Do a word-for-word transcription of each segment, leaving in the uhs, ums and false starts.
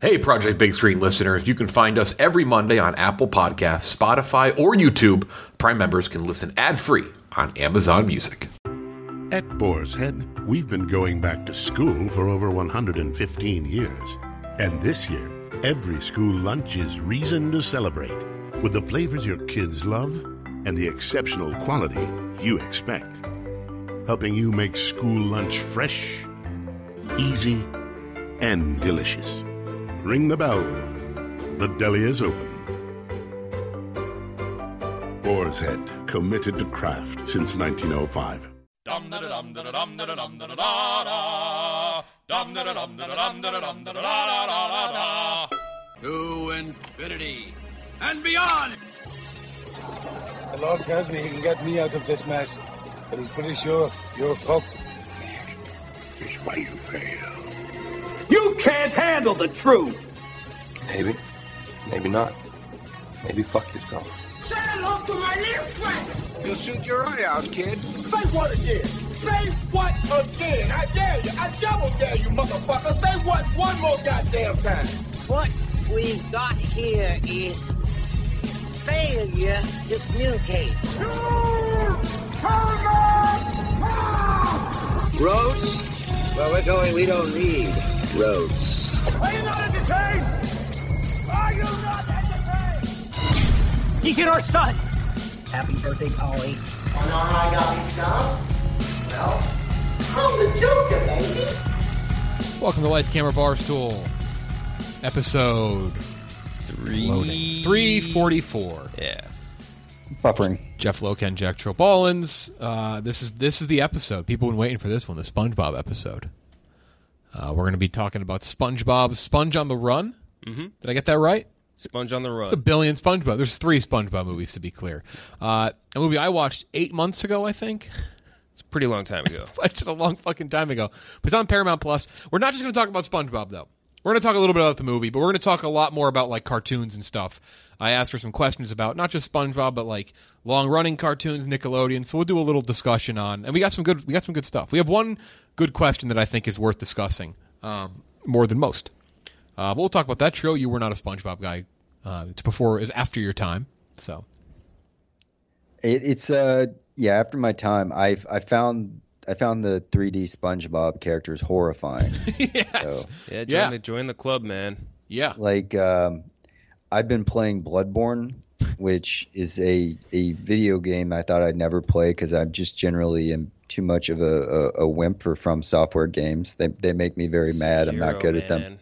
Hey, Project Big Screen listeners, you can find us every Monday on Apple Podcasts, Spotify, or YouTube. Prime members can listen ad-free on Amazon Music. At Boar's Head, we've been going back to school for over one hundred fifteen years. And this year, every school lunch is reason to celebrate with the flavors your kids love and the exceptional quality you expect. Helping you make school lunch fresh, easy, and delicious. Ring the bell. The deli is open. Boar's Head, committed to craft since nineteen oh five. To infinity and beyond! The Lord tells me he can get me out of this mess, but he's pretty sure you're cooked. It's why you fail. You can't handle the truth! Maybe. Maybe not. Maybe fuck yourself. Say hello to my little friend! You'll shoot your eye out, kid. Say what again? Say what again? I dare you. I double dare you, motherfucker. Say what one more goddamn time. What we've got here is failure to communicate. Roads? Where we're going, we don't need roads. Are you not entertained? Are you not entertained? You get our son. Happy birthday, Polly. Oh, no, no, I got me some. Well, I'm the Joker, baby. Welcome to Lights, Camera, Barstool. Episode... Three... three forty-four. Yeah. Buffering. Jeff Loken, Jack Troballins. Uh, this is this is the episode. People have been waiting for this one, the SpongeBob episode. Uh, we're going to be talking about SpongeBob's Sponge on the Run. Mm-hmm. Did I get that right? Sponge on the Run. It's a billion SpongeBob. There's three SpongeBob movies, to be clear. Uh, a movie I watched eight months ago, I think. It's a pretty long time ago. It's a long fucking time ago. But it's on Paramount Plus. We're not just going to talk about SpongeBob, though. We're going to talk a little bit about the movie, but we're going to talk a lot more about, like, cartoons and stuff. I asked her some questions about not just SpongeBob, but, like, long-running cartoons, Nickelodeon. So we'll do a little discussion on, and we got some good, we got some good stuff. We have one good question that I think is worth discussing, um, more than most. Uh, but we'll talk about that. Trio, you were not a SpongeBob guy. Uh, it's before, it's after your time. So it, it's uh, yeah, after my time. I I found. I found the three D SpongeBob characters horrifying. Yes. So, yeah, join, yeah. The, join the club, man. Yeah. Like, um, I've been playing Bloodborne, which is a, a video game I thought I'd never play because I'm just generally am too much of a, a, a wimp for From Software games. They they make me very mad. I'm not good man. at them.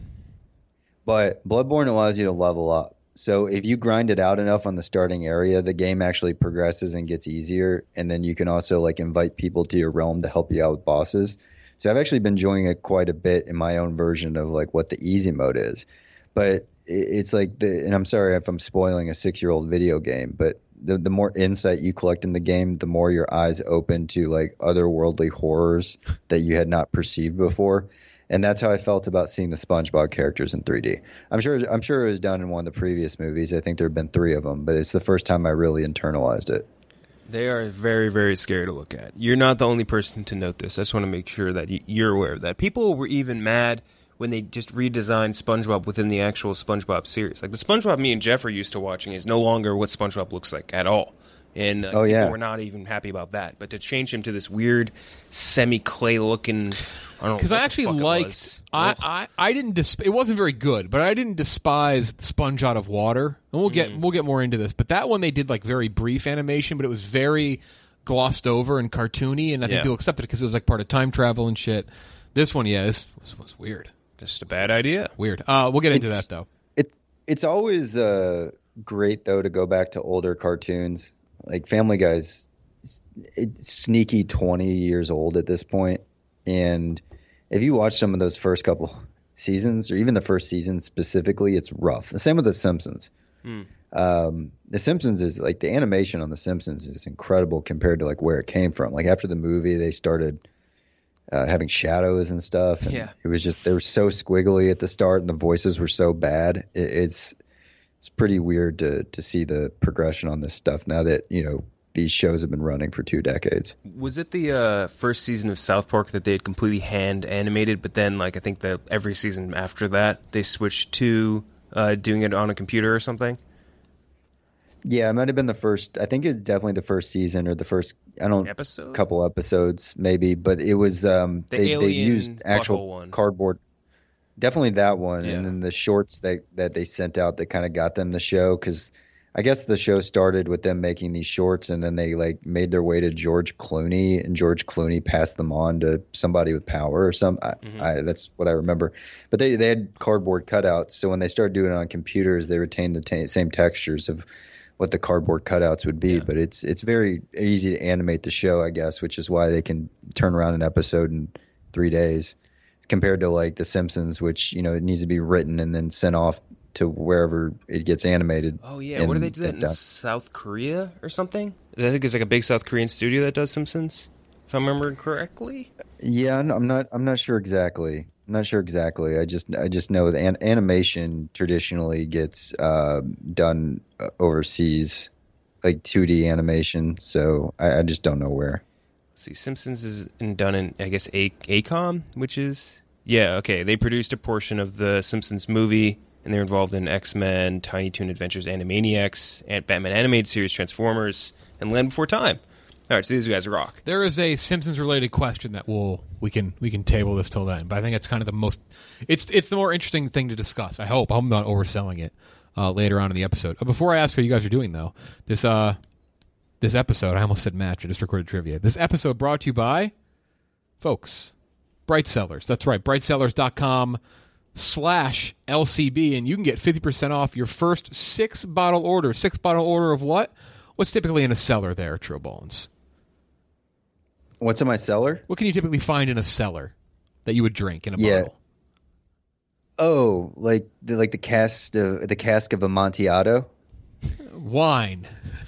But Bloodborne allows you to level up. So if you grind it out enough on the starting area, the game actually progresses and gets easier. And then you can also like invite people to your realm to help you out with bosses. So I've actually been enjoying it quite a bit in my own version of like what the easy mode is. But it's like the, and I'm sorry if I'm spoiling a six-year-old video game, but the the more insight you collect in the game, the more your eyes open to like otherworldly horrors that you had not perceived before. And that's how I felt about seeing the SpongeBob characters in three D. I'm sure I'm sure it was done in one of the previous movies. I think there have been three of them, but it's the first time I really internalized it. They are very, very scary to look at. You're not the only person to note this. I just want to make sure that you're aware of that. People were even mad when they just redesigned SpongeBob within the actual SpongeBob series. Like the SpongeBob me and Jeff are used to watching is no longer what SpongeBob looks like at all. And uh, oh, yeah. people were not even happy about that. But to change him to this weird semi-clay looking... Because I, I actually liked, I, I, I didn't. Dis- it wasn't very good, but I didn't despise Sponge Out of Water. And we'll get mm. we'll get more into this. But that one they did like very brief animation, but it was very glossed over and cartoony, and I think yeah. people accepted it because it was like part of time travel and shit. This one, yeah, this was, was weird. Just a bad idea. Weird. Uh, we'll get into it's, that though. It it's always uh, great though to go back to older cartoons. Like Family Guy's it's sneaky twenty years old at this point, and if you watch some of those first couple seasons, or even the first season specifically, it's rough. The same with The Simpsons. Mm. Um, the Simpsons is like the animation on The Simpsons is incredible compared to like where it came from. Like after the movie, they started uh, having shadows and stuff. And yeah. It was just they were so squiggly at the start, and the voices were so bad. It, it's it's pretty weird to to see the progression on this stuff now that you know these shows have been running for two decades. Was it the uh, first season of South Park that they had completely hand animated, but then like I think that every season after that they switched to uh, doing it on a computer or something? Yeah, it might have been the first. I think it's definitely the first season or the first. I don't episode, couple episodes maybe, but it was um, the they they alien used actual one. cardboard. Definitely that one, Yeah. and then the shorts that that they sent out that kind of got them the show, because I guess the show started with them making these shorts, and then they like made their way to George Clooney, and George Clooney passed them on to somebody with power or some. I, Mm-hmm. I, that's what I remember. But they they had cardboard cutouts, so when they started doing it on computers, they retained the ta same textures of what the cardboard cutouts would be. Yeah. But it's it's very easy to animate the show, I guess, which is why they can turn around an episode in three days compared to like The Simpsons, which, you know, it needs to be written and then sent off to wherever it gets animated. Oh yeah, where do they do that in South Korea or something? I think it's like a big South Korean studio that does Simpsons, if I'm remembering correctly. Yeah, I'm I'm not I'm not sure exactly. I'm not sure exactly. I just I just know that an, animation traditionally gets uh, done uh, overseas, like two D animation. So I, I just don't know where. Let's see, Simpsons is in, done in I guess A- ACOM, which is yeah okay. They produced a portion of the Simpsons movie, and they're involved in X-Men, Tiny Toon Adventures, Animaniacs, and Batman Animated Series, Transformers, and Land Before Time. All right, so these guys rock. There is a Simpsons-related question that we'll we can we can table this till then, but I think it's kind of the most it's it's the more interesting thing to discuss. I hope I'm not overselling it uh, later on in the episode. Uh, before I ask how you guys are doing, though, this uh this episode I almost said match. I just recorded trivia. This episode brought to you by folks, Bright Sellers. That's right, bright sellers dot com slash L C B, and you can get fifty percent off your first six bottle order. Six bottle order of what? What's typically in a cellar there, Trill Bones? What's in my cellar? What can you typically find in a cellar that you would drink in a Yeah. bottle? Oh, like the like the cask of the cask of Amontillado. Wine.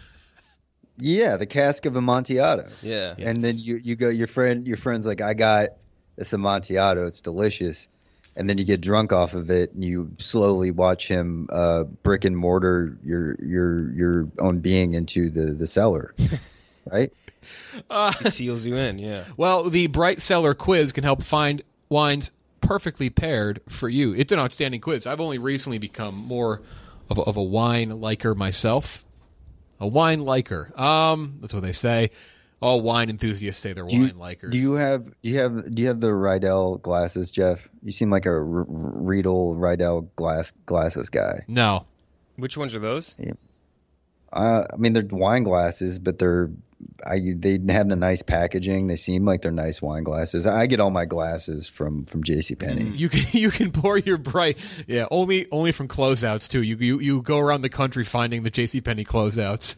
Yeah, the cask of Amontillado. Yeah. And then you you go your friend your friend's like, I got this Amontillado, it's delicious. And then you get drunk off of it, and you slowly watch him uh, brick and mortar your your your own being into the the cellar, right? Uh, He seals you in, yeah. Well, the Bright Cellar quiz can help find wines perfectly paired for you. It's an outstanding quiz. I've only recently become more of a, of a wine liker myself. A wine liker. Um, that's what they say. All wine enthusiasts say they're Do you, wine likers. do you have do you have do you have the Rydell glasses, Jeff? You seem like a R- Riedel Rydell glass glasses guy. No. Which ones are those? Yeah. Uh, I mean, they're wine glasses, but they're I they have the nice packaging. They seem like they're nice wine glasses. I get all my glasses from from JCPenney. You can you can pour your bright yeah only only from closeouts too. You you you go around the country finding the JCPenney closeouts.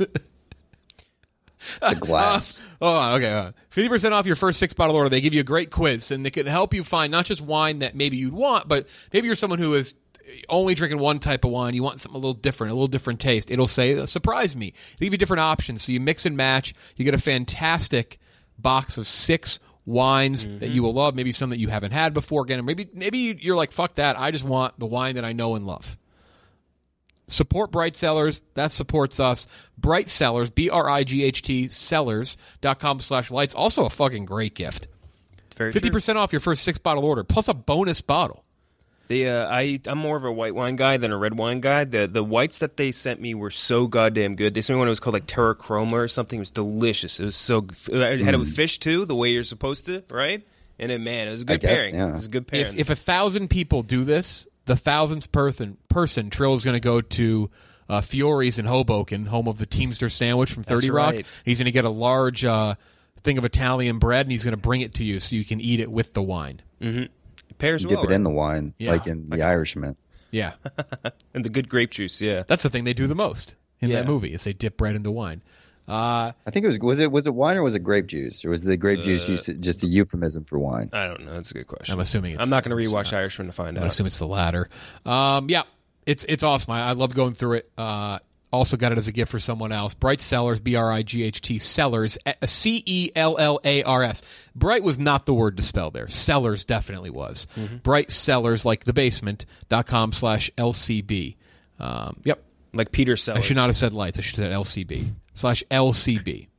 The glass. Uh, oh, okay. Uh, fifty percent off your first six bottle order. They give you a great quiz, and they can help you find not just wine that maybe you'd want, but maybe you're someone who is only drinking one type of wine. You want something a little different, a little different taste. It'll say, surprise me. They give you different options. So you mix and match. You get a fantastic box of six wines mm-hmm. that you will love, maybe some that you haven't had before. Again, maybe maybe you're like, fuck that. I just want the wine that I know and love. Support Bright Sellers. That supports us. Bright Sellers, B R I G H T, sellers dot com slash lights. Also a fucking great gift. Very fifty percent true. off your first six-bottle order, plus a bonus bottle. The uh, I I'm more of a white wine guy than a red wine guy. The the whites that they sent me were so goddamn good. They sent me one that was called like Terra Chroma or something. It was delicious. It was so. I had it with fish too, the way you're supposed to, right? And it, man, it was a good I guess, pairing. yeah. It was a good pairing. If, if a thousand people do this, the thousandth person, person Trill is going to go to uh, Fiore's in Hoboken, home of the Teamster sandwich from thirty That's Rock. right. He's going to get a large uh, thing of Italian bread, and he's going to bring it to you so you can eat it with the wine. Mm-hmm. It pairs You well, dip it right? in the wine, Yeah. like in The Irishman. Yeah. And the good grape juice, yeah. That's the thing they do the most in Yeah. that movie is they dip bread into wine. Uh, I think it was was it was it wine or was it grape juice, or was the grape juice Uh, used to, just a euphemism for wine? I don't know. That's a good question. I'm assuming it's I'm not going to rewatch it's Irishman to find I out. assume it's the latter. Um, yeah, it's it's awesome. I, I love going through it. Uh, also got it as a gift for someone else. Bright Cellars, B R I G H T, Cellars, C E L L A R S. Bright was not the word to spell there. Cellars definitely was. Mm-hmm. Bright Cellars, like the basement, dot com slash L C B. Um, yep. Like Peter Sellers. I should not have said lights. I should have said L C B slash L C B.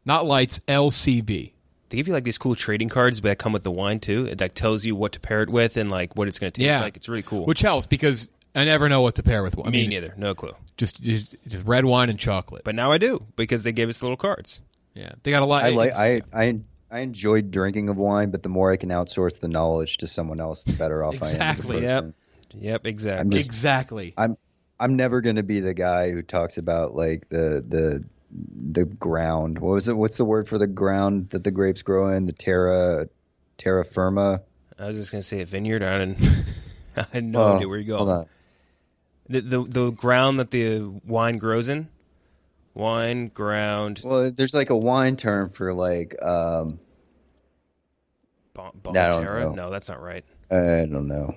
Not lights, L C B. They give you like these cool trading cards that come with the wine too. It like tells you what to pair it with and like what it's going to taste Yeah. like. It's really cool. Which helps because I never know what to pair with. I Me mean, neither. No clue. Just, just just red wine and chocolate. But now I do because they gave us the little cards. Yeah, they got a lot. I like it's- I I I enjoyed drinking of wine, but the more I can outsource the knowledge to someone else, the better off Exactly. I am as a person. Yep. Yep. Exactly. I'm just- exactly. I'm I'm never going to be the guy who talks about like the the the ground. What was it? What's the word for the ground that the grapes grow in? The terra terra firma. I was just going to say a vineyard. I didn't. I had no Oh, idea where you're hold going. on. The, the the ground that the wine grows in. Wine ground. Well, there's like a wine term for like um Bon, I don't Bonterra? know. No, that's not right. I don't know.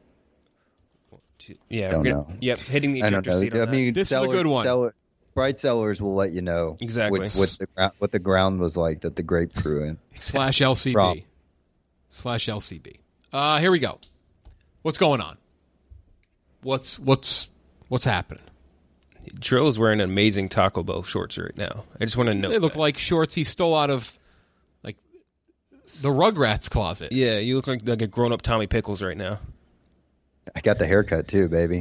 Yeah, Don't we're gonna, know. Yep, hitting the I don't ejector know. seat on I that. mean, This is a cellar- good one. cellar- Bright Cellars will let you know Exactly. what, what the gra- what the ground was like that the grape grew in. slash L C B. Rob. Slash L C B. Uh, here we go. What's going on? What's what's what's happening? Trill is wearing amazing Taco Bell shorts right now. I just want to know. They look like shorts he stole out of like the Rugrats closet. Yeah, you look like like a grown up Tommy Pickles right now. I got the haircut too, baby.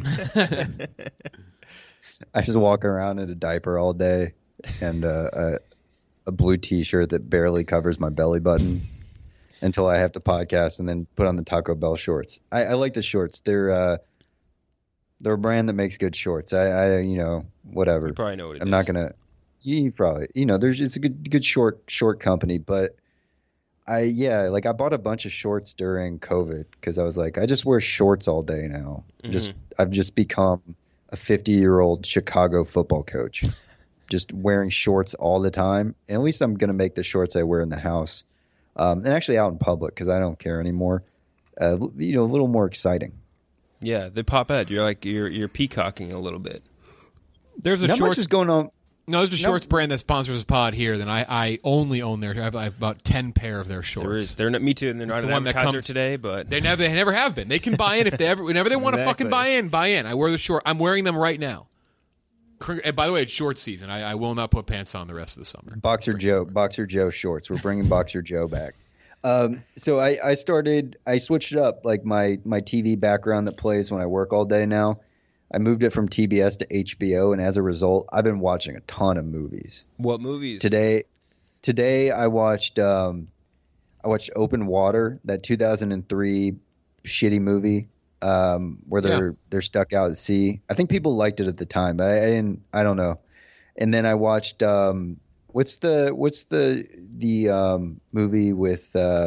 I just walk around in a diaper all day and uh, a, a blue T-shirt that barely covers my belly button until I have to podcast and then put on the Taco Bell shorts. I, I like the shorts. They're uh, they're a brand that makes good shorts. I, I you know whatever. You probably know what it I'm is. not gonna. You probably you know there's it's a good good short short company, but I yeah like I bought a bunch of shorts during COVID because I was like I just wear shorts all day now. Mhm. Just I've just become a fifty year old Chicago football coach, just wearing shorts all the time. And at least I'm gonna make the shorts I wear in the house, um, and actually out in public because I don't care anymore. Uh, you know, a little more exciting. Yeah, they pop out. You're like you're you're peacocking a little bit. There's a Not shorts much is going on. No, there's a No. shorts brand that sponsors this pod here. Then I, I only own their. I have, I have about ten pair of their shorts. There is. They're not me too, and they're not It's an the one that advertiser comes- today, but They never, they never have been. They can buy in if they ever, whenever they want to Exactly. fucking buy in, buy in. I wear the short. I'm wearing them right now. Cr- and by the way, it's short season. I, I will not put pants on the rest of the summer. Boxer Joe, Boxer Joe shorts. We're bringing Boxer Joe back. Um, so I, I started, I switched it up, like my, my T V background that plays when I work all day now. I moved it from T B S to H B O, and as a result, I've been watching a ton of movies. what movies? Today, today I watched, um, I watched Open Water, that two thousand three shitty movie, um, where they're Yeah. they're stuck out at sea. I think people liked it at the time, but I, I didn't. I don't know. And then I watched um, what's the what's the the um, movie with uh,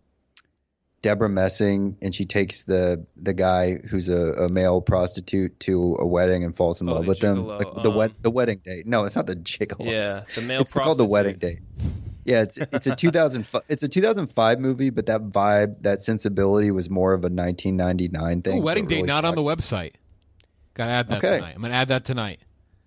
Deborah Messing, and she takes the the guy who's a, a male prostitute to a wedding and falls in Oh, love the with him. Gigolo, Like the um, wed the wedding date. No, it's not the gigolo. Yeah, the male It's called the wedding prostitute. date. Yeah, it's it's a two thousand five, it's a two thousand five movie, but that vibe, that sensibility was more of a nineteen ninety-nine thing. Ooh, so wedding it date really not on the shocked- website. Got to add that Okay. tonight. I'm gonna add that tonight.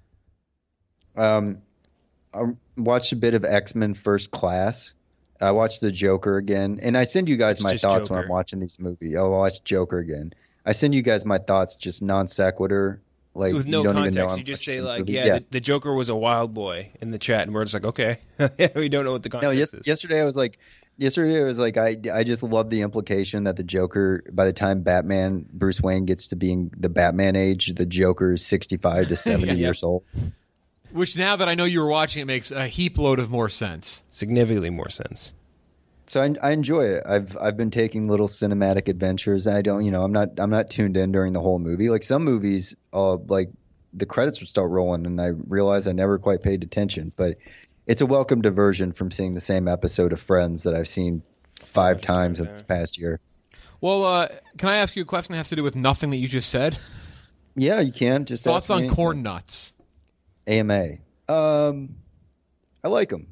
Um, I watched a bit of X-Men First Class. I watched The Joker again, and I send you guys It's my just thoughts when Joker. I'm watching these movies. I'll watch Joker again. I send you guys my thoughts, just non sequitur, like With no you don't even know context, I'm you just watching say the like, movie. yeah, The, the Joker was a wild boy in the chat, and we're just like, okay, we don't know what the No, context yes, is. yesterday I was like, yesterday I was like, I, I just love the implication that the Joker, by the time Batman, Bruce Wayne gets to being the Batman age, the Joker is sixty-five to seventy Yeah. years old. Which now that I know you were watching, it makes a heap load of more sense. Significantly more sense. So I, I enjoy it. I've I've been taking little cinematic adventures. I don't, you know, I'm not I'm not tuned in during the whole movie. Like some movies, uh, like the credits would start rolling, and I realized I never quite paid attention. But it's a welcome diversion from seeing the same episode of Friends that I've seen five times in this past year. Well, uh, can I ask you a question that has to do with nothing that you just said? Yeah, you can. Just Thoughts ask on me. corn nuts? A M A. Um, I like them.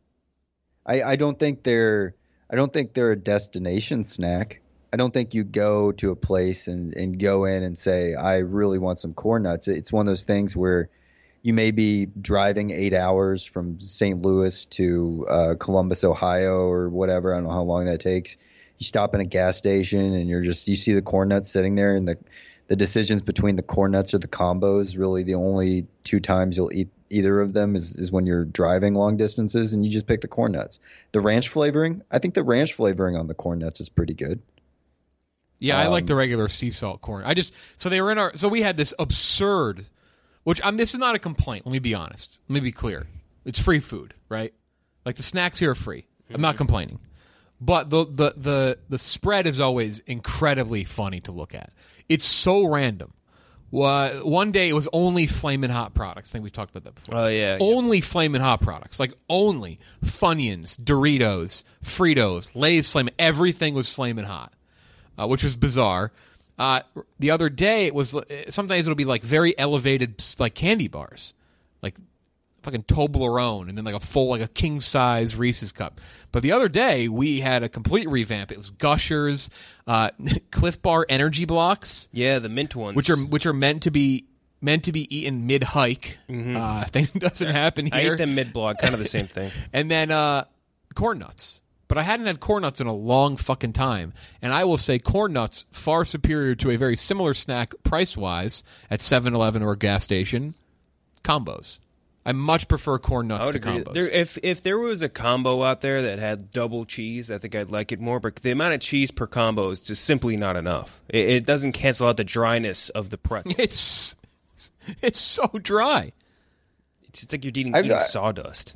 I I don't think they're I don't think they're a destination snack. I don't think you go to a place and, and go in and say, I really want some corn nuts. It's one of those things where you may be driving eight hours from Saint Louis to uh, Columbus, Ohio, or whatever. I don't know how long that takes. You stop in a gas station and you're just you see the corn nuts sitting there, and the the decisions between the corn nuts or the combos really the only two times you'll eat either of them is, is when you're driving long distances, and you just pick the corn nuts. The ranch flavoring, I think the ranch flavoring on the corn nuts is pretty good. Yeah, um, I like the Um, regular sea salt corn. I just so they were in our so we had this absurd, which I'm. This is not a complaint. Let me be honest. Let me be clear. It's free food, right? Like the snacks here are free. I'm not complaining, but the the the the spread is always incredibly funny to look at. It's so random. Well, one day it was only Flamin' Hot products. I think we talked about that before. Oh, yeah. Only yeah. Flamin' Hot products. Like, only. Funyuns, Doritos, Fritos, Lay's Flamin'. Everything was Flamin' Hot, uh, which was bizarre. Uh, the other day, it was, sometimes it'll be like very elevated, like candy bars. Like fucking Toblerone, and then like a full, like a king-size Reese's cup. But the other day, we had a complete revamp. It was Gushers, uh, Cliff Bar energy blocks. Yeah, the mint ones, which are which are meant to be meant to be eaten mid hike. Mm-hmm. Uh, thing doesn't happen here. I ate them mid blog, kind of the same thing. And then uh, corn nuts. But I hadn't had corn nuts in a long fucking time. And I will say corn nuts far superior to a very similar snack price wise at seven eleven or a gas station. Combos. I much prefer corn nuts to agree. combos. There, if if there was a combo out there that had double cheese, I think I'd like it more. But the amount of cheese per combo is just simply not enough. It, it doesn't cancel out the dryness of the pretzel. It's it's so dry. It's, it's like you're eating, I've eating got- sawdust.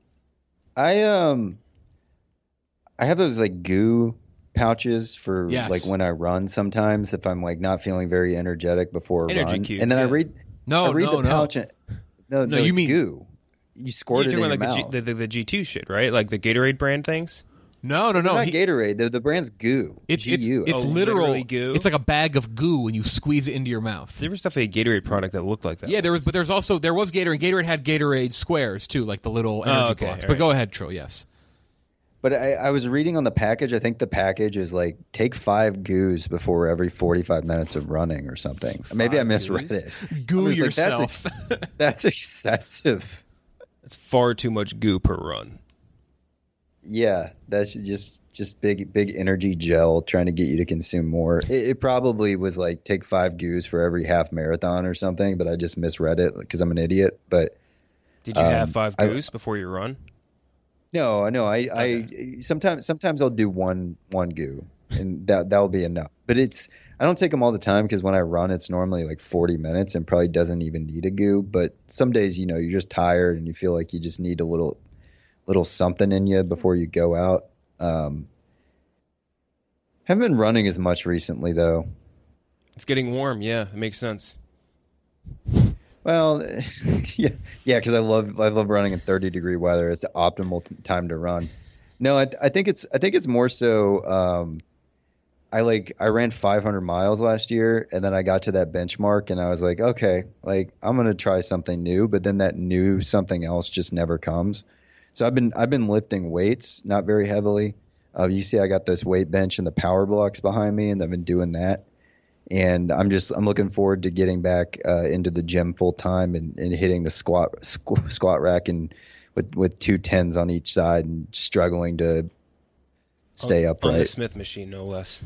I um, I have those like goo pouches for Yes. like when I run. Sometimes if I'm like not feeling very energetic before a Energy run, cubes, and then I yeah. read No, I read no, the no. pouch. And, no, no, No, you it's mean- goo. You squirt You're it in talking your about like mouth. the, G, the, the, the G two shit, right? Like the Gatorade brand things? No, no, They're no. not He- Gatorade. The, the brand's goo. It's it's, G U. it's Oh, literal. literally goo? It's like a bag of goo, and you squeeze it into your mouth. There was stuff a Gatorade product that looked like that. Yeah, there was, but there's also there was Gatorade. Gatorade had Gatorade squares too, like the little energy Oh, okay, blocks. all But right. go ahead, Trill. Yes. But I, I was reading on the package. I think the package is like take five goos before every forty-five minutes of running or something. Maybe I misread goos? it. Goo I was like, yourself. That's, ex- that's excessive. It's far too much goo per run. Yeah, that's just just big big energy gel trying to get you to consume more. It, it probably was like take five goos for every half marathon or something, but I just misread it because I'm an idiot. But Did you Um, have five I- goos before your run? no, no, I, I sometimes sometimes I'll do one one goo, and that that'll be enough. But it's I don't take them all the time because when I run, it's normally like forty minutes and probably doesn't even need a goo. But some days, you know, you're just tired and you feel like you just need a little little something in you before you go out. Um, haven't been running as much recently though. It's getting warm. Yeah, it makes sense. Well, yeah, yeah, because I love I love running in thirty degree weather. It's the optimal t- time to run. No, I, I think it's I think it's more so. Um, I like I ran five hundred miles last year, and then I got to that benchmark, and I was like, okay, like I'm gonna try something new. But then that new something else just never comes. So I've been I've been lifting weights, not very heavily. Uh, you see, I got this weight bench and the power blocks behind me, and I've been doing that. And I'm just I'm looking forward to getting back uh, into the gym full time and, and hitting the squat squ- squat rack and with with two tens on each side and struggling to stay on, upright. On the Smith machine, no less.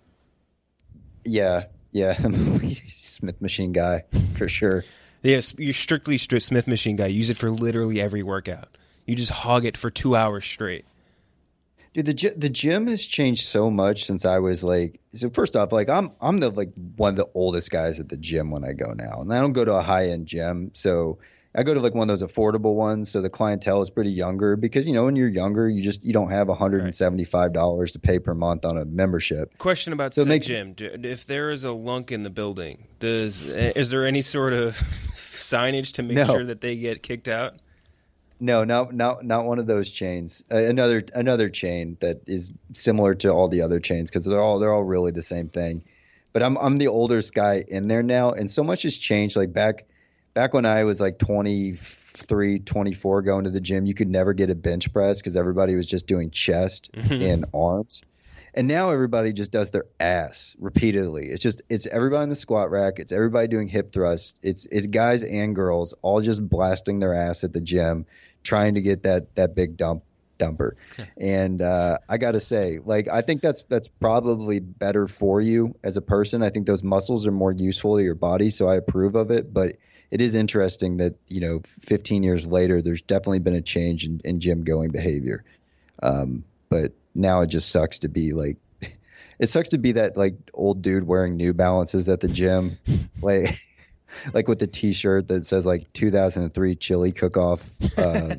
Yeah, yeah, Smith machine guy for sure. Yes, you're strictly strict Smith machine guy. Use it for literally every workout. You just hog it for two hours straight. Dude, the gy- the gym has changed so much since I was like. So first off, like I'm I'm the like one of the oldest guys at the gym when I go now, and I don't go to a high end gym, so I go to like one of those affordable ones. So the clientele is pretty younger because you know when you're younger, you just you don't have one hundred and seventy five dollars to pay per month on a membership. Question about So it said makes- gym: Do- if there is a lunk in the building, does is there any sort of signage to make No. sure that they get kicked out? No, not not not one of those chains. Uh, another another chain that is similar to all the other chains because they're all they're all really the same thing. But I'm I'm the oldest guy in there now, and so much has changed. Like back back when I was like twenty-three, twenty-four going to the gym, you could never get a bench press because everybody was just doing chest and arms. And now everybody just does their ass repeatedly. It's just it's everybody in the squat rack. It's everybody doing hip thrusts. It's it's guys and girls all just blasting their ass at the gym, trying to get that that big dump dumper. And uh, I got to say, like I think that's that's probably better for you as a person. I think those muscles are more useful to your body, so I approve of it. But it is interesting that, you know, fifteen years later, there's definitely been a change in, in gym going behavior. Um, but now it just sucks to be like, it sucks to be that like old dude wearing New Balances at the gym, like, like with the T-shirt that says like two thousand three chili cook-off. Uh,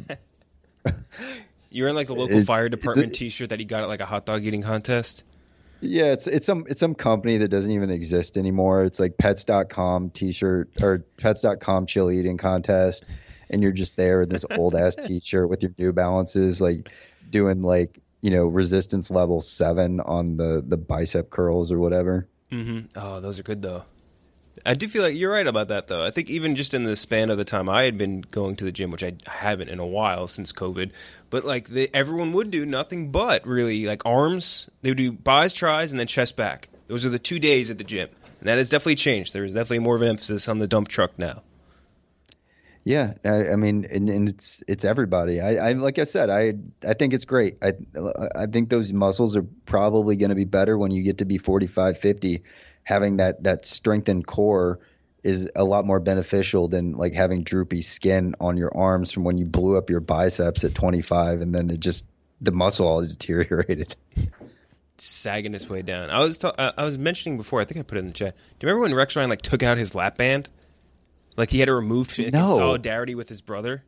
You're in like the local it, fire department it, T-shirt that he got at like a hot dog eating contest. Yeah, it's it's some it's some company that doesn't even exist anymore. It's like pets dot com T-shirt or pets dot com chili eating contest, and you're just there in this old ass T-shirt with your New Balances, like doing like, you know, resistance level seven on the the bicep curls or whatever. Mm-hmm. Oh, those are good though. I do feel like you're right about that, though. I think even just in the span of the time I had been going to the gym, which I haven't in a while since COVID, but like they, everyone would do nothing but really like arms. They would do buys, tries, and then chest back. Those are the two days at the gym, and that has definitely changed. There is definitely more of an emphasis on the dump truck now. Yeah, I, I mean, and, and it's it's everybody. I, I like I said, I I think it's great. I I think those muscles are probably going to be better when you get to be forty-five, fifty. Having that that strengthened core is a lot more beneficial than like having droopy skin on your arms from when you blew up your biceps at twenty-five, and then it just the muscle all deteriorated. Sagging its way down. I was ta- I was mentioning before. I think I put it in the chat. Do you remember when Rex Ryan like took out his lap band? Like he had it removed like, no. in solidarity with his brother.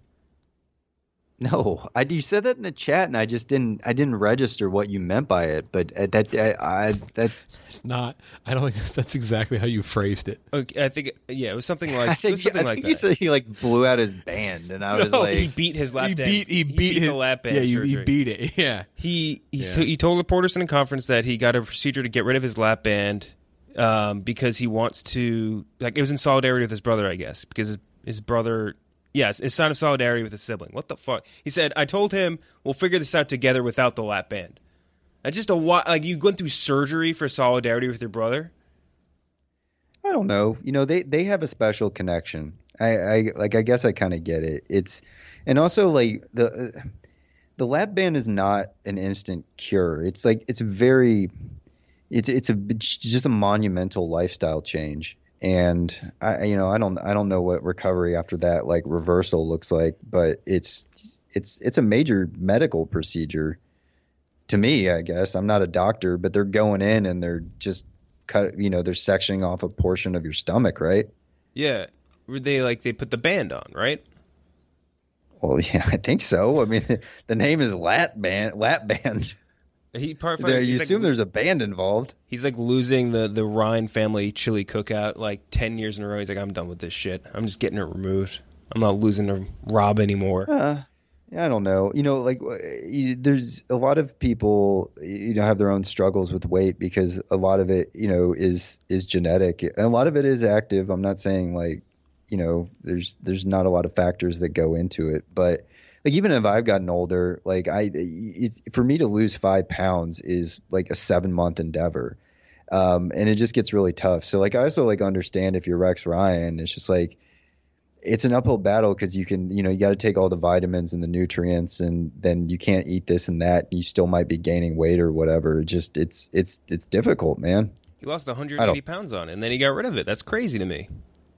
No, I you said that in the chat, and I just didn't. I didn't register what you meant by it. But uh, that I, I that it's not. I don't think that's exactly how you phrased it. Okay, I think yeah, it was something like I think, it was something I like think that. you said he like blew out his band, and I was no, like, he beat his lap he band. beat he beat, he beat his, the lap band. Yeah, he, he surgery. beat it. Yeah, he he, yeah. So he told reporters in a conference that he got a procedure to get rid of his lap band um, because he wants to like it was in solidarity with his brother, I guess, because his, his brother. Yes, it's a sign of solidarity with a sibling. What the fuck? He said, I told him we'll figure this out together without the lap band. That's just a like you went through surgery for solidarity with your brother? I don't know. You know, they, they have a special connection. I, I like I guess I kind of get it. It's and also like the the lap band is not an instant cure. It's like it's very it's it's a it's just a monumental lifestyle change. And I, you know, I don't, I don't know what recovery after that like reversal looks like, but it's, it's, it's a major medical procedure. To me, I guess I'm not a doctor, but they're going in and they're just cut, you know, they're sectioning off a portion of your stomach, right? Yeah, they like they put the band on, right? Well, yeah, I think so. I mean, the name is lap band, lap band. He part there, you like, assume there's a band involved. He's like losing the, the Ryan family chili cookout like ten years in a row. He's like, I'm done with this shit. I'm just getting it removed. I'm not losing to Rob anymore. Uh, I don't know. You know, like you, there's a lot of people, you know, have their own struggles with weight because a lot of it, you know, is is genetic and a lot of it is active. I'm not saying like, you know, there's there's not a lot of factors that go into it, but like even if I've gotten older, like I, it, for me to lose five pounds is like a seven month endeavor, um, and it just gets really tough. So like I also like understand if you're Rex Ryan, it's just like it's an uphill battle because you can, you know, you got to take all the vitamins and the nutrients, and then you can't eat this and that. You still might be gaining weight or whatever. It just it's it's it's difficult, man. He lost one hundred eighty pounds on it, and then he got rid of it. That's crazy to me.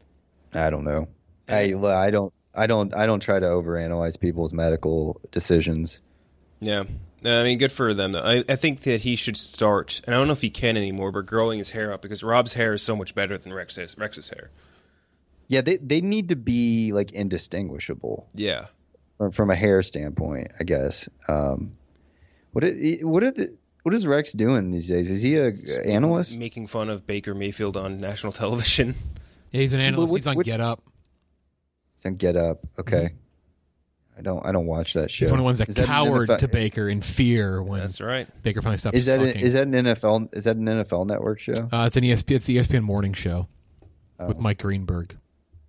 I don't know. I I don't. I don't I don't try to overanalyze people's medical decisions. Yeah. I mean, good for them, though. I, I think that he should start, and I don't know if he can anymore, but growing his hair up, because Rob's hair is so much better than Rex's, Rex's hair. Yeah, they they need to be, like, indistinguishable. Yeah. From, from a hair standpoint, I guess. Um, what are, what are the... What is Rex doing these days? Is he a a analyst? Making fun of Baker Mayfield on national television. Yeah, he's an analyst. What, he's on what, Get Up. He's on Get Up. Okay. Mm-hmm. I don't. I don't watch that show. He's one of the ones that, is that cowered N F L to Baker in fear when That's right. Baker finally stopped is that sucking. an, is that an N F L? Is that an N F L Network show? Uh, it's an E S P N. It's the E S P N morning show oh. with Mike Greenberg.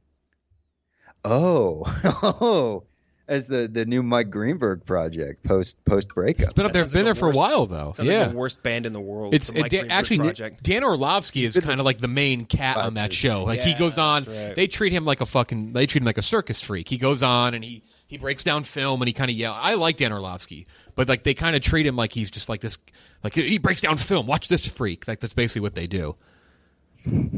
Oh, oh, as the, the new Mike Greenberg project post post breakup. It's been up there, been like there the for worst, a while though. Sounds yeah, like the worst band in the world. It's the Mike it, actually project. Dan Orlovsky is kind of like the main cat on that show. Like yeah, he goes on, right. they treat him like a fucking, they treat him like a circus freak. He goes on and he he breaks down film and he kind of yell. I like Dan Orlovsky, but like they kind of treat him like he's just like this, like he breaks down film. Watch this freak. Like that's basically what they do.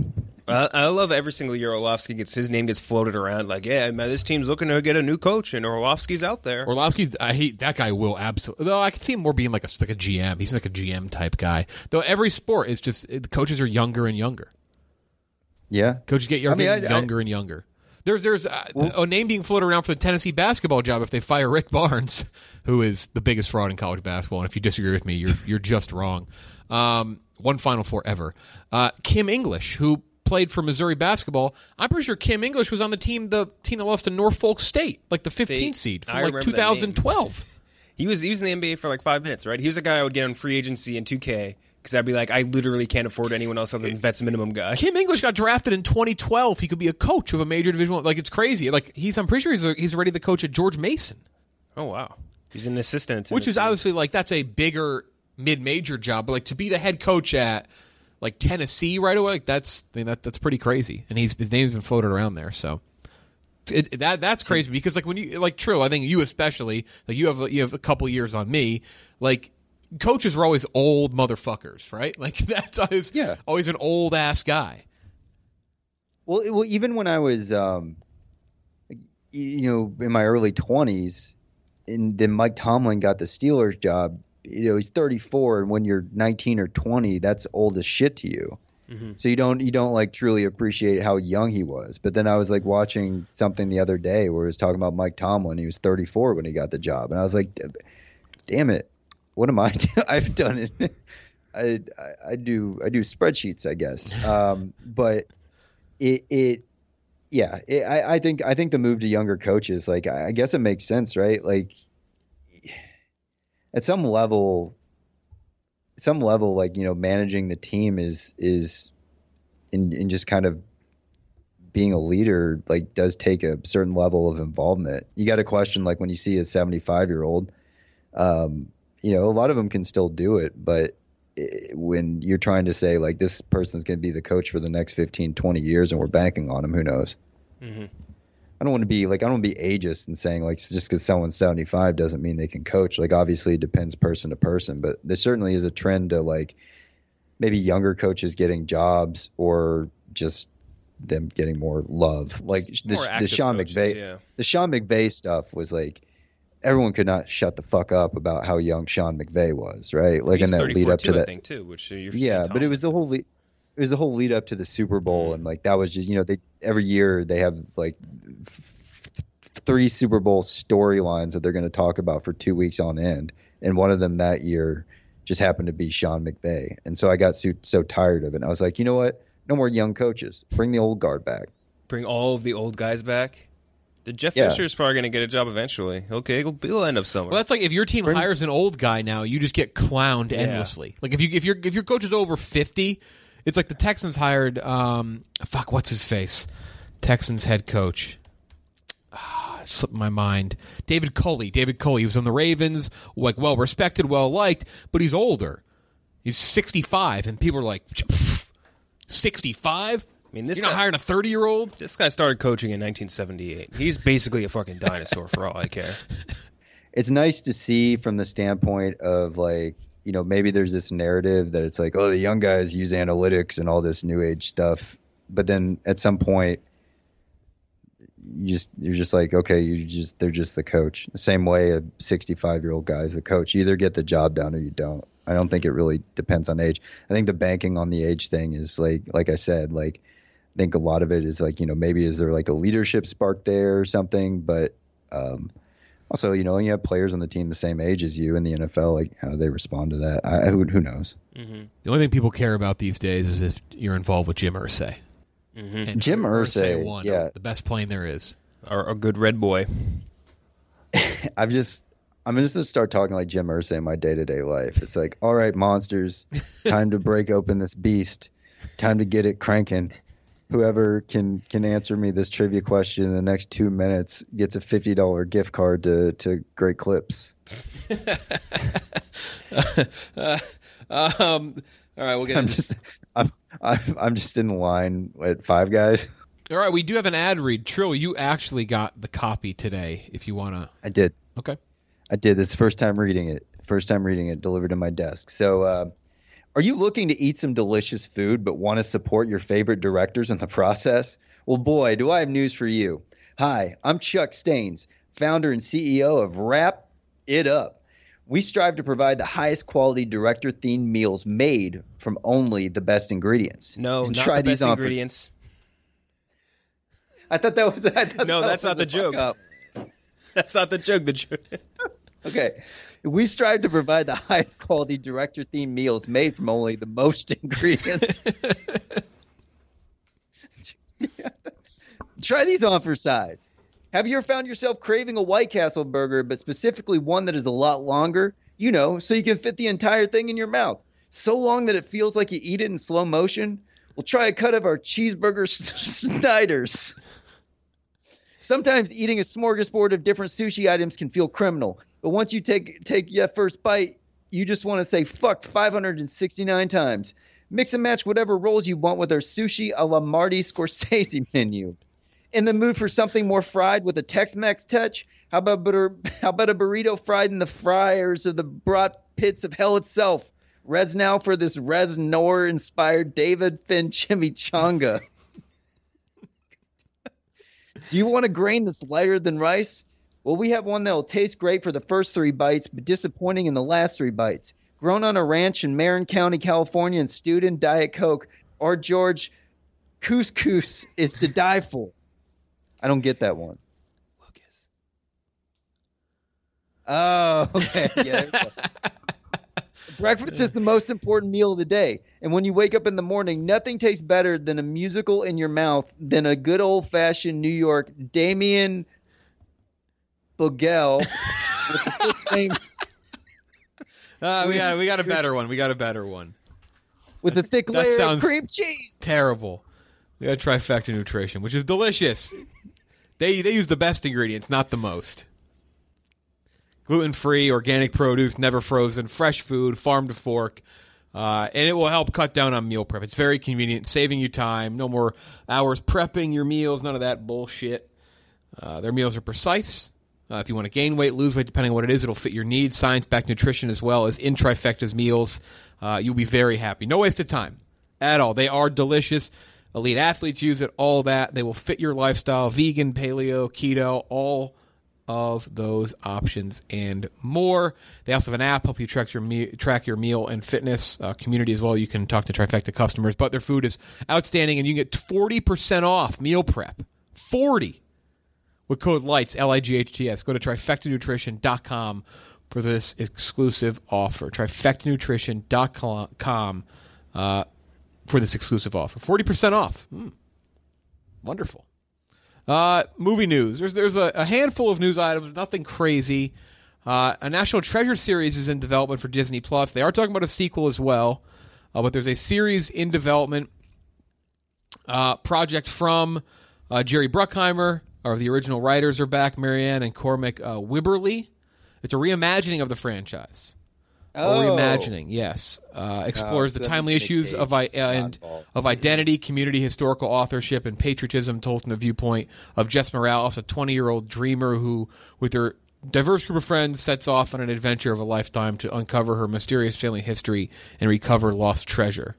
I, I love every single year Orlovsky gets his name gets floated around like, yeah, man, this team's looking to get a new coach, and Orlovsky's out there. Orlovsky's, I hate that guy. Will absolutely. Though I could see him more being like a like a G M. He's like a G M type guy. Though every sport is just the coaches are younger and younger. Yeah, coaches get younger, I mean, I, younger I, and younger. There's there's uh, well, a name being floated around for the Tennessee basketball job if they fire Rick Barnes, who is the biggest fraud in college basketball. And if you disagree with me, you're you're just wrong. Um, one Final Four ever. Uh, Kim English, who played for Missouri basketball. I'm pretty sure Kim English was on the team, the team that lost to Norfolk State, like the fifteenth they, seed from I like twenty twelve. He was he was in the N B A for like five minutes, right? He was a guy I would get on free agency in two K because I'd be like, I literally can't afford anyone else other than Vets minimum guy. Kim English got drafted in twenty twelve. He could be a coach of a major Division One. Like it's crazy. Like he's, I'm pretty sure he's a, he's already the coach at George Mason. Oh wow, he's an assistant, which is obviously like that's a bigger mid-major job. But like to be the head coach at like Tennessee right away, like that's I mean, that that's pretty crazy. And he's his name's been floated around there, so it, that that's crazy because like when you like true, I think you especially like you have you have a couple years on me. Like coaches are always old motherfuckers, right? Like that's always yeah. always an old ass guy. Well, it, well, even when I was, um, you know, in my early twenties, and then Mike Tomlin got the Steelers job. You know, he's thirty-four, and when you're nineteen or twenty, that's old as shit to you. Mm-hmm. So you don't you don't like truly appreciate how young he was. But then I was like watching something the other day where it was talking about Mike Tomlin. He was thirty-four when he got the job, and I was like, damn it, what am I doing? I've done it. I, I I do I do spreadsheets, I guess. Um, but it it yeah, it, I I think I think the move to younger coaches, like I, I guess it makes sense, right? Like. At some level, some level, like, you know, managing the team is, is in, in just kind of being a leader, like does take a certain level of involvement. You got to question, like when you see a seventy-five year old, um, you know, a lot of them can still do it, but it, when you're trying to say like, this person's going to be the coach for the next fifteen, twenty years and we're banking on him, who knows? Mm-hmm. I don't want to be like I don't want to be ageist and saying like just because someone's seventy-five doesn't mean they can coach. Like obviously it depends person to person, but there certainly is a trend to like maybe younger coaches getting jobs or just them getting more love. Like the, the Sean coaches, McVay, yeah. the Sean McVay stuff was like everyone could not shut the fuck up about how young Sean McVay was, right? Like in that lead up to that, I think too, which you're yeah, but it was the whole. Le- It was the whole lead up to the Super Bowl, and like that was just you know they every year they have like f- three Super Bowl storylines that they're going to talk about for two weeks on end, and one of them that year just happened to be Sean McVay, and so I got so, so tired of it. And I was like, you know what? No more young coaches. Bring the old guard back. Bring all of the old guys back. The Jeff yeah. Fisher's probably going to get a job eventually. Okay, he'll, he'll end up somewhere. Well, that's like if your team Bring, hires an old guy now, you just get clowned yeah. endlessly. Like if you if your if your coach is over fifty. It's like the Texans hired, um, fuck, what's his face? Texans head coach. Ah, it slipped my mind. David Culley. David Culley. He was on the Ravens, like well respected, well liked, but he's older. He's sixty-five, and people are like, sixty-five? I mean, this You're guy, not hiring a thirty-year-old? This guy started coaching in nineteen seventy-eight. He's basically a fucking dinosaur for all I care. It's nice to see from the standpoint of like, you know, maybe there's this narrative that it's like, oh, the young guys use analytics and all this new age stuff. But then at some point, you just you're just like, okay, you just they're just the coach. The same way a sixty-five year old guy is the coach. You either get the job done or you don't. I don't think it really depends on age. I think the banking on the age thing is like, like I said, like I think a lot of it is like, you know, maybe is there like a leadership spark there or something, but. um Also, you know, you have players on the team the same age as you in the N F L. Like, how do they respond to that? I, who, who knows? Mm-hmm. The only thing people care about these days is if you're involved with Jim Irsay. Mm-hmm. And Jim Irsay, won, yeah, the best plane there is, or a good red boy. I've just, I'm just gonna start talking like Jim Irsay in my day to day life. It's like, all right, monsters, time to break open this beast, time to get it cranking. Whoever can, can answer me this trivia question in the next two minutes gets a fifty dollars gift card to, to Great Clips. uh, um, all right, we'll get. I'm into... just, I'm, I'm, I'm just in line at Five Guys. All right, we do have an ad read. Trill, you actually got the copy today. If you want to, I did. Okay, I did. It's the first time reading it. First time reading it delivered to my desk. So. Uh, Are you looking to eat some delicious food but want to support your favorite directors in the process? Well, boy, do I have news for you. Hi, I'm Chuck Staines, founder and C E O of Wrap It Up. We strive to provide the highest quality director-themed meals made from only the best ingredients. No, and not try the these best on for- ingredients. I thought that was. I thought No, that that's was not the a joke. fuck up. That's not the joke. The joke. Okay. We strive to provide the highest quality director-themed meals made from only the most ingredients. Try these on for size. Have you ever found yourself craving a White Castle burger, but specifically one that is a lot longer? You know, so you can fit the entire thing in your mouth. So long that it feels like you eat it in slow motion? Well, try a cut of our cheeseburger Snyder's. Sometimes eating a smorgasbord of different sushi items can feel criminal. But once you take take that first bite, you just want to say fuck five hundred sixty-nine times. Mix and match whatever rolls you want with our sushi a la Marty Scorsese menu. In the mood for something more fried with a Tex-Mex touch? How about, butter, how about a burrito fried in the fryers of the brat pits of hell itself? Res now for this Res Nor-inspired David Finn chimichanga. Do you want a grain that's lighter than rice? Well, we have one that will taste great for the first three bites, but disappointing in the last three bites. Grown on a ranch in Marin County, California, and stewed in Diet Coke, our George couscous is to die for. I don't get that one. Lucas. Oh, okay. Yeah, there we go. Breakfast is the most important meal of the day. And when you wake up in the morning, nothing tastes better than a musical in your mouth than a good old-fashioned New York Damien Bugel with the thick name, Uh, we got we got a better one. We got a better one. with a thick That layer sounds- of cream cheese. Terrible. We got Trifecta Nutrition, which is delicious. They they use the best ingredients, not the most. Gluten-free, organic produce, never frozen, fresh food, farm to fork. Uh, and it will help cut down on meal prep. It's very convenient, saving you time. No more hours prepping your meals, none of that bullshit. Uh, their meals are precise. Uh, if you want to gain weight, lose weight, depending on what it is, it'll fit your needs. Science-backed nutrition as well as in Trifecta's meals. Uh, you'll be very happy. No waste of time at all. They are delicious. Elite athletes use it, all that. They will fit your lifestyle, vegan, paleo, keto, all of those options and more. They also have an app, help you track your me- track your meal and fitness uh, community as well. You can talk to Trifecta customers, but their food is outstanding, and you can get forty percent off meal prep. forty with code LIGHTS, L I G H T S. Go to trifecta nutrition dot com for this exclusive offer. trifecta nutrition dot com uh, for this exclusive offer. forty percent off. Mm. Wonderful. Uh, movie news. There's there's a, a handful of news items, nothing crazy. Uh, a National Treasure series is in development for Disney Plus. They are talking about a sequel as well, uh, but there's a series in development uh, project from uh, Jerry Bruckheimer, or the original writers are back, Marianne and Cormac uh, Wibberley. It's a reimagining of the franchise. Oh. A reimagining, yes. Uh, explores Oh, the so timely Nick issues Cage of I- uh, and oddball. of identity, community, historical authorship, and patriotism, told from the viewpoint of Jess Morales, a twenty-year-old dreamer who, with her diverse group of friends, sets off on an adventure of a lifetime to uncover her mysterious family history and recover lost treasure.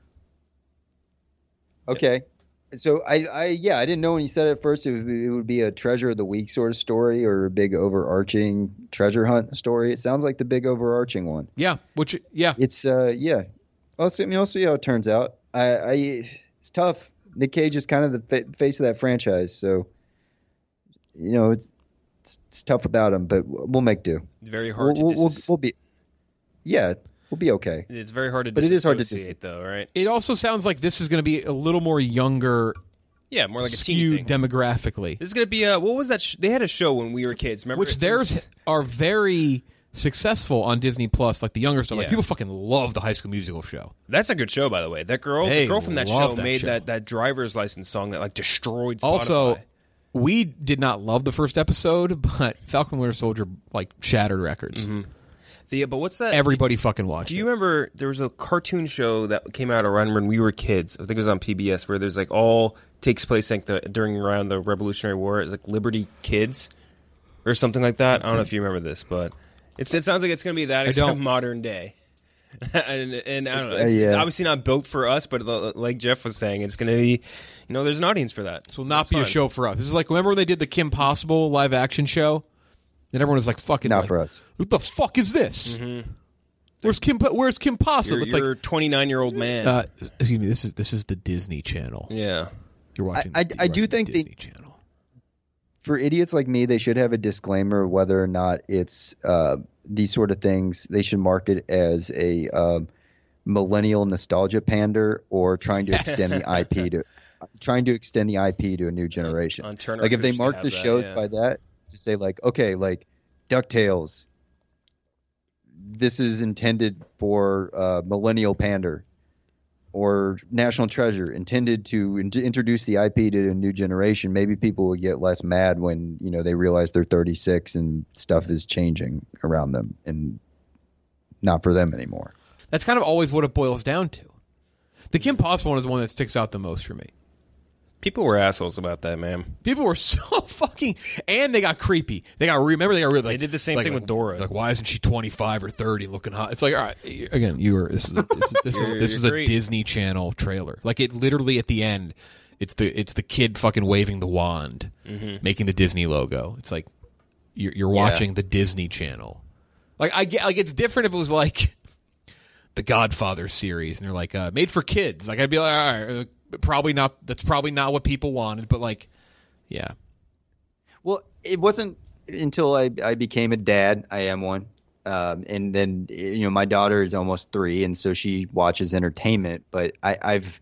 Okay. So I, I, yeah, I didn't know when you said it at first it would, be, it would be a treasure of the week sort of story or a big overarching treasure hunt story. It sounds like the big overarching one. Yeah, which yeah, It's uh, yeah. I'll see, I mean, I'll see how it turns out. I, I, it's tough. Nick Cage is kind of the fa- face of that franchise, so you know it's it's, it's tough without him, but we'll make do. Very hard We'll, to we'll, dis- we'll be, yeah, we'll be okay. It's very hard to But it is hard to disassociate, though, right? it also sounds like this is going to be a little more younger, Yeah, more like a teen skewed thing. demographically. This is going to be a, what was that? Sh- they had a show when we were kids. Remember? Which It theirs was- are very successful on Disney Plus, like the younger stuff. Like Yeah. people fucking love the High School Musical show. That's a good show, by the way. That girl, They the girl from that love show that made show. that that driver's license song that like destroyed Spotify. Also, we did not love the first episode, but Falcon Winter Soldier like shattered records. Mm-hmm. The, but what's that? Everybody fucking watched Do you it. remember there was a cartoon show that came out around when we were kids? I think it was on P B S, where there's like all takes place like the during around the Revolutionary War. It's like Liberty Kids or something like that. I don't know if you remember this, but it's, it sounds like it's going to be that I except don't. modern day. and, and I don't know. It's, Uh, yeah. it's obviously not built for us, but l- like Jeff was saying, it's going to be, you know, there's an audience for that. This will not It's be fine. a show for us. This is like, remember when they did the Kim Possible live action show? And everyone was like, fucking. Not like, for us. What the fuck is this? Mm-hmm. Where's Kim? Where's Kim Possible? You're, It's you're like a twenty-nine year old man. Uh, excuse me. This is this is the Disney Channel. Yeah, you're watching. I, I, the, you're I do watching think the they, Disney Channel. For idiots like me, they should have a disclaimer whether or not it's uh, these sort of things. They should mark it as a uh, millennial nostalgia pander or trying to extend the I P to trying to extend the I P to a new generation. On Turner Like if they Hooch, they mark have the that, shows yeah. by that, to say like, okay, like DuckTales, this is intended for uh, millennial pander, or National Treasure, intended to in- introduce the I P to a new generation. Maybe people will get less mad when, you know, they realize they're thirty-six and stuff is changing around them and not for them anymore. That's kind of always what it boils down to. The Kim Possible one is the one that sticks out the most for me. people were assholes about that, man. People were so fucking, and they got creepy. They got remember they got really. Like, they did the same like, thing like, with Dora. Like, why isn't she twenty-five or thirty, looking hot? It's like, all right, again, you were. This is a, this, this is You're- this is you're a great. Disney Channel trailer. Like it literally at the end, it's the it's the kid fucking waving the wand, Mhm. making the Disney logo. It's like you're you're Yeah. watching the Disney Channel. Like I get, like it's different if it was like the Godfather series, and they're like uh, made for kids. Like I'd be like, all right, uh, probably not. That's probably not what people wanted, but like, yeah. Well, it wasn't until I, I became a dad. I am one. Um, and then, you know, my daughter is almost three, and so she watches entertainment. But I, I've,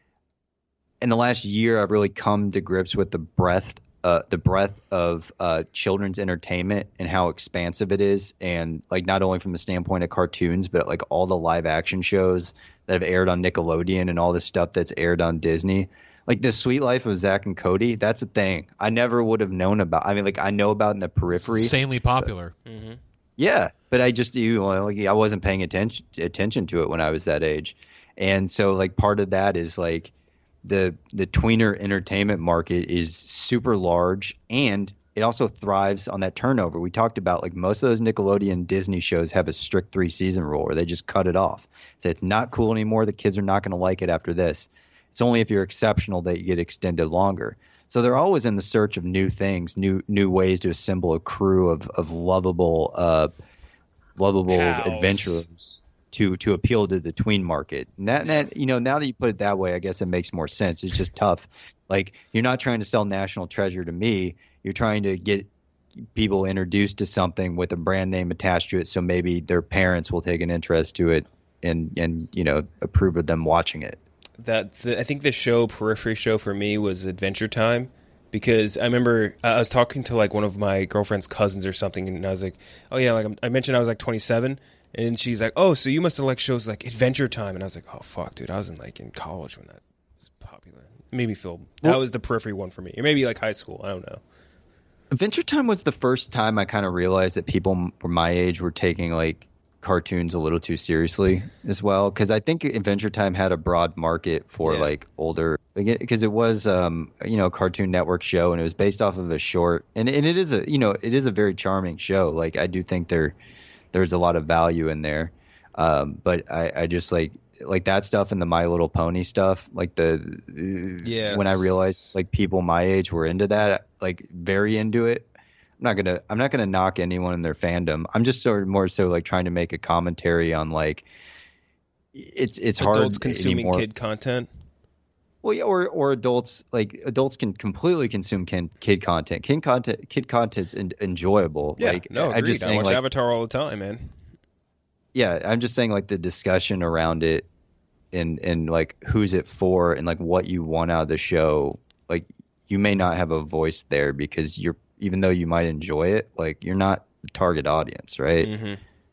in the last year, I've really come to grips with the breadth, uh, the breadth of uh, children's entertainment and how expansive it is. And like not only from the standpoint of cartoons, but like all the live action shows that have aired on Nickelodeon and all the stuff that's aired on Disney. Like The Sweet Life of Zach and Cody, that's a thing I never would have known about. I mean, like I know about in the periphery. Insanely popular. Mm-hmm. Yeah, but I just you know, like, I wasn't paying attention attention to it when I was that age, and so like part of that is like the the tweener entertainment market is super large, and it also thrives on that turnover. We talked about like most of those Nickelodeon Disney shows have a strict three season rule where they just cut it off. So it's not cool anymore. The kids are not going to like it after this. It's only if you're exceptional that you get extended longer. So they're always in the search of new things, new new ways to assemble a crew of of lovable, uh, lovable Pals. adventurers to to appeal to the tween market. And that, that you know, now that you put it that way, I guess it makes more sense. It's just tough. Like you're not trying to sell National Treasure to me. You're trying to get people introduced to something with a brand name attached to it, so maybe their parents will take an interest to it and and you know approve of them watching it. That the, I think the show Periphery show for me was Adventure Time, because I remember I was talking to like one of my girlfriend's cousins or something, and I was like, "Oh yeah," like I'm, I mentioned I was like twenty-seven, and she's like, "Oh, so you must have liked shows like Adventure Time," and I was like, "Oh fuck, dude, I was in like in college when that was popular." It made me feel that Well- was the Periphery one for me, or maybe like high school. I don't know. Adventure Time was the first time I kind of realized that people m- from my age were taking like cartoons a little too seriously as well. Because I think Adventure Time had a broad market for Yeah. like older, because it was um you know a Cartoon Network show, and it was based off of a short, and and it is a you know it is a very charming show. Like I do think there there's a lot of value in there, um, but I I just like like that stuff and the My Little Pony stuff, like the Yes. when I realized like people my age were into that, like very into it. I'm not gonna I'm not gonna knock anyone in their fandom. I'm just sort of more so like trying to make a commentary on like it's it's hard Adults consuming anymore. kid content. Well, yeah, or or adults like adults can completely consume kid, kid content. Kid content kid content's en- enjoyable. Yeah, like no, I'm agreed. just I saying watch like Avatar all the time, man. yeah, I'm just saying like the discussion around it and and like who's it for and like what you want out of the show. Like you may not have a voice there because you're even though you might enjoy it, like you're not the target audience, right? Mm-hmm.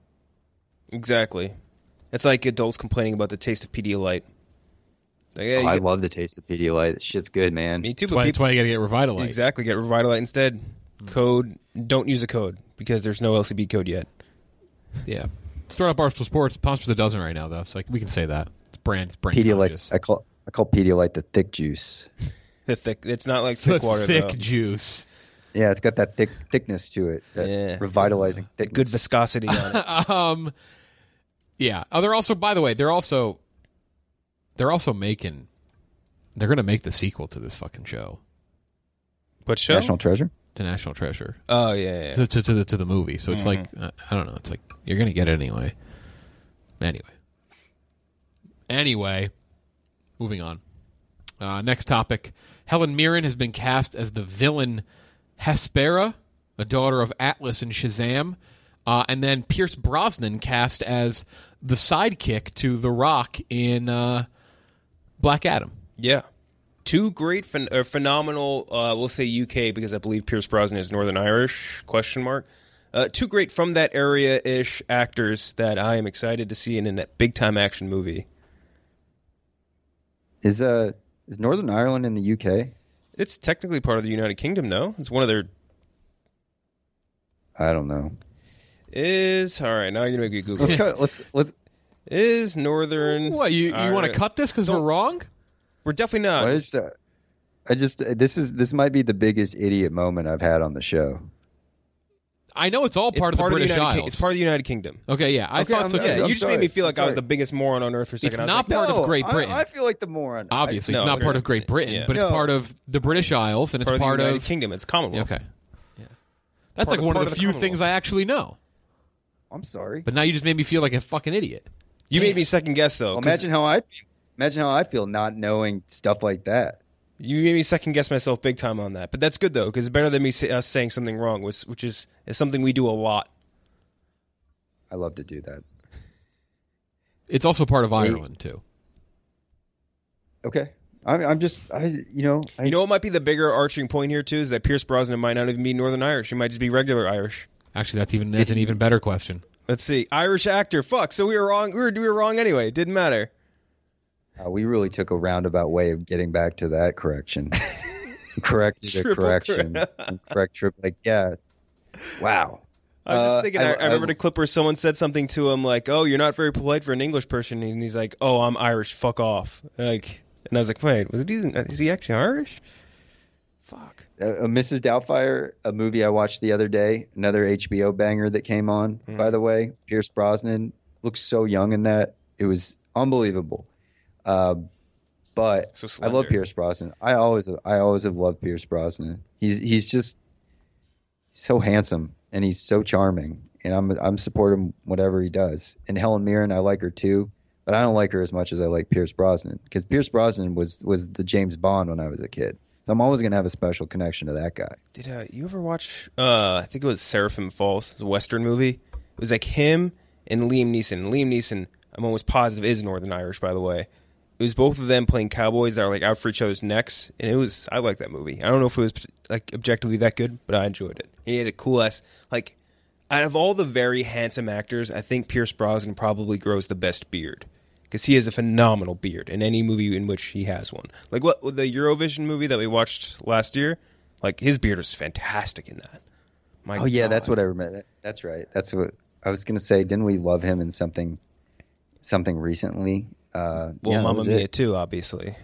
Exactly. It's like adults complaining about the taste of Pedialyte. Like, yeah, Oh, you I get- love the taste of Pedialyte. That shit's good, man. me too. That's But why, people, that's why you got to get Revitalight. exactly, get Revitalight instead. Code. Don't use a code because there's no L C B code yet. Yeah. Startup Barstool Sports sponsors a dozen right now, though, so like, we can say that it's brand it's brand Pedialyte. conscious. I call I call Pedialyte the thick juice. The thick. It's not like The thick water thick though. juice. Yeah, it's got that thick thickness to it. That Yeah. revitalizing thickness. Good viscosity on it. um, Yeah. Oh, they're also, by the way, they're also, they're also making, they're going to make the sequel to this fucking show. What show? National Treasure? To National Treasure. Oh, yeah, yeah. To, to, to, the, to the movie. So it's Mhm. like, uh, I don't know. It's like, you're going to get it anyway. Anyway. Anyway. Moving on. Uh, next topic. Helen Mirren has been cast as the villain Hespera, a daughter of Atlas and Shazam. Uh, and then Pierce Brosnan cast as the sidekick to The Rock in uh, Black Adam. Yeah. Two great, phen- or phenomenal, uh, we'll say U K because I believe Pierce Brosnan is Northern Irish, question mark. Uh, two great from that area-ish actors that I am excited to see in a big-time action movie. Is uh is Northern Ireland in the U K? It's technically part of the United Kingdom, no? It's one of their... I don't know. Is... All right, now you're going to make me Google. Let's cut, let's let's Is Northern... What, you, you want to Ireland- cut this because we're Don't- wrong? We're definitely not. I just, uh, I just this is this might be the biggest idiot moment I've had on the show. I know it's all It's part of the British United Ki- Isles. It's part of the United Kingdom. Okay, yeah. I Okay, thought so. I'm- Yeah, I'm you just sorry. made me feel like I'm I was sorry. the biggest moron on earth for a second. It's I was not like, part No, of Great I- Britain. I, feel like the moron. Obviously, No, it's not okay. part of Great Britain, Yeah. but it's No. part of the British Isles, and it's part, part of the United of... Kingdom. It's Commonwealth. Okay. Yeah. That's Part like of- one part of the of the few Commonwealth. things I actually know. I'm sorry. But now you just made me feel like a fucking idiot. You made me second guess, though. Well, 'cause imagine how I imagine how I feel not knowing stuff like that. You made me second guess myself big time on that. But that's good, though, because it's better than me say, us saying something wrong, which, which is, is something we do a lot. I love to do that. It's also part of Ireland, too. Okay, I'm, I'm just I you know I, You know what might be the bigger arching point here, too, is that Pierce Brosnan might not even be Northern Irish. He might just be regular Irish. Actually, that's even that's an even better question. Let's see. Irish actor. Fuck. So we were wrong. We were, we were wrong anyway. It didn't matter. uh, we really took a roundabout way of getting back to that correction. Corrected a Triple correction. correct. Correct trip. Like yeah. Wow. I was just Uh, thinking, I- I, I remember I- the clip where someone said something to him like, oh, you're not very polite for an English person. And he's like, oh, I'm Irish. Fuck off. Like, and I was like, wait, was it even, is he actually Irish? Fuck. Uh, uh, Missus Doubtfire, a movie I watched the other day, another H B O banger that came on, Mm. by the way. Pierce Brosnan looks so young in that. It was unbelievable. Uh, but So I love slender. Pierce Brosnan. I always I always have loved Pierce Brosnan. He's he's just so handsome and he's so charming. And I'm I'm supporting whatever he does. And Helen Mirren, I like her too, but I don't like her as much as I like Pierce Brosnan because Pierce Brosnan was was the James Bond when I was a kid. So I'm always gonna have a special connection to that guy. Did uh, you ever watch, uh, I think it was Seraphim Falls, it's a Western movie. It was like him and Liam Neeson. And Liam Neeson, I'm almost positive, is Northern Irish, by the way. It was both of them playing cowboys that are like out for each other's necks. And it was, I like that movie. I don't know if it was like objectively that good, but I enjoyed it. He had a cool ass, like, out of all the very handsome actors, I think Pierce Brosnan probably grows the best beard. Because he has a phenomenal beard in any movie in which he has one. Like what the Eurovision movie that we watched last year, like his beard was fantastic in that. My oh yeah, God. that's what I remember. That- That's right. That's what I was gonna say. Didn't we love him in something something recently? Uh, Well, yeah, that Mamma was Mia it. too, obviously.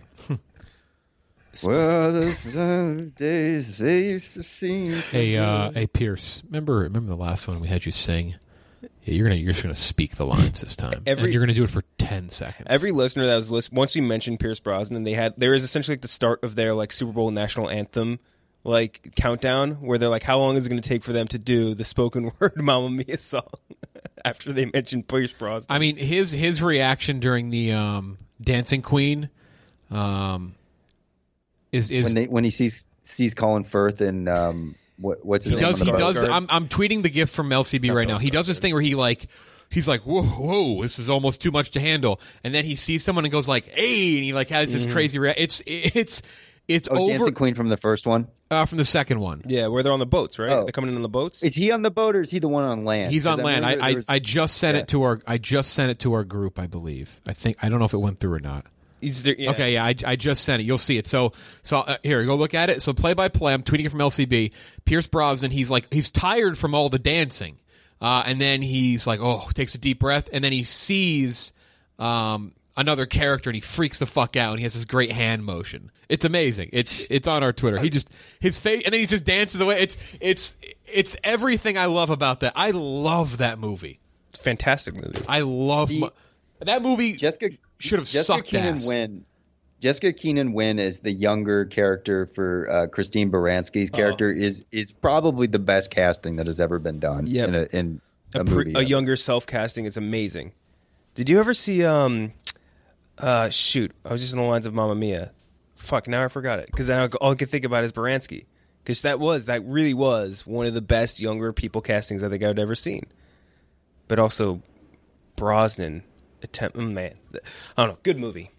Well, those days they used to seem. Hey, uh, hey, Pierce. Remember, remember the last one we had you sing? Yeah, you're gonna you're just gonna speak the lines this time. Every- and you're gonna do it for ten seconds. Every listener that was listening, once we mentioned Pierce Brosnan, they had there is essentially like the start of their like Super Bowl national anthem like countdown where they're like, how long is it going to take for them to do the spoken word Mamma Mia song after they mentioned Pierce Brosnan? I mean, his his reaction during the um, Dancing Queen um, is is when they when he sees sees Colin Firth and um what what's his he name? does on he the does. boat? I'm I'm tweeting the gift from L C B right now. He does this thing where he like. He's like, whoa, whoa, this is almost too much to handle. And then he sees someone and goes like, hey, and he like has this Mhm. crazy reaction. It's it's it's Oh, over Dancing Queen from the first one. uh, from the second one. Yeah, where they're on the boats, right? Oh. They're coming in on the boats. Is he on the boat or is he the one on land? He's 'Cause on land. I remember I, there was- I just sent Yeah. it to our I just sent it to our group. I believe. I think I don't know if it went through or not. Is there- yeah. Okay, yeah, I, I just sent it. You'll see it. So, so uh, here, go look at it. So, play by play. I'm tweeting it from L C B. Pierce Brosnan. He's like, he's tired from all the dancing, uh, and then he's like, oh, takes a deep breath, and then he sees um, another character, and he freaks the fuck out, and he has this great hand motion. It's amazing. It's it's on our Twitter. He just his face, and then he just dances away. It's it's it's everything I love about that. I love that movie. fantastic movie. I love The- mu- that movie. Jessica should have Jessica sucked Keenan ass. Wynn. Jessica Keenan Wynn as the younger character for uh, Christine Baranski's character is is probably the best casting that has ever been done Yep. in a in a, a, pre- movie. a younger self casting. It's amazing. Did you ever see? Um, uh, shoot, I was just in the lines of Mamma Mia. Fuck, now I forgot it because all I could think about is Baranski because that was that really was one of the best younger people castings I think I'd ever seen. But also, Brosnan, attempt man, I don't know, good movie.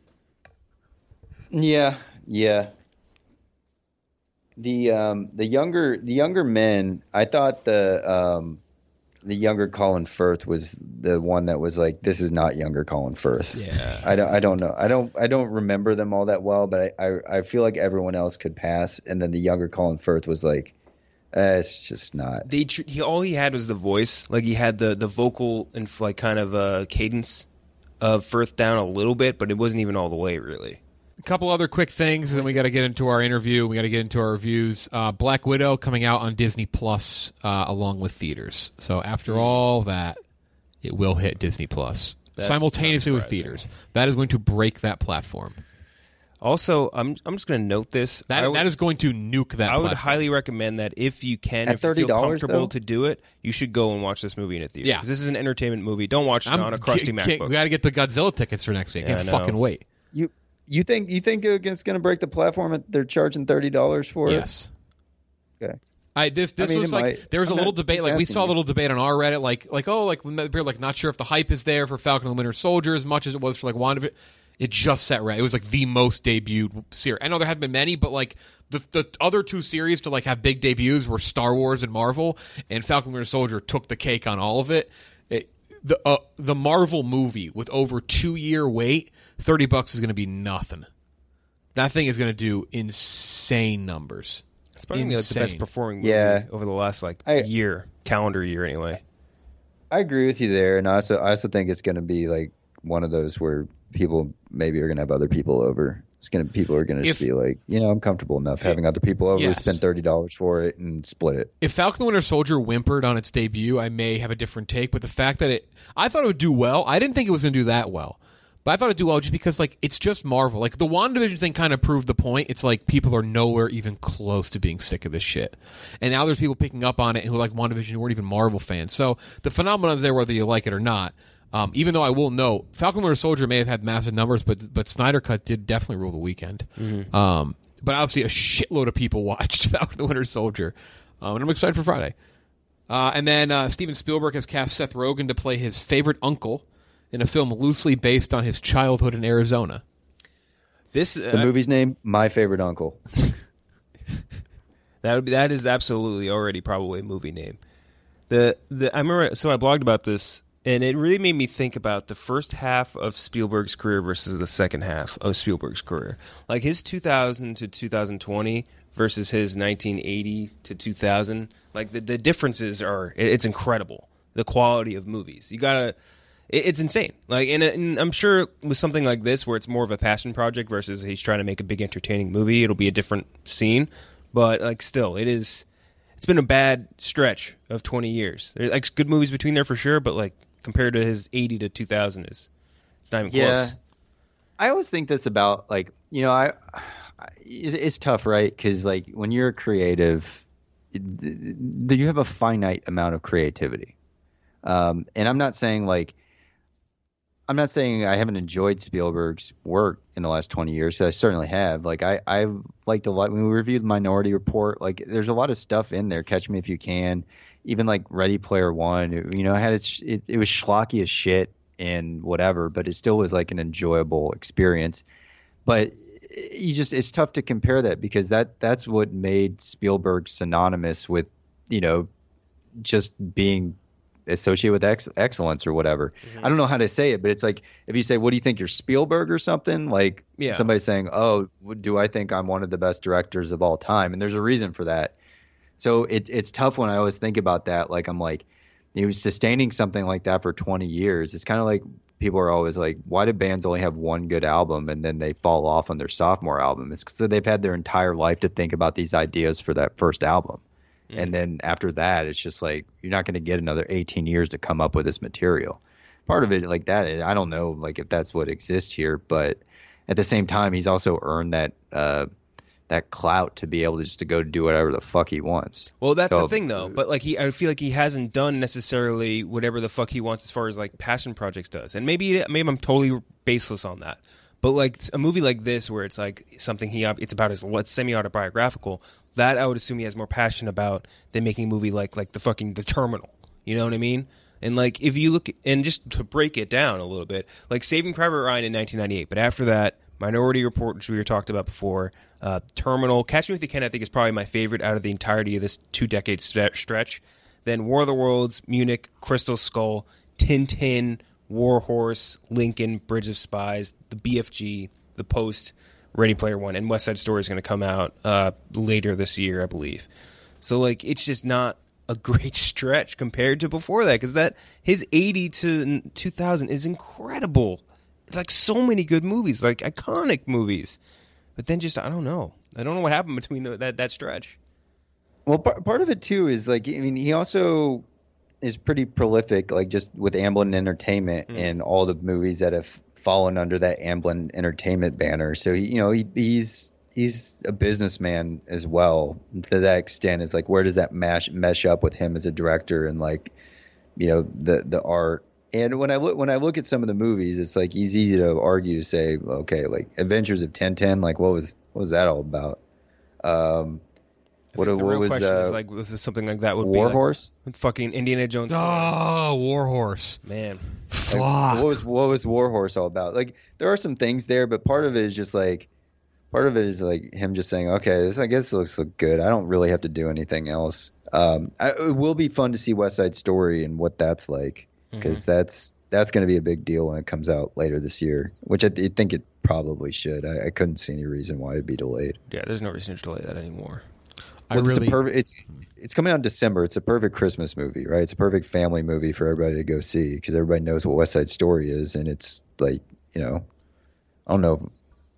Yeah, yeah. The um the younger the younger men, I thought the um the younger Colin Firth was the one that was like, this is not younger Colin Firth. Yeah. I don't I don't know. I don't I don't remember them all that well, but I I, I feel like everyone else could pass, and then the younger Colin Firth was like, eh, it's just not. They tr- he all he had was the voice, like he had the the vocal and like kind of uh cadence of Firth down a little bit, but it wasn't even all the way really. A couple other quick things, and then we got to get into our interview. We got to get into our reviews. Uh, Black Widow coming out on Disney Plus uh, along with theaters. So after all that, it will hit Disney Plus That's simultaneously not with surprising. theaters. That is going to break that platform. Also, I'm I'm just going to note this. That I would- that is going to nuke that. I would platform. highly recommend that if you can, At if you feel thirty dollars, comfortable though? to do it, you should go and watch this movie in a theater. Yeah. 'Cause this is an entertainment movie. Don't watch it I'm- on a crusty can't- can't- MacBook. We got to get the Godzilla tickets for next week. Yeah, Can't I know. fucking wait. You you think you think it's going to break the platform? At, they're charging thirty dollars for it. Yes. Okay. I this this I mean, was it like might- there was a I'm little not debate. Like we asking saw a you. little debate on our Reddit. Like like oh like when they're like not sure if the hype is there for Falcon and the Winter Soldier as much as it was for like WandaVision. It just set right. It was like the most debuted series. I know there haven't been many, but like the the other two series to like have big debuts were Star Wars and Marvel, and Falcon and Winter Soldier took the cake on all of it. it the uh, the Marvel movie with over two year wait, thirty bucks is going to be nothing. That thing is going to do insane numbers. It's probably like the best Insane. performing movie Yeah. over the last like I- year, calendar year anyway. I agree with you there, and I also I also think it's going to be like one of those where people maybe are going to have other people over. It's going to people are going to If- just be like, you know, I'm comfortable enough having other people over, Yes. spend thirty dollars for it, and split it. If Falcon the Winter Soldier whimpered on its debut, I may have a different take. But the fact that it, I thought it would do well. I didn't think it was going to do that well. But I thought it'd do well just because, like, it's just Marvel. Like, the WandaVision thing kind of proved the point. It's like people are nowhere even close to being sick of this shit. And now there's people picking up on it who like WandaVision who weren't even Marvel fans. So the phenomenon's there whether you like it or not. Um, even though I will note, Falcon and Winter Soldier may have had massive numbers, but but Snyder Cut did definitely rule the weekend. Mm-hmm. Um, but obviously, a shitload of people watched Falcon and Winter Soldier, um, and I'm excited for Friday. Uh, and then uh, Steven Spielberg has cast Seth Rogen to play his favorite uncle in a film loosely based on his childhood in Arizona. This The uh, movie's name, My Favorite Uncle. That would be, that is absolutely already probably a movie name. The the I remember so I blogged about this and it really made me think about the first half of Spielberg's career versus the second half of Spielberg's career. Like his two thousand to two thousand twenty versus his nineteen eighty to two thousand. Like the the differences are it, it's incredible. The quality of movies. You got to it, it's insane. Like and, and I'm sure with something like this where it's more of a passion project versus he's trying to make a big entertaining movie, it'll be a different scene. But like, still, it is. It's been a bad stretch of twenty years. There's like good movies between there for sure, but like compared to his eighty to two thousand, is it's not even Yeah. close. I always think this about like you know I, I it's, it's tough, right? Because like when you're a creative, it, th- you have a finite amount of creativity, um, and I'm not saying like I'm not saying I haven't enjoyed Spielberg's work in the last twenty years. 'Cause I certainly have. Like I I've liked a lot when we reviewed Minority Report. Like there's a lot of stuff in there. Catch Me If You Can, even like Ready Player One. It- you know, I had it, it. It was schlocky as shit and whatever, but it still was like an enjoyable experience. But you just it's tough to compare that because that that's what made Spielberg synonymous with you know just being associated with ex- excellence or whatever. Mm-hmm. I don't know how to say it, but it's like if you say, "What do you think you're Spielberg or something?" Like Yeah. somebody saying, "Oh, do I think I'm one of the best directors of all time?" And there's a reason for that. So it, it's tough when I always think about that. Like I'm like, you know, sustaining something like that for twenty years. It's kind of like people are always like, "Why do bands only have one good album and then they fall off on their sophomore album?" It's because they've had their entire life to think about these ideas for that first album. And then after that, it's just like you're not going to get another eighteen years to come up with this material. Part of it like that, I don't know like if that's what exists here, but at the same time, he's also earned that uh, that clout to be able to just to go do whatever the fuck he wants. Well, that's so, the thing, though. But like, he, I feel like he hasn't done necessarily whatever the fuck he wants as far as like passion projects does. And maybe maybe I'm totally baseless on that. But like a movie like this, where it's like something he it's about his it's semi autobiographical, that I would assume he has more passion about than making a movie like like the fucking The Terminal. You know what I mean? And like if you look and just to break it down a little bit, like Saving Private Ryan in nineteen ninety-eight, but after that, Minority Report, which we were talked about before, uh, Terminal, Catch Me If You Can, I think is probably my favorite out of the entirety of this two-decade st- stretch. Then War of the Worlds, Munich, Crystal Skull, Tintin, War Horse, Lincoln, Bridge of Spies, the B F G, The Post, Ready Player One, and West Side Story is going to come out uh, later this year, I believe. So like, it's just not a great stretch compared to before that, because that his eighty to two thousand is incredible. Like so many good movies, like iconic movies, but then just I don't know. I don't know what happened between the, that that stretch. Well, part part of it too is like I mean he also is pretty prolific, like just with Amblin Entertainment mm. and all the movies that have fallen under that Amblin Entertainment banner. So he, you know he, he's he's a businessman as well. To that extent, is like where does that mash mesh up with him as a director and like you know the the art. And when I look when I look at some of the movies, it's like it's easy to argue, say, okay, like Adventures of Tintin, like what was what was that all about? Um, what the what real was question uh, is like was something like that would War be like Horse? Fucking Indiana Jones. Oh, War Horse, man. Fuck. Like, what was what was War Horse all about? Like there are some things there, but part of it is just like part of it is like him just saying, okay, this I guess looks look good. I don't really have to do anything else. Um, I, it will be fun to see West Side Story and what that's like. Because mm-hmm. that's that's going to be a big deal when it comes out later this year, which I, I think it probably should. I, I couldn't see any reason why it'd be delayed. Yeah, there's no reason to delay that anymore. I well, really, it's, a perfect, it's it's coming out in December. It's a perfect Christmas movie, right? It's a perfect family movie for everybody to go see because everybody knows what West Side Story is, and it's like you know, I don't know.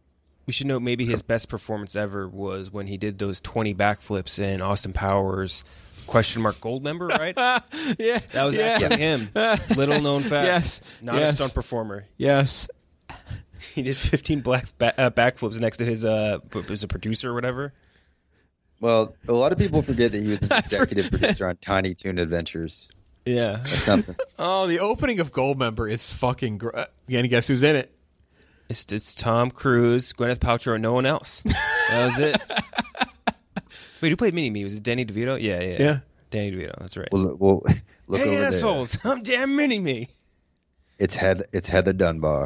We should note maybe his best performance ever was when he did those twenty backflips in Austin Powers. Question mark gold member, right? yeah, that was yeah. actually him. Little known fact. Yes, not yes. a stunt performer. Yes, he did fifteen black ba- uh, backflips next to his uh, as a producer or whatever. Well, a lot of people forget that he was an executive producer on Tiny Toon Adventures. Yeah, that's something. Oh, the opening of Goldmember is fucking great. You any guess who's in it? It's, it's Tom Cruise, Gwyneth Paltrow, and no one else. That was it. Wait, who played Mini-Me? Was it Danny DeVito? Yeah, yeah. Yeah. Danny DeVito, that's right. Well, well look hey, over assholes, there. I'm damn Mini-Me. It's, Heather, it's Heather Dunbar.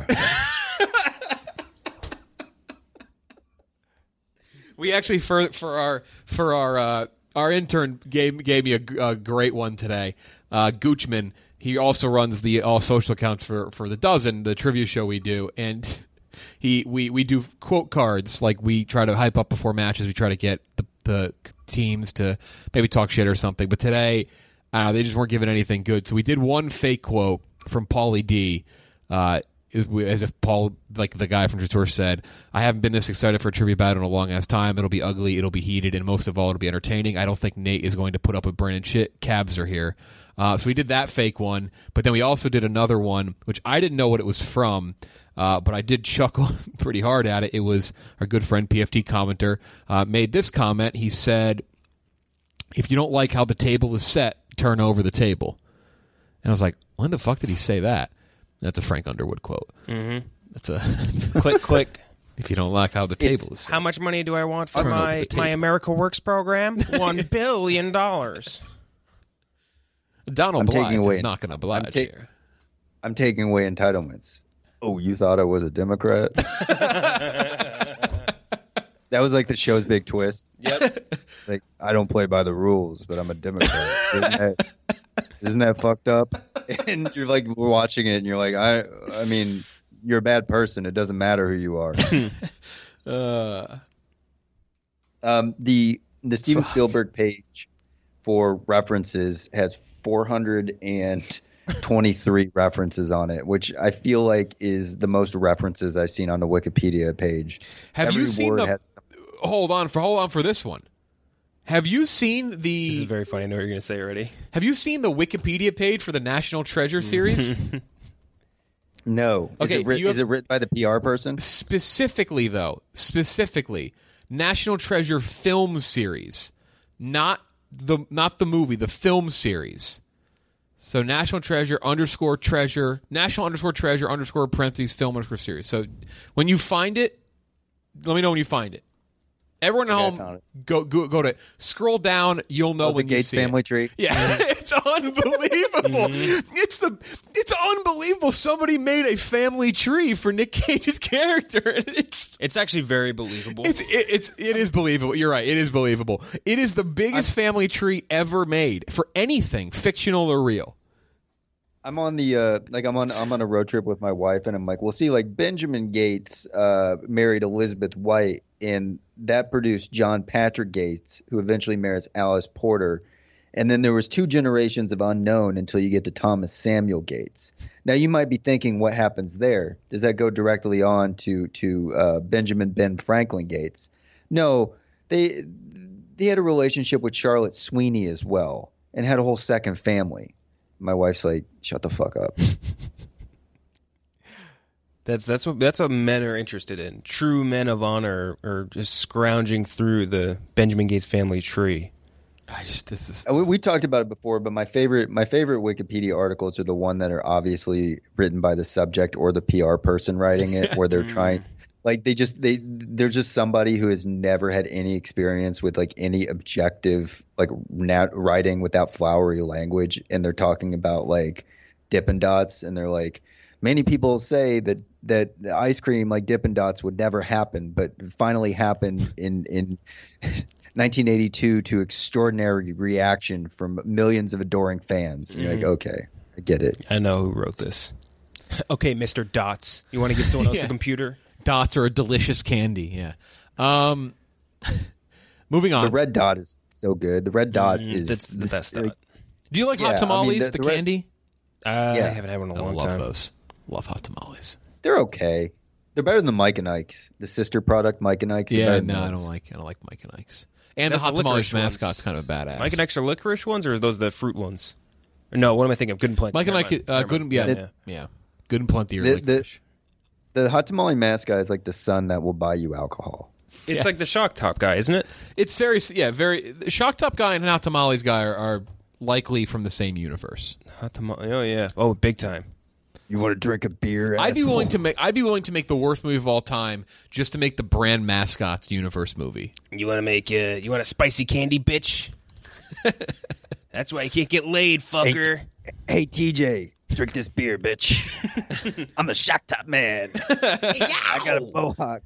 We actually, for for our for our uh, our intern gave gave me a, a great one today. Uh, Goochman, he also runs the all social accounts for, for the Dozen, the trivia show we do, and he we, we do quote cards, like we try to hype up before matches. We try to get the, the teams to maybe talk shit or something. But today, uh, they just weren't giving anything good. So we did one fake quote from Paulie D. Uh, as if Paul, like the guy from Tour, said, I haven't been this excited for a trivia battle in a long ass time. It'll be ugly, it'll be heated, and most of all, it'll be entertaining. I don't think Nate is going to put up with Brennan shit. Cabs are here. Uh, so we did that fake one, but then we also did another one, which I didn't know what it was from, uh, but I did chuckle pretty hard at it. It was our good friend P F T commenter uh, made this comment. He said, if you don't like how the table is set, turn over the table. And I was like, when the fuck did he say that? That's a Frank Underwood quote. Mm-hmm. That's a, that's a click click. If you don't like how the table it's, is set. How much money do I want for Turn my, my America Works program? One billion dollars. Donald I'm Blythe taking away, is not going to oblige I'm ta- here. I'm taking away entitlements. Oh, you thought I was a Democrat? That was like the show's big twist. Yep. Like, I don't play by the rules, but I'm a Democrat. Isn't that, isn't that fucked up? And you're like, we're watching it, and you're like, I, I mean, you're a bad person. It doesn't matter who you are. uh, um, the the Steven fuck. Spielberg page for references has four hundred twenty-three references on it, which I feel like is the most references I've seen on the Wikipedia page. Have Every you seen word the? has Hold on for hold on for this one. Have you seen the? This is very funny. I know what you're going to say already. Have you seen the Wikipedia page for the National Treasure series? No. Okay, Is it, writ- you have- is it written by the P R person? Specifically, though, specifically, National Treasure film series, not the not the movie, the film series. So National Treasure underscore treasure, National underscore treasure underscore parentheses film underscore series. So when you find it, let me know when you find it. Everyone at Okay, I home, found it. go, go go to scroll down. You'll know Oh, when the you Gates see family it. tree. Yeah, it's unbelievable. It's the it's unbelievable. Somebody made a family tree for Nick Cage's character, and it's It's actually very believable. it's it, it's it is believable. You're right. It is believable. It is the biggest family tree ever made for anything, fictional or real. I'm on the uh, like I'm on I'm on a road trip with my wife, and I'm like, we'll see, like Benjamin Gates uh, married Elizabeth White, and that produced John Patrick Gates, who eventually marries Alice Porter, and then there was two generations of unknown until you get to Thomas Samuel Gates. Now you might be thinking, what happens there? Does that go directly on to to uh, Benjamin Ben Franklin Gates? No, they they had a relationship with Charlotte Sweeney as well, and had a whole second family. My wife's like, shut the fuck up. That's that's what that's what men are interested in. True men of honor are just scrounging through the Benjamin Gates family tree. I just this is Uh, We, we talked about it before, but my favorite my favorite Wikipedia articles are the one that are obviously written by the subject or the P R person writing it, where they're trying, like they just they they're just somebody who has never had any experience with like any objective like nat- writing without flowery language, and they're talking about like Dippin' Dots, and they're like, many people say that that the ice cream like Dippin' Dots would never happen, but it finally happened in in nineteen eighty-two to extraordinary reaction from millions of adoring fans. And you're like, okay, I get it. I know who wrote this. Okay, Mister Dots, you want to give someone else Yeah. the computer? Dots are a delicious candy. Yeah. Um, moving on. The red dot is so good. The red dot Mm, is that's the this- best like, dot. Do you like Yeah, hot I mean, tamales? the- the the red- candy. Uh, Yeah. I haven't had one in a I long love time. those. Love hot tamales. They're okay. They're better than Mike and Ike's. The sister product, Mike and Ike's. is better Yeah, than no, I those. don't like. I don't like Mike and Ike's. And That's the hot the tamales licorice mascot's ones. kind of badass. Mike and Ike's are licorice ones, or are those the fruit ones? Or no, what am I thinking of? Good and plenty. Mike and Never Ike, mind. uh, Never good. mind. Yeah, yeah, yeah, yeah. good and plenty. Or The- the- licorice. The hot tamale mascot is like the son that will buy you alcohol. It's Yes. like the Shock Top guy, isn't it? It's very, yeah, very. The Shock Top guy and hot tamales guy are, are likely from the same universe. Hot tamale. Oh yeah. Oh, big time. You want to drink a beer? I'd be asshole? willing to make. I'd be willing to make the worst movie of all time just to make the brand mascots universe movie. You want to make uh, you want a spicy candy, bitch? That's why you can't get laid, fucker. Hey, T J, drink this beer, bitch. I'm the Shock Top man. I got a mohawk.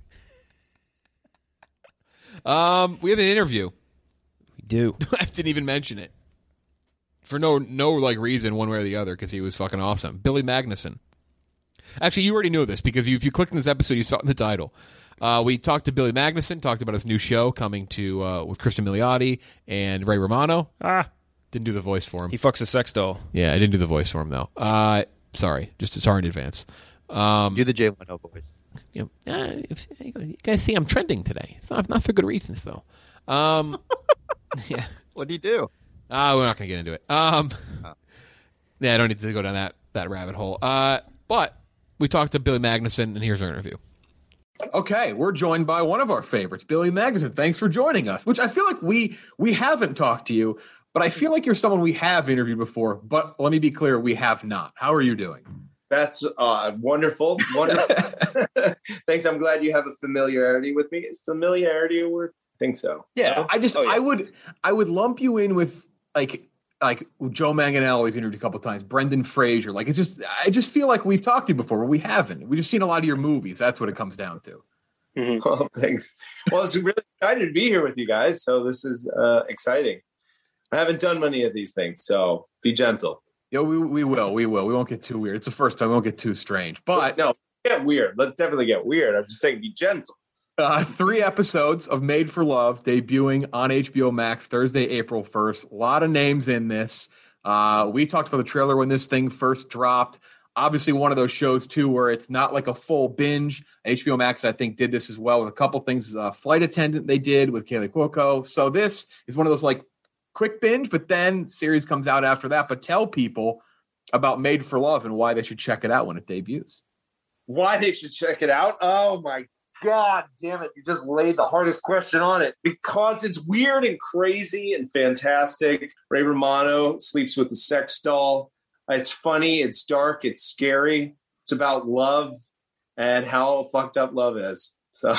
Um, we have an interview. We do. I didn't even mention it for no no like reason one way or the other because he was fucking awesome. Billy Magnuson. Actually, you already knew this because you, if you clicked in this episode, you saw it in the title. Uh, we talked to Billy Magnuson, talked about his new show coming to uh, with Kristen Milioti and Ray Romano. Ah, didn't do the voice for him. He fucks a sex doll. Yeah, I didn't do the voice for him though. Uh, sorry, just sorry in advance. Um, Do the Jay Leno voice. you, know, uh, if, you guys see I'm trending today. It's not, not for good reasons though. Um, yeah. What do you do? Uh, we're not going to get into it. Um, yeah, I don't need to go down that, that rabbit hole. Uh, but we talked to Billy Magnuson, and here's our interview. Okay, we're joined by one of our favorites, Billy Magnuson. Thanks for joining us, which I feel like we we haven't talked to you, but I feel like you're someone we have interviewed before. But let me be clear, we have not. How are you doing? That's uh, wonderful. Wonderful. Thanks. I'm glad you have a familiarity with me. Is familiarity a word? I think so. Yeah, I just Oh, yeah. I would I would lump you in with like like Joe Manganiello we've interviewed a couple of times, Brendan Fraser. Like it's just I just feel like we've talked to you before, but we haven't. We've just seen a lot of your movies. That's what it comes down to. Mhm. Well, thanks. Well, it's really excited to be here with you guys. So this is uh, exciting. I haven't done many of these things, so be gentle. Yeah, we we will, we will. We won't get too weird. It's the first time. We won't get too strange. But no, get weird. Let's definitely get weird. I'm just saying, be gentle. Uh, three episodes of Made for Love debuting on H B O Max Thursday, April first. A lot of names in this. Uh, we talked about the trailer when this thing first dropped. Obviously, one of those shows, too, where it's not like a full binge. H B O Max, I think, did this as well with a couple things. Uh, Flight Attendant they did with Kaylee Cuoco. So this is one of those, like, quick binge, but then series comes out after that. But tell people about Made for Love and why they should check it out when it debuts. Why they should check it out? Oh, my God damn it. You just laid the hardest question on it. Because it's weird and crazy and fantastic. Ray Romano sleeps with a sex doll. It's funny, it's dark, it's scary. It's about love and how fucked up love is. So,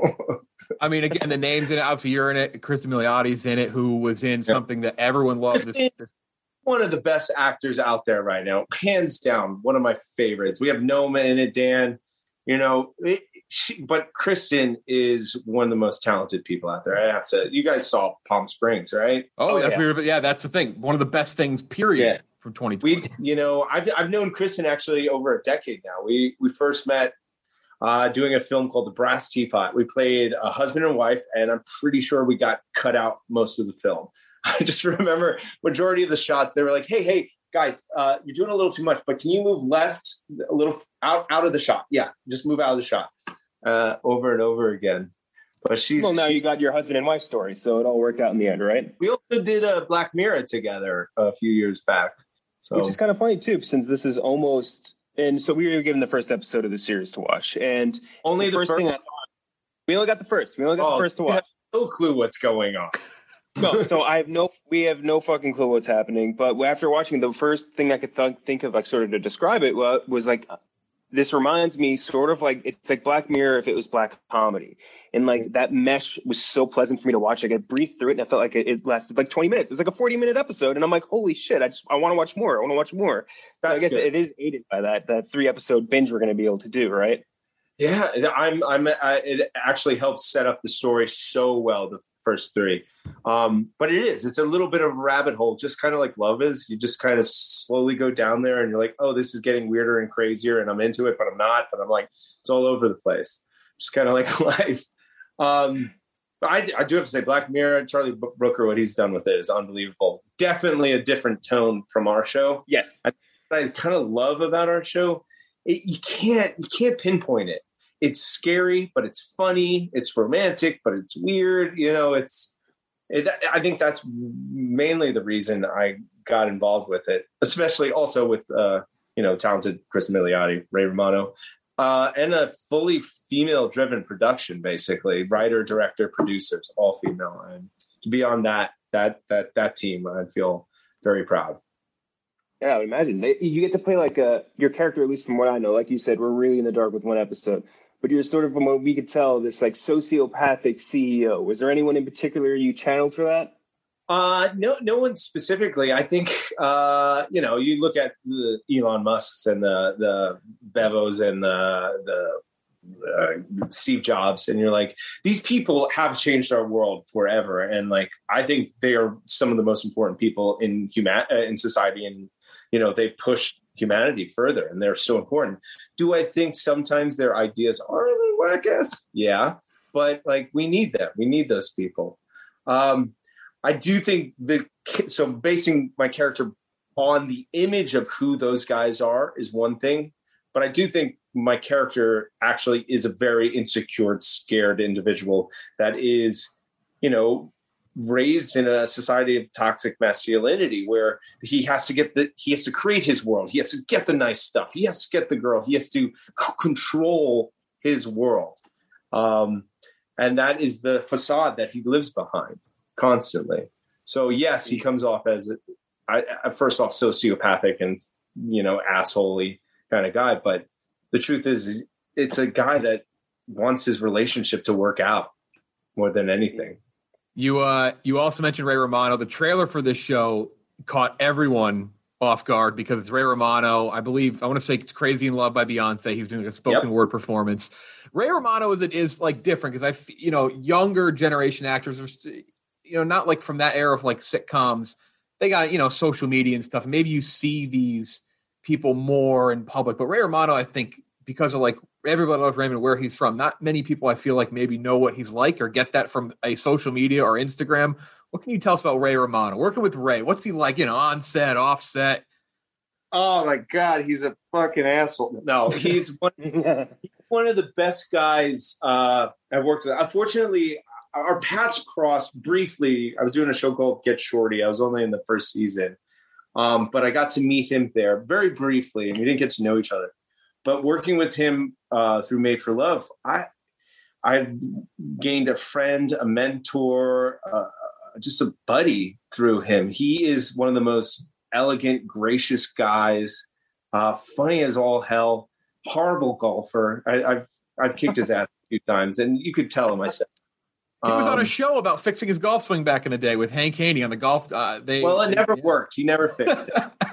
I mean, again, the names in it, obviously you're in it. Kristen Miliotti's in it, who was in something that everyone loves. This, this. One of the best actors out there right now, hands down, one of my favorites. We have Noma in it, Dan. You know, it, she, but Kristen is one of the most talented people out there. I have to. You guys saw Palm Springs, right? Oh, oh that's yeah. weird, but yeah, that's the thing. One of the best things, period. Yeah. From twenty twenty. We, you know, I've I've known Kristen actually over a decade now. We we first met uh, doing a film called The Brass Teapot. We played a husband and wife, and I'm pretty sure we got cut out most of the film. I just remember majority of the shots. They were like, "Hey, hey, guys, uh, you're doing a little too much, but can you move left a little out out of the shot? Yeah, just move out of the shot." Uh, over and over again. But she's well. Now she, you got your husband and wife story, so it all worked out in the end, right? We also did a Black Mirror together a few years back. So. Which is kind of funny too, since this is almost, and so we were given the first episode of the series to watch, and only the, the first, first thing I thought, we only got the first, we only got oh, the first to watch. Have no clue what's going on. No, so I have no, we have no fucking clue what's happening. But after watching, the first thing I could th- think of, like sort of to describe it, was, was like, this reminds me sort of like, it's like Black Mirror if it was black comedy. And like that mesh was so pleasant for me to watch. Like I breezed through it and I felt like it, it lasted like twenty minutes. It was like a forty minute episode. And I'm like, holy shit, I just, I want to watch more. I want to watch more. So I guess good. It is aided by that, that three episode binge we're going to be able to do, right? Yeah, I'm, I'm, I, it actually helps set up the story so well, the first three. Um, but it is, it's a little bit of a rabbit hole, just kind of like love is. You just kind of slowly go down there and you're like, oh, this is getting weirder and crazier and I'm into it, but I'm not. But I'm like, it's all over the place. Just kind of like life. Um, but I, I do have to say, Black Mirror, Charlie Brooker, what he's done with it is unbelievable. Definitely a different tone from our show. Yes. I, what I kind of love about our show, it, you can't, you can't pinpoint it. It's scary, but it's funny. It's romantic, but it's weird. You know, it's, it, I think that's mainly the reason I got involved with it, especially also with, uh, you know, talented Kristen Miliotti, Ray Romano, uh, and a fully female driven production, basically writer, director, producers, all female. And to be on that, that, that, that team, I feel very proud. Yeah, I would imagine they, you get to play like a, your character, at least from what I know, like you said, we're really in the dark with one episode. But you're sort of, from what we could tell, this like sociopathic C E O. Was there anyone in particular you channeled for that? Uh, no, no one specifically. I think, uh, you know, you look at the Elon Musks and the, the Bevos and the, the uh, Steve Jobs, and you're like, these people have changed our world forever. And like, I think they are some of the most important people in human uh, in society. And, you know, they push humanity further and they're so important. Do I think sometimes their ideas are a little whack-ass? Yeah. But like, we need them. We need those people. Um, I do think that, so basing my character on the image of who those guys are is one thing, but I do think my character actually is a very insecure, scared individual that is, you know, raised in a society of toxic masculinity where he has to get the, he has to create his world. He has to get the nice stuff. He has to get the girl. He has to c- control his world. Um, and that is the facade that he lives behind constantly. So yes, he comes off as I, I first off sociopathic and, you know, assholey kind of guy. But the truth is, it's a guy that wants his relationship to work out more than anything. You uh, you also mentioned Ray Romano. The trailer for this show caught everyone off guard because it's Ray Romano. I believe I want to say it's Crazy in Love by Beyonce. He was doing a spoken yep. word performance. Ray Romano is it is like different because I you know younger generation actors are you know not like from that era of like sitcoms. They got you know social media and stuff. Maybe you see these people more in public, but Ray Romano, I think, because of like everybody loves Raymond, where he's from. Not many people I feel like maybe know what he's like or get that from a social media or Instagram. What can you tell us about Ray Romano? Working with Ray, what's he like, you know, on set, off set? Oh my God, he's a fucking asshole. No, he's one, he's one of the best guys uh, I've worked with. Unfortunately, our paths crossed briefly. I was doing a show called Get Shorty. I was only in the first season, um, but I got to meet him there very briefly, and we didn't get to know each other. But working with him uh, through Made for Love, I I've gained a friend, a mentor, uh, just a buddy through him. He is one of the most elegant, gracious guys, uh, funny as all hell, horrible golfer. I, I've I've kicked his ass a few times, and you could tell him I said. He was um, on a show about fixing his golf swing back in the day with Hank Haney on the golf. Uh, they well, it they, never worked. He never fixed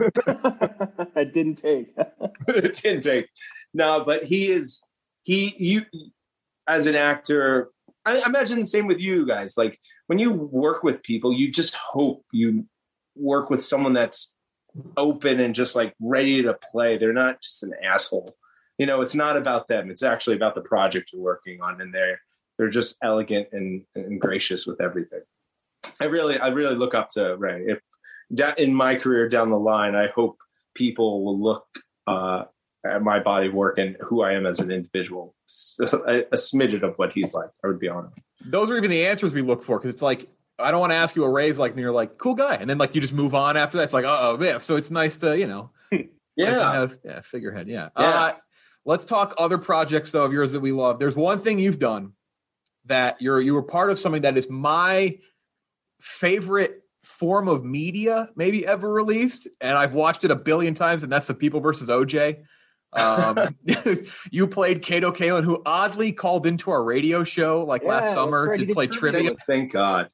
it. It didn't take. It didn't take. No, but he is he you as an actor. I imagine the same with you guys. Like when you work with people, you just hope you work with someone that's open and just like ready to play. They're not just an asshole. You know, it's not about them. It's actually about the project you're working on, and they're they're just elegant and, and gracious with everything. I really, I really look up to Ray. If in my career down the line, I hope people will look uh, at my body of work and who I am as an individual, a, a smidgen of what he's like. I would be honored. Those are even the answers we look for, because it's like, I don't want to ask you a raise, like, and you're like, cool guy. And then like, you just move on after that. It's like, uh oh, yeah. So it's nice to, you know, yeah, nice to have, yeah, figurehead. Yeah. yeah. Uh, let's talk other projects though of yours that we love. There's one thing you've done that you're, you were part of something that is my favorite form of media maybe ever released. And I've watched it a billion times, and that's The People versus O J. Um, you played Kato Kaelin, who oddly called into our radio show like Yeah, last summer right. to He did play trivia. trivia. Thank God.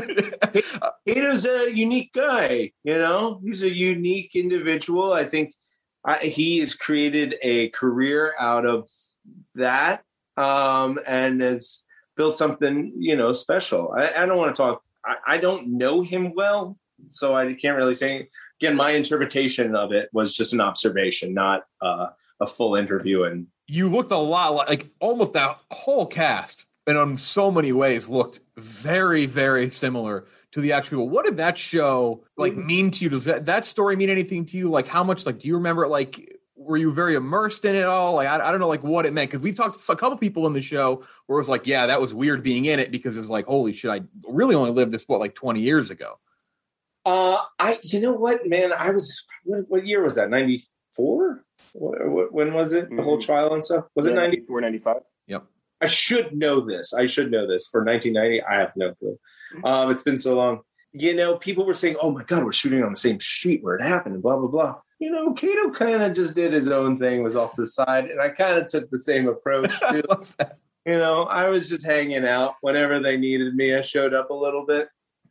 Kato's a unique guy, you know, he's a unique individual. I think I, he has created a career out of that, um, and has built something, you know, special. I, I don't want to talk. I, I don't know him well, so I can't really say. Again, my interpretation of it was just an observation, not uh, a full interview. And You looked a lot like, like almost that whole cast, and in so many ways looked very, very similar to the actual people. What did that show like mean to you? Does that, that story mean anything to you? Like how much, like, do you remember it? Like, were you very immersed in it all? Like, I, I don't know, like what it meant. Cause we've talked to a couple people in the show where it was like, yeah, that was weird being in it, because it was like, holy shit, I really only lived this, what, like twenty years ago. Uh, I, you know what, man, I was, what, what year was that? ninety-four? What, what, when was it? The whole trial and stuff? Was Yeah, it ninety-four, ninety-five? Yep. I should know this. I should know this. For nineteen ninety, I have no clue. Um, it's been so long. You know, people were saying, oh my God, we're shooting on the same street where it happened, and blah, blah, blah. You know, Kato kind of just did his own thing, was off to the side, and I kind of took the same approach too. You know, I was just hanging out. Whenever they needed me, I showed up a little bit.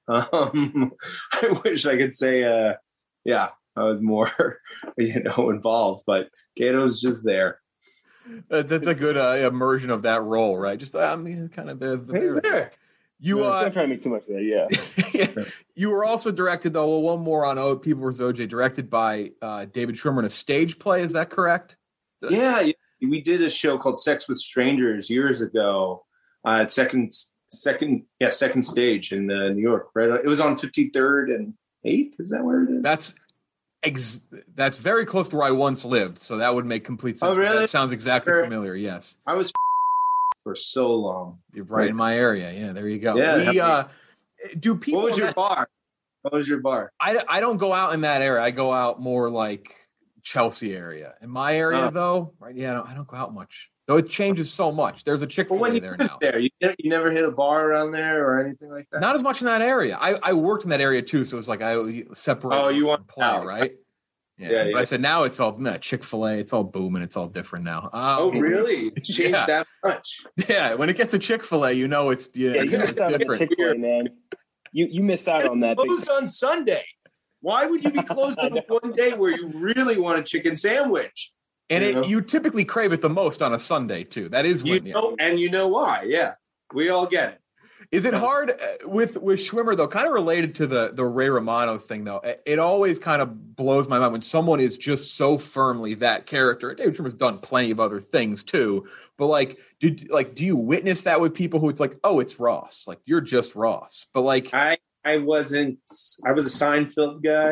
Um, I wish I could say, uh, yeah, I was more, you know, involved, but Kato's just there. Uh, that's a good uh, immersion of that role, right? Just I mean, kind of the, the He's there. You Yeah, uh, don't try to make too much of that. Yeah. you were also directed though. Well, one more on o- People versus O J, directed by uh, David Schwimmer in a stage play. Is that correct? Yeah, yeah, we did a show called Sex with Strangers years ago uh, at second, second, yeah, second stage in uh, New York. Right, it was on fifty-third and eighth. Is that where it is? That's ex- that's very close to where I once lived, so that would make complete sense. Oh, really? That sounds exactly Sure. familiar. Yes, I was for so long. You're right in my area. Yeah, there you go. Yeah. We, uh, do people? What was your that- bar? What was your bar? I, I don't go out in that area. I go out more like Chelsea area. In my area, Oh. though, right? Yeah, I don't, I don't go out much. Though it changes so much. There's a Chick-fil-A Well, when you there lived now. there, you, you never hit a bar around there or anything like that? Not as much in that area. I, I worked in that area too, so it's like I was separated. Oh, you from want play, out. right? Yeah, Yeah, but yeah. I said now it's all nah, Chick-fil-A. It's all booming. It's all different now. Um, Oh, really? It's changed yeah. that much? Yeah, when it gets to Chick-fil-A, you know it's yeah, Yeah, you it's missed out on different. Chick-fil-A, man. You you missed out on that. big Closed on Sunday. Why would you be closed on one day where you really want a chicken sandwich? And You it, know? you typically crave it the most on a Sunday too. That is You when. yeah. know, and you know why? Yeah, we all get it. Is it hard uh, with with Schwimmer though? Kind of related to the the Ray Romano thing though. It, it always kind of blows my mind when someone is just so firmly that character. David Schwimmer's done plenty of other things too, but like, do like do you witness that with people who it's like, oh, it's Ross, like you're just Ross, but like I I wasn't. I was a Seinfeld guy.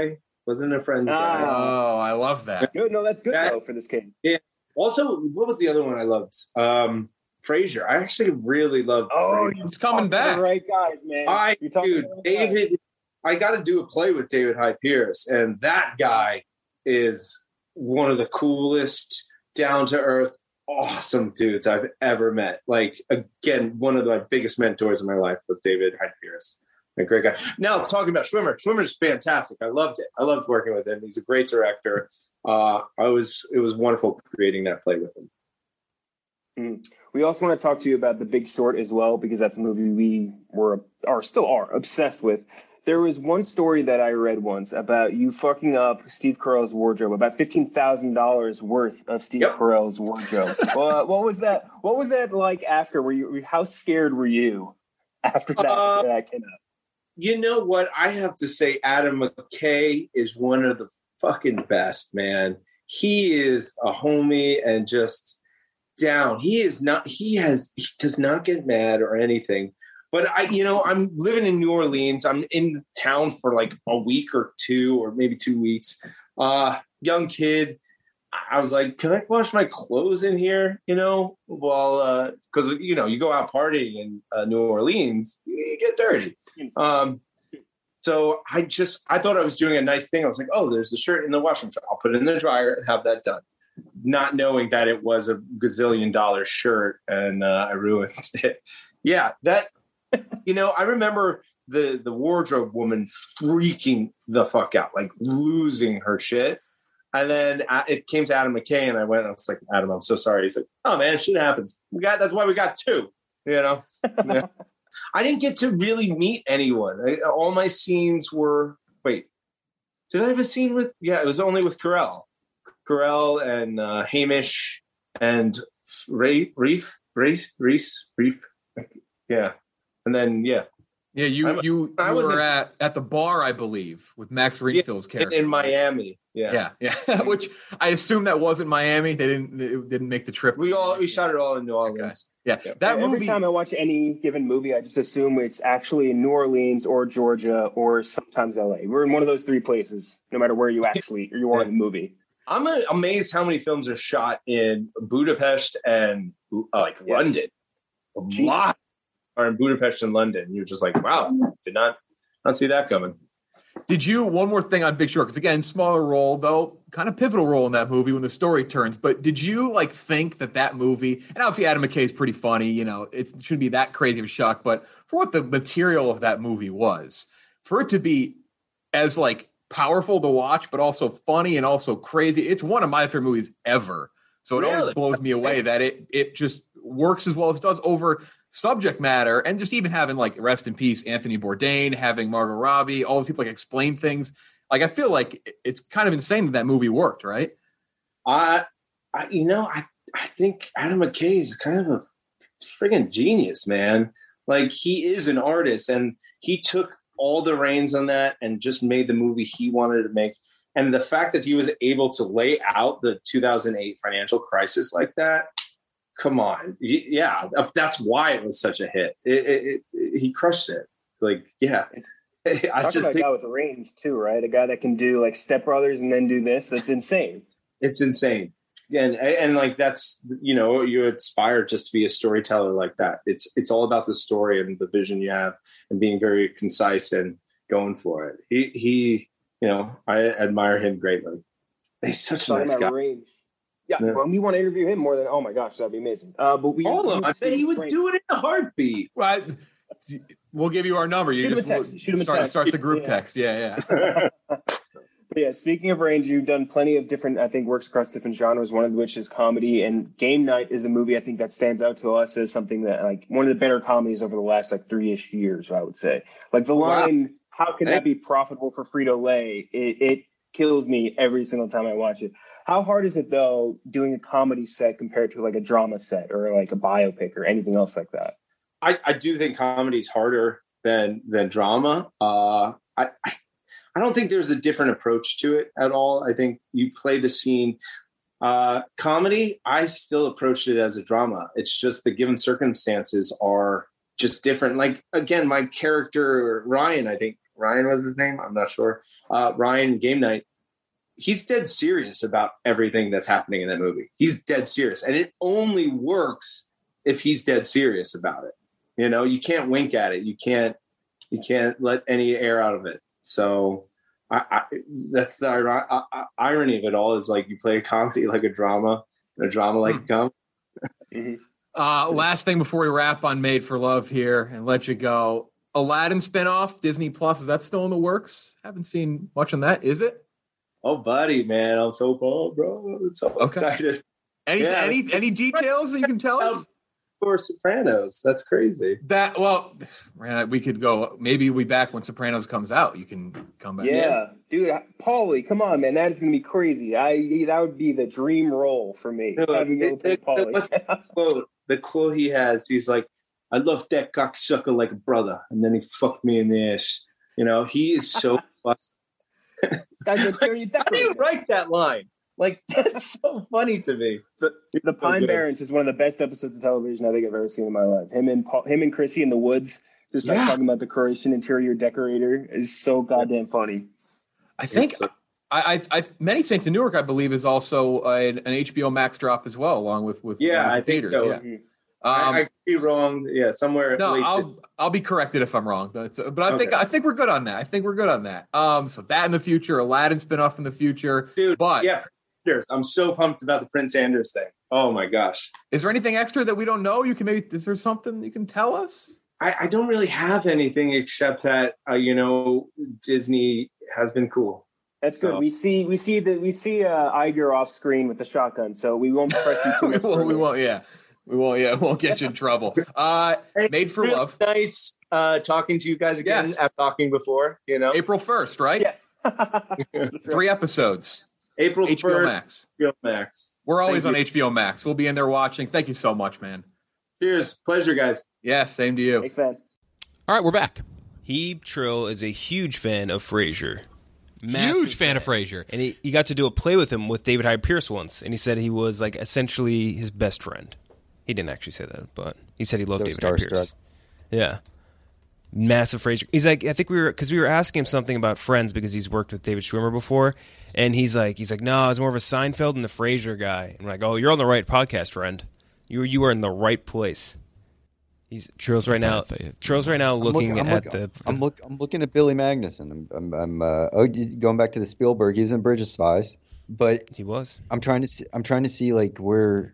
Wasn't a friend's Ah. guy. Oh, I love that. No, no, that's good That- though for this kid. Yeah. Also, what was the other one I loved? Um, Frasier. I actually really loved. Oh, Frasier. It's coming Talking to back. the right guys, man. I You're talking to dude, the right guys. David. I got to do a play with David Hyde Pierce, and that guy is one of the coolest, down to earth, awesome dudes I've ever met. Like again, one of my biggest mentors in my life was David Hyde Pierce. A great guy. Now talking about Schwimmer, Schwimmer's fantastic. I loved it. I loved working with him. He's a great director. Uh, I was it was wonderful creating that play with him. Mm. We also want to talk to you about The Big Short as well, because that's a movie we were, or still are, obsessed with. There was one story that I read once about you fucking up Steve Carell's wardrobe, about fifteen thousand dollars worth of Steve Yep. Carell's wardrobe. Well, what was that? What was that like after? Were you, how scared were you after that, Uh, that came out? You know what? I have to say Adam McKay is one of the fucking best, man. He is a homie and just down. He is not, he has, he does not get mad or anything. But I, you know, I'm living in New Orleans. I'm in town for like a week or two, or maybe two weeks. Uh, young kid. I was like, can I wash my clothes in here? You know, well, because, uh, you know, you go out partying in uh, New Orleans, you get dirty. Um, so I just, I thought I was doing a nice thing. I was like, oh, there's the shirt in the washing machine. I'll put it in the dryer and have that done. Not knowing that it was a gazillion dollar shirt, and uh, I ruined it. Yeah, that, you know, I remember the, the wardrobe woman freaking the fuck out, like losing her shit. And then it came to Adam McKay, and I went, and I was like, Adam, I'm so sorry. He's like, oh man, shit happens. We got, that's why we got two, you know? Yeah. I didn't get to really meet anyone. I, all my scenes were, wait, did I have a scene with, yeah, it was only with Carell. Carell and uh, Hamish and Ray, Reef, Reese, Reese, Reef. Yeah. And then, yeah. Yeah, you I'm- you, I you was were in- at, at the bar, I believe, with Max Greenfield's in, character. in Miami. Yeah. Yeah, yeah. Which I assume that wasn't Miami. They didn't they didn't make the trip. We all, we shot it all in New Orleans. Yeah, Yeah. that Every movie. time I watch any given movie, I just assume it's actually in New Orleans or Georgia or sometimes L A. We're in one of those three places, no matter where you actually or you are in the movie. I'm uh, amazed how many films are shot in Budapest and uh, like Yeah. London. A Jeez. lot are in Budapest and London. You're just like, wow, did not not see that coming. Did you, one more thing on Big Short, because again, smaller role, though, kind of pivotal role in that movie when the story turns, but did you like think that that movie, and obviously Adam McKay is pretty funny, you know, it's, it shouldn't be that crazy of a shock, but for what the material of that movie was, for it to be as like powerful to watch, but also funny and also crazy, it's one of my favorite movies ever. So it always Really? blows me away that it it just works as well as it does over subject matter, and just even having like rest in peace Anthony Bourdain, having Margot Robbie, all the people like explain things. Like I feel like it's kind of insane that that movie worked, right? I, I you know, I I think Adam McKay is kind of a friggin' genius, man. Like he is an artist, and he took all the reins on that and just made the movie he wanted to make. And the fact that he was able to lay out the two thousand eight financial crisis like that, come on. Y- Yeah, that's why it was such a hit. It, it, it, he crushed it. Like, yeah. I Talk just about a think guy with range too, right? A guy that can do like Step Brothers and then do this. That's insane. it's insane. And, and like, that's, you know, you aspire just to be a storyteller like that. It's, it's all about the story and the vision you have and being very concise and going for it. He, he, you know, I admire him greatly. He's such a Talking nice about guy. range. Yeah, Yeah. well, we want to interview him more than, oh my gosh, that'd be amazing. Uh, but we Hold we- on. I bet he would do it in a heartbeat. Well, I- we'll give you our number. You Shoot him a just text. we'll Shoot him a start, text. start the group Yeah. text. Yeah, yeah. But yeah, speaking of range, you've done plenty of different, I think, works across different genres, one of which is comedy. And Game Night is a movie I think that stands out to us as something that, like, one of the better comedies over the last, like, three-ish years, I would say. Like, the Wow. line, how can that be profitable for Frito-Lay? It, it kills me every single time I watch it. How hard is it, though, doing a comedy set compared to, like, a drama set or, like, a biopic or anything else like that? I, I do think comedy is harder than than drama. Uh, I, I I don't think there's a different approach to it at all. I think you play the scene. Uh, comedy, I still approached it as a drama. It's just the given circumstances are just different. Like again, my character Ryan, I think Ryan was his name. I'm not sure. Uh, Ryan Game Night. He's dead serious about everything that's happening in that movie. He's dead serious, and it only works if he's dead serious about it. You know, you can't wink at it. You can't. You can't let any air out of it. So I, I, that's the ir- I, irony of it all. Is like you play a comedy like a drama, and a drama like hmm. a comedy. Mm-hmm. Uh, last thing before we wrap on Made for Love here and let you go. Aladdin spinoff, Disney Plus, is that still in the works? Haven't seen much on that, is it? Oh, buddy, man, I'm so pumped, bro. I'm so okay. excited. Any yeah. any any details that you can tell us? For Sopranos, that's crazy. That well, man, we could go. Maybe we back when Sopranos comes out. You can come back. Yeah, dude, Paulie, come on, man, that is gonna be crazy. I that would be the dream role for me. No, Having the, to play the, Paulie. what's the quote? The quote he has, he's like, "I love that cocksucker like a brother," and then he fucked me in the ass. You know, he is so. That's a very How do you write that line? Like, that's so funny to me. The, the Pine so Barrens is one of the best episodes of television I think I've ever seen in my life. Him and Paul, him and Chrissy in the woods, just like Yeah. talking about the Croatian interior decorator, is so goddamn funny. I think so- I, I, I Many Saints in Newark, I believe, is also an, an H B O Max drop as well, along with with Yeah, along with I think theaters. so. Yeah. Mhm. Um, I, I could be wrong. Yeah, somewhere. no, late- I'll I'll be corrected if I'm wrong. But, but I think Okay. I think we're good on that. I think we're good on that. Um, so that in the future, Aladdin spinoff in the future, dude. But yeah, Anders. I'm so pumped about the Prince Anders thing. Oh my gosh. is there anything extra that we don't know? You can maybe is there something you can tell us? I, I don't really have anything except that uh, you know Disney has been cool. That's So- good. We see we see that we see uh, Iger off screen with the shotgun, so we won't press you too we much. won't. We further. won't. Yeah, we won't. Yeah, won't get you in trouble. Uh, Hey, Made for really Love, Nice uh, talking to you guys again Yes. after talking before. You know, April first, right? Yes. That's right. Three episodes. April H B O first. Max. H B O Max. We're always Thank on you. H B O Max. We'll be in there watching. Thank you so much, man. Cheers, pleasure, guys. Yeah, same to you. Thanks, man. All right, we're back. He Trill is a huge fan of Frasier. Massive Huge fan of Frasier. And he, he got to do a play with him with David Hyde Pierce once, and he said he was like essentially his best friend. He didn't actually say that, but he said he loved So David Hyde Pierce. starstruck. Yeah. Massive Frasier. He's like, I think we were, because we were asking him something about Friends because he's worked with David Schwimmer before, and he's like, he's like, no, I was more of a Seinfeld and the Frasier guy. And we're like, oh, you're on the right podcast, friend. You you are in the right place. He's Trill's right now. Trill's right now I'm looking I'm at looking- the. I'm look. I'm looking at Billy Magnuson. I'm. I'm. I'm uh, oh, just going back to the Spielberg. He was in Bridge of Spies, but he was. I'm trying to. See, I'm trying to see like where.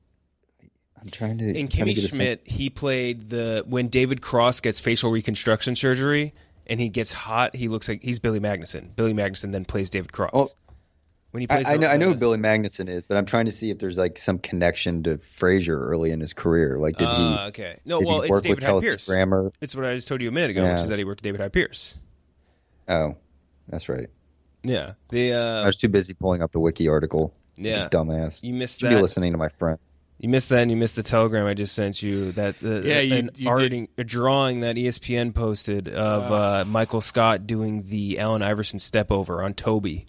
I'm trying to. In trying to Kimmy get a sense- Schmidt, he played the when David Cross gets facial reconstruction surgery and he gets hot. He looks like he's Billy Magnuson. Billy Magnuson then plays David Cross. Oh, when he I, plays, I the- know. I know the- who Billy Magnuson is, but I'm trying to see if there's like some connection to Frasier early in his career. Like, did he? Uh, okay. No, did well, he it's work David with Hyde Kelsey Pierce. Grammer? It's what I just told you a minute ago, Yeah. which is that he worked with David Hyde Pierce. Oh, that's right. Yeah. The uh, I was too busy pulling up the wiki article. Yeah. Like a dumbass. You missed Should that. be listening to my friend. You missed that, and you missed the telegram I just sent you. That uh, Yeah, you- an you art, a drawing that E S P N posted of uh, Michael Scott doing the Allen Iverson step over on Toby.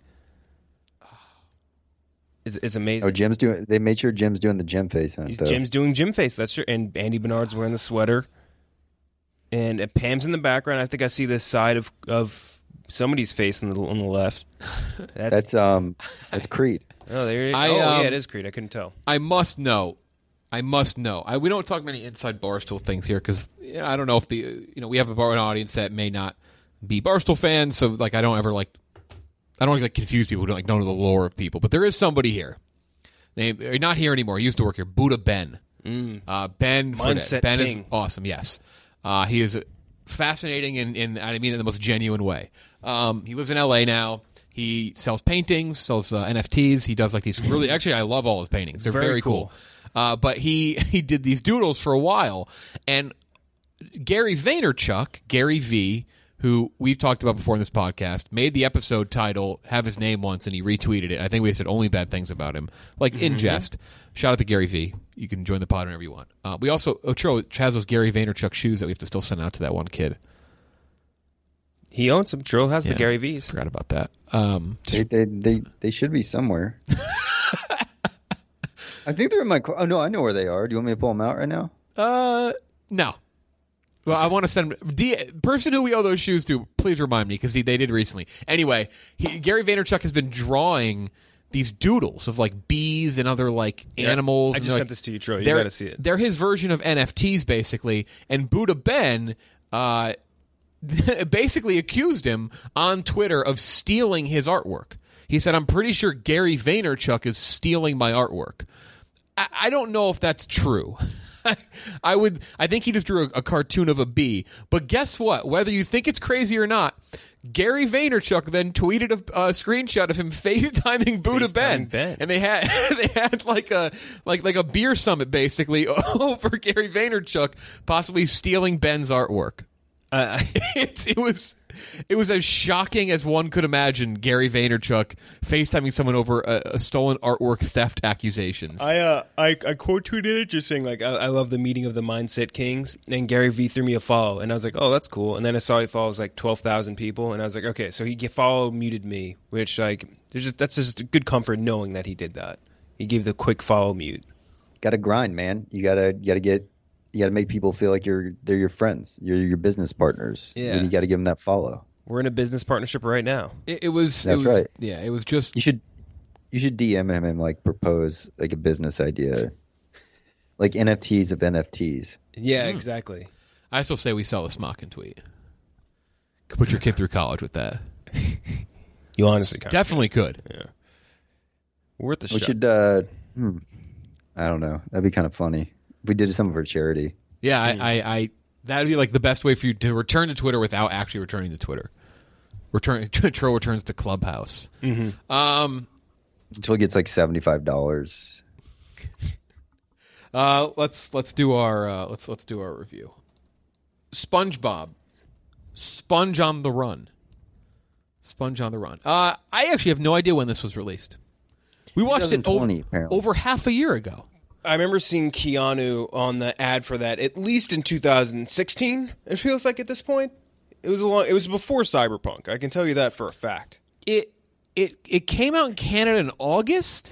It's, it's amazing. Oh, Jim's doing. They made sure Jim's doing the Jim face on it. He's, though. Jim's doing Jim face. That's true. And Andy Bernard's wearing the sweater. And uh, Pam's in the background. I think I see this side of of somebody's face on the on the left. That's, That's um. That's Creed. oh, there. I, oh, um, yeah, it is Creed. I couldn't tell. I must know. I must know. I, we don't talk many inside Barstool things here because I don't know if the you know we have a bar an audience that may not be Barstool fans, so like I don't ever like I don't like confuse people who don't like know the lore of people. But there is somebody here. They are not here anymore. He used to work here. Buddha Ben. Mm. Uh, Ben Mindset Fredette. Ben king. is awesome. Yes, uh, he is fascinating in, in I mean in the most genuine way. Um, he lives in L A now. He sells paintings, sells uh, N F Ts. He does like these really. Actually, I love all his paintings. They're Very very, cool. cool. Uh, but he he did these doodles for a while, and Gary Vaynerchuk, Gary V, who we've talked about before in this podcast, made the episode title have his name once, and he retweeted it. I think we said only bad things about him, like in Mhm. jest. Shout out to Gary V. You can join the pod whenever you want. Uh, we also Ocho has those Gary Vaynerchuk shoes that we have to still send out to that one kid. He owns them. Trill has Yeah, the Gary V's. Forgot about that. Um, They, they they they should be somewhere. I think they're in my. car. Oh no, I know where they are. Do you want me to pull them out right now? Uh, no. Well, I want to send D, person who we owe those shoes to. Please remind me because they did recently. Anyway, he, Gary Vaynerchuk has been drawing these doodles of like bees and other like Yeah, animals. I just and, like, sent this to you, Troy. You they're- got to see it. They're his version of N F Ts, basically. And Buddha Ben uh, basically accused him on Twitter of stealing his artwork. He said, "I'm pretty sure Gary Vaynerchuk is stealing my artwork." I, I don't know if that's true. I would. I think he just drew a, a cartoon of a bee. But guess what? Whether you think it's crazy or not, Gary Vaynerchuk then tweeted a, a screenshot of him FaceTiming Buddha Ben. Ben. and they had they had like a like like a beer summit basically over Gary Vaynerchuk possibly stealing Ben's artwork. Uh, it, it was it was as shocking as one could imagine. Gary Vaynerchuk FaceTiming someone over a, a stolen artwork theft accusations. I uh I, I quote tweeted it just saying like I, I love the meeting of the Mindset Kings, and Gary V threw me a follow, and I was like, oh, that's cool. And then I saw he follows like twelve thousand people, and I was like, okay, so he follow muted me, which like there's just that's just a good comfort knowing that he did that. He gave the quick follow mute. Got to grind, man. You gotta you gotta get you gotta make people feel like you're they're your friends, you're your business partners. Yeah. And you got to give them that follow. We're in a business partnership right now. It, it was. That's it was, right. Yeah, it was just. You should you should D M him and like propose like a business idea, like N F Ts of N F Ts. Yeah, Mm. exactly. I still say we sell the smock and tweet. Could put your kid through college with that. You honestly can. Definitely could. Yeah. Worth the We shot. should. Uh, hmm, I don't know. That'd be kind of funny. If we did some of our charity. Yeah, I, I, I that'd be like the best way for you to return to Twitter without actually returning to Twitter. Return Tro returns to Clubhouse. Mm-hmm. Um, Until it gets like seventy five dollars. uh, let's let's do our uh, let's let's do our review. SpongeBob, Sponge on the Run. Sponge on the Run. Uh, I actually have no idea when this was released. We watched it over, apparently. over half a year ago. I remember seeing Keanu on the ad for that at least in two thousand sixteen. It feels like at this point it was a long. It was before Cyberpunk. I can tell you that for a fact. It it it came out in Canada in August.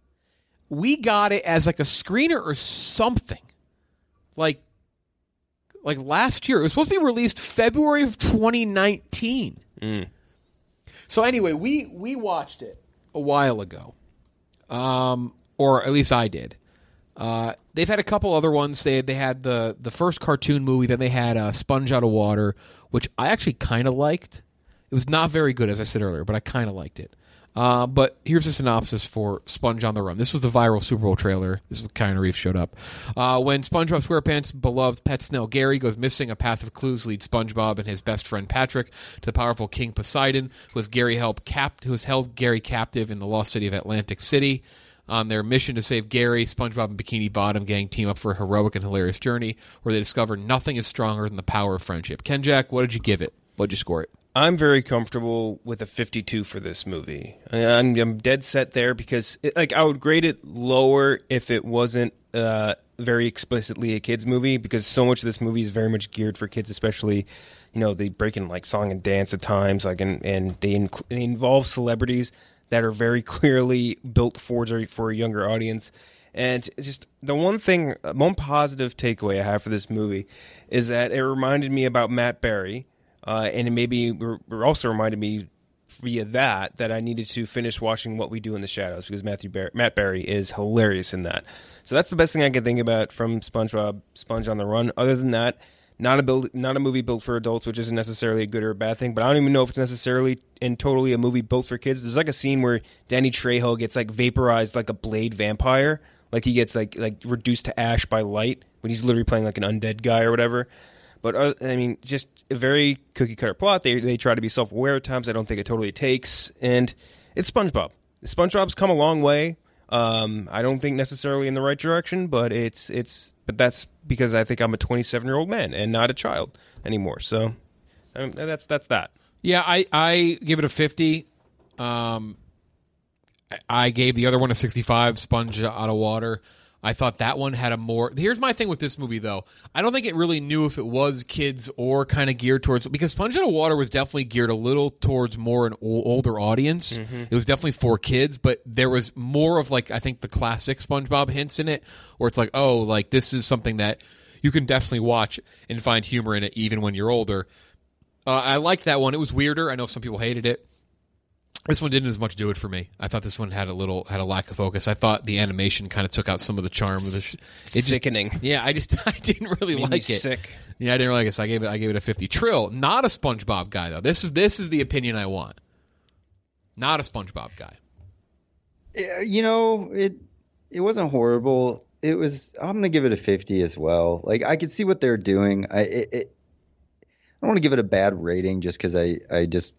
We got it as like a screener or something, like like last year. It was supposed to be released February of twenty nineteen. Mm. So anyway, we we watched it a while ago, um, or at least I did. Uh, they've had a couple other ones. They they had the the first cartoon movie. Then they had uh, Sponge Out of Water, which I actually kind of liked. It was not very good, as I said earlier, but I kind of liked it. Uh, but here's a synopsis for Sponge on the Run. This was the viral Super Bowl trailer. This is when Keanu Reeves showed up. Uh, when SpongeBob SquarePants' beloved pet snail Gary goes missing, a path of clues leads SpongeBob and his best friend Patrick to the powerful King Poseidon, who has Gary help cap- who has held Gary captive in the lost city of Atlantic City. On their mission to save Gary, SpongeBob and Bikini Bottom gang team up for a heroic and hilarious journey where they discover nothing is stronger than the power of friendship. Kenjack, what did you give it? What did you score it? I'm very comfortable with a fifty-two for this movie. I'm, I'm dead set there because, it, like, I would grade it lower if it wasn't uh, very explicitly a kids movie, because so much of this movie is very much geared for kids, especially, you know, they break in like song and dance at times, like, and and they, inc- they involve celebrities that are very clearly built for for a younger audience. And it's just the one thing, one positive takeaway I have for this movie is that it reminded me about Matt Berry. Uh, and it maybe re- also reminded me via that that I needed to finish watching What We Do in the Shadows, because Matthew Bar- Matt Berry is hilarious in that. So that's the best thing I can think about from SpongeBob Sponge on the Run. Other than that, not a build, not a movie built for adults, which isn't necessarily a good or a bad thing. But I don't even know if it's necessarily and totally a movie built for kids. There's like a scene where Danny Trejo gets like vaporized like a Blade vampire, like he gets like like reduced to ash by light when he's literally playing like an undead guy or whatever. But, uh, I mean, just a very cookie-cutter plot. They they try to be self-aware at times. I don't think it totally takes. And it's SpongeBob. SpongeBob's come a long way. Um, I don't think necessarily in the right direction, but it's it's. But that's because I think I'm a twenty-seven-year-old man and not a child anymore. So um, that's that's that. Yeah, I, I give it a fifty. Um, I gave the other one a sixty-five, Sponge Out of Water. I thought that one had a more... Here's my thing with this movie, though. I don't think it really knew if it was kids or kind of geared towards... Because Sponge Out of Water was definitely geared a little towards more an o- older audience. Mm-hmm. It was definitely for kids, but there was more of, like, I think the classic SpongeBob hints in it, where it's like, oh, like, this is something that you can definitely watch and find humor in it even when you're older. Uh, I liked that one. It was weirder. I know some people hated it. This one didn't as much do it for me. I thought this one had a little had a lack of focus. I thought the animation kind of took out some of the charm of this. It Sickening. Just, yeah, I just I didn't really Made like me it. sick. Yeah, I didn't like it. So I gave it I gave it a fifty. Trill, not a SpongeBob guy though. This is this is the opinion I want. Not a SpongeBob guy. Yeah, you know, it it wasn't horrible. It was. I'm gonna give it a fifty as well. Like I could see what they're doing. I it, it, I don't want to give it a bad rating just because I I just.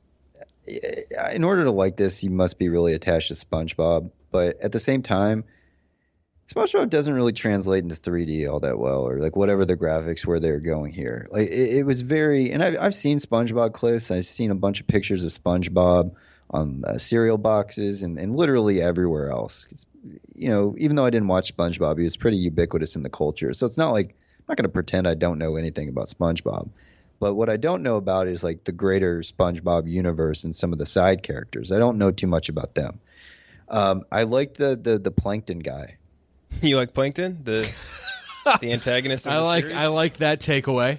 In order to like this, you must be really attached to SpongeBob. But at the same time, SpongeBob doesn't really translate into three D all that well, or like whatever the graphics were they're going here. Like it, it was very, and I've I've seen SpongeBob clips. I've seen a bunch of pictures of SpongeBob on uh, cereal boxes and, and literally everywhere else. It's, you know, even though I didn't watch SpongeBob, he was pretty ubiquitous in the culture. So it's not like I'm not going to pretend I don't know anything about SpongeBob. But what I don't know about is like the greater SpongeBob universe and some of the side characters. I don't know too much about them. Um, I like the, the the Plankton guy. You like Plankton, the the antagonist of I the like series? I like that takeaway.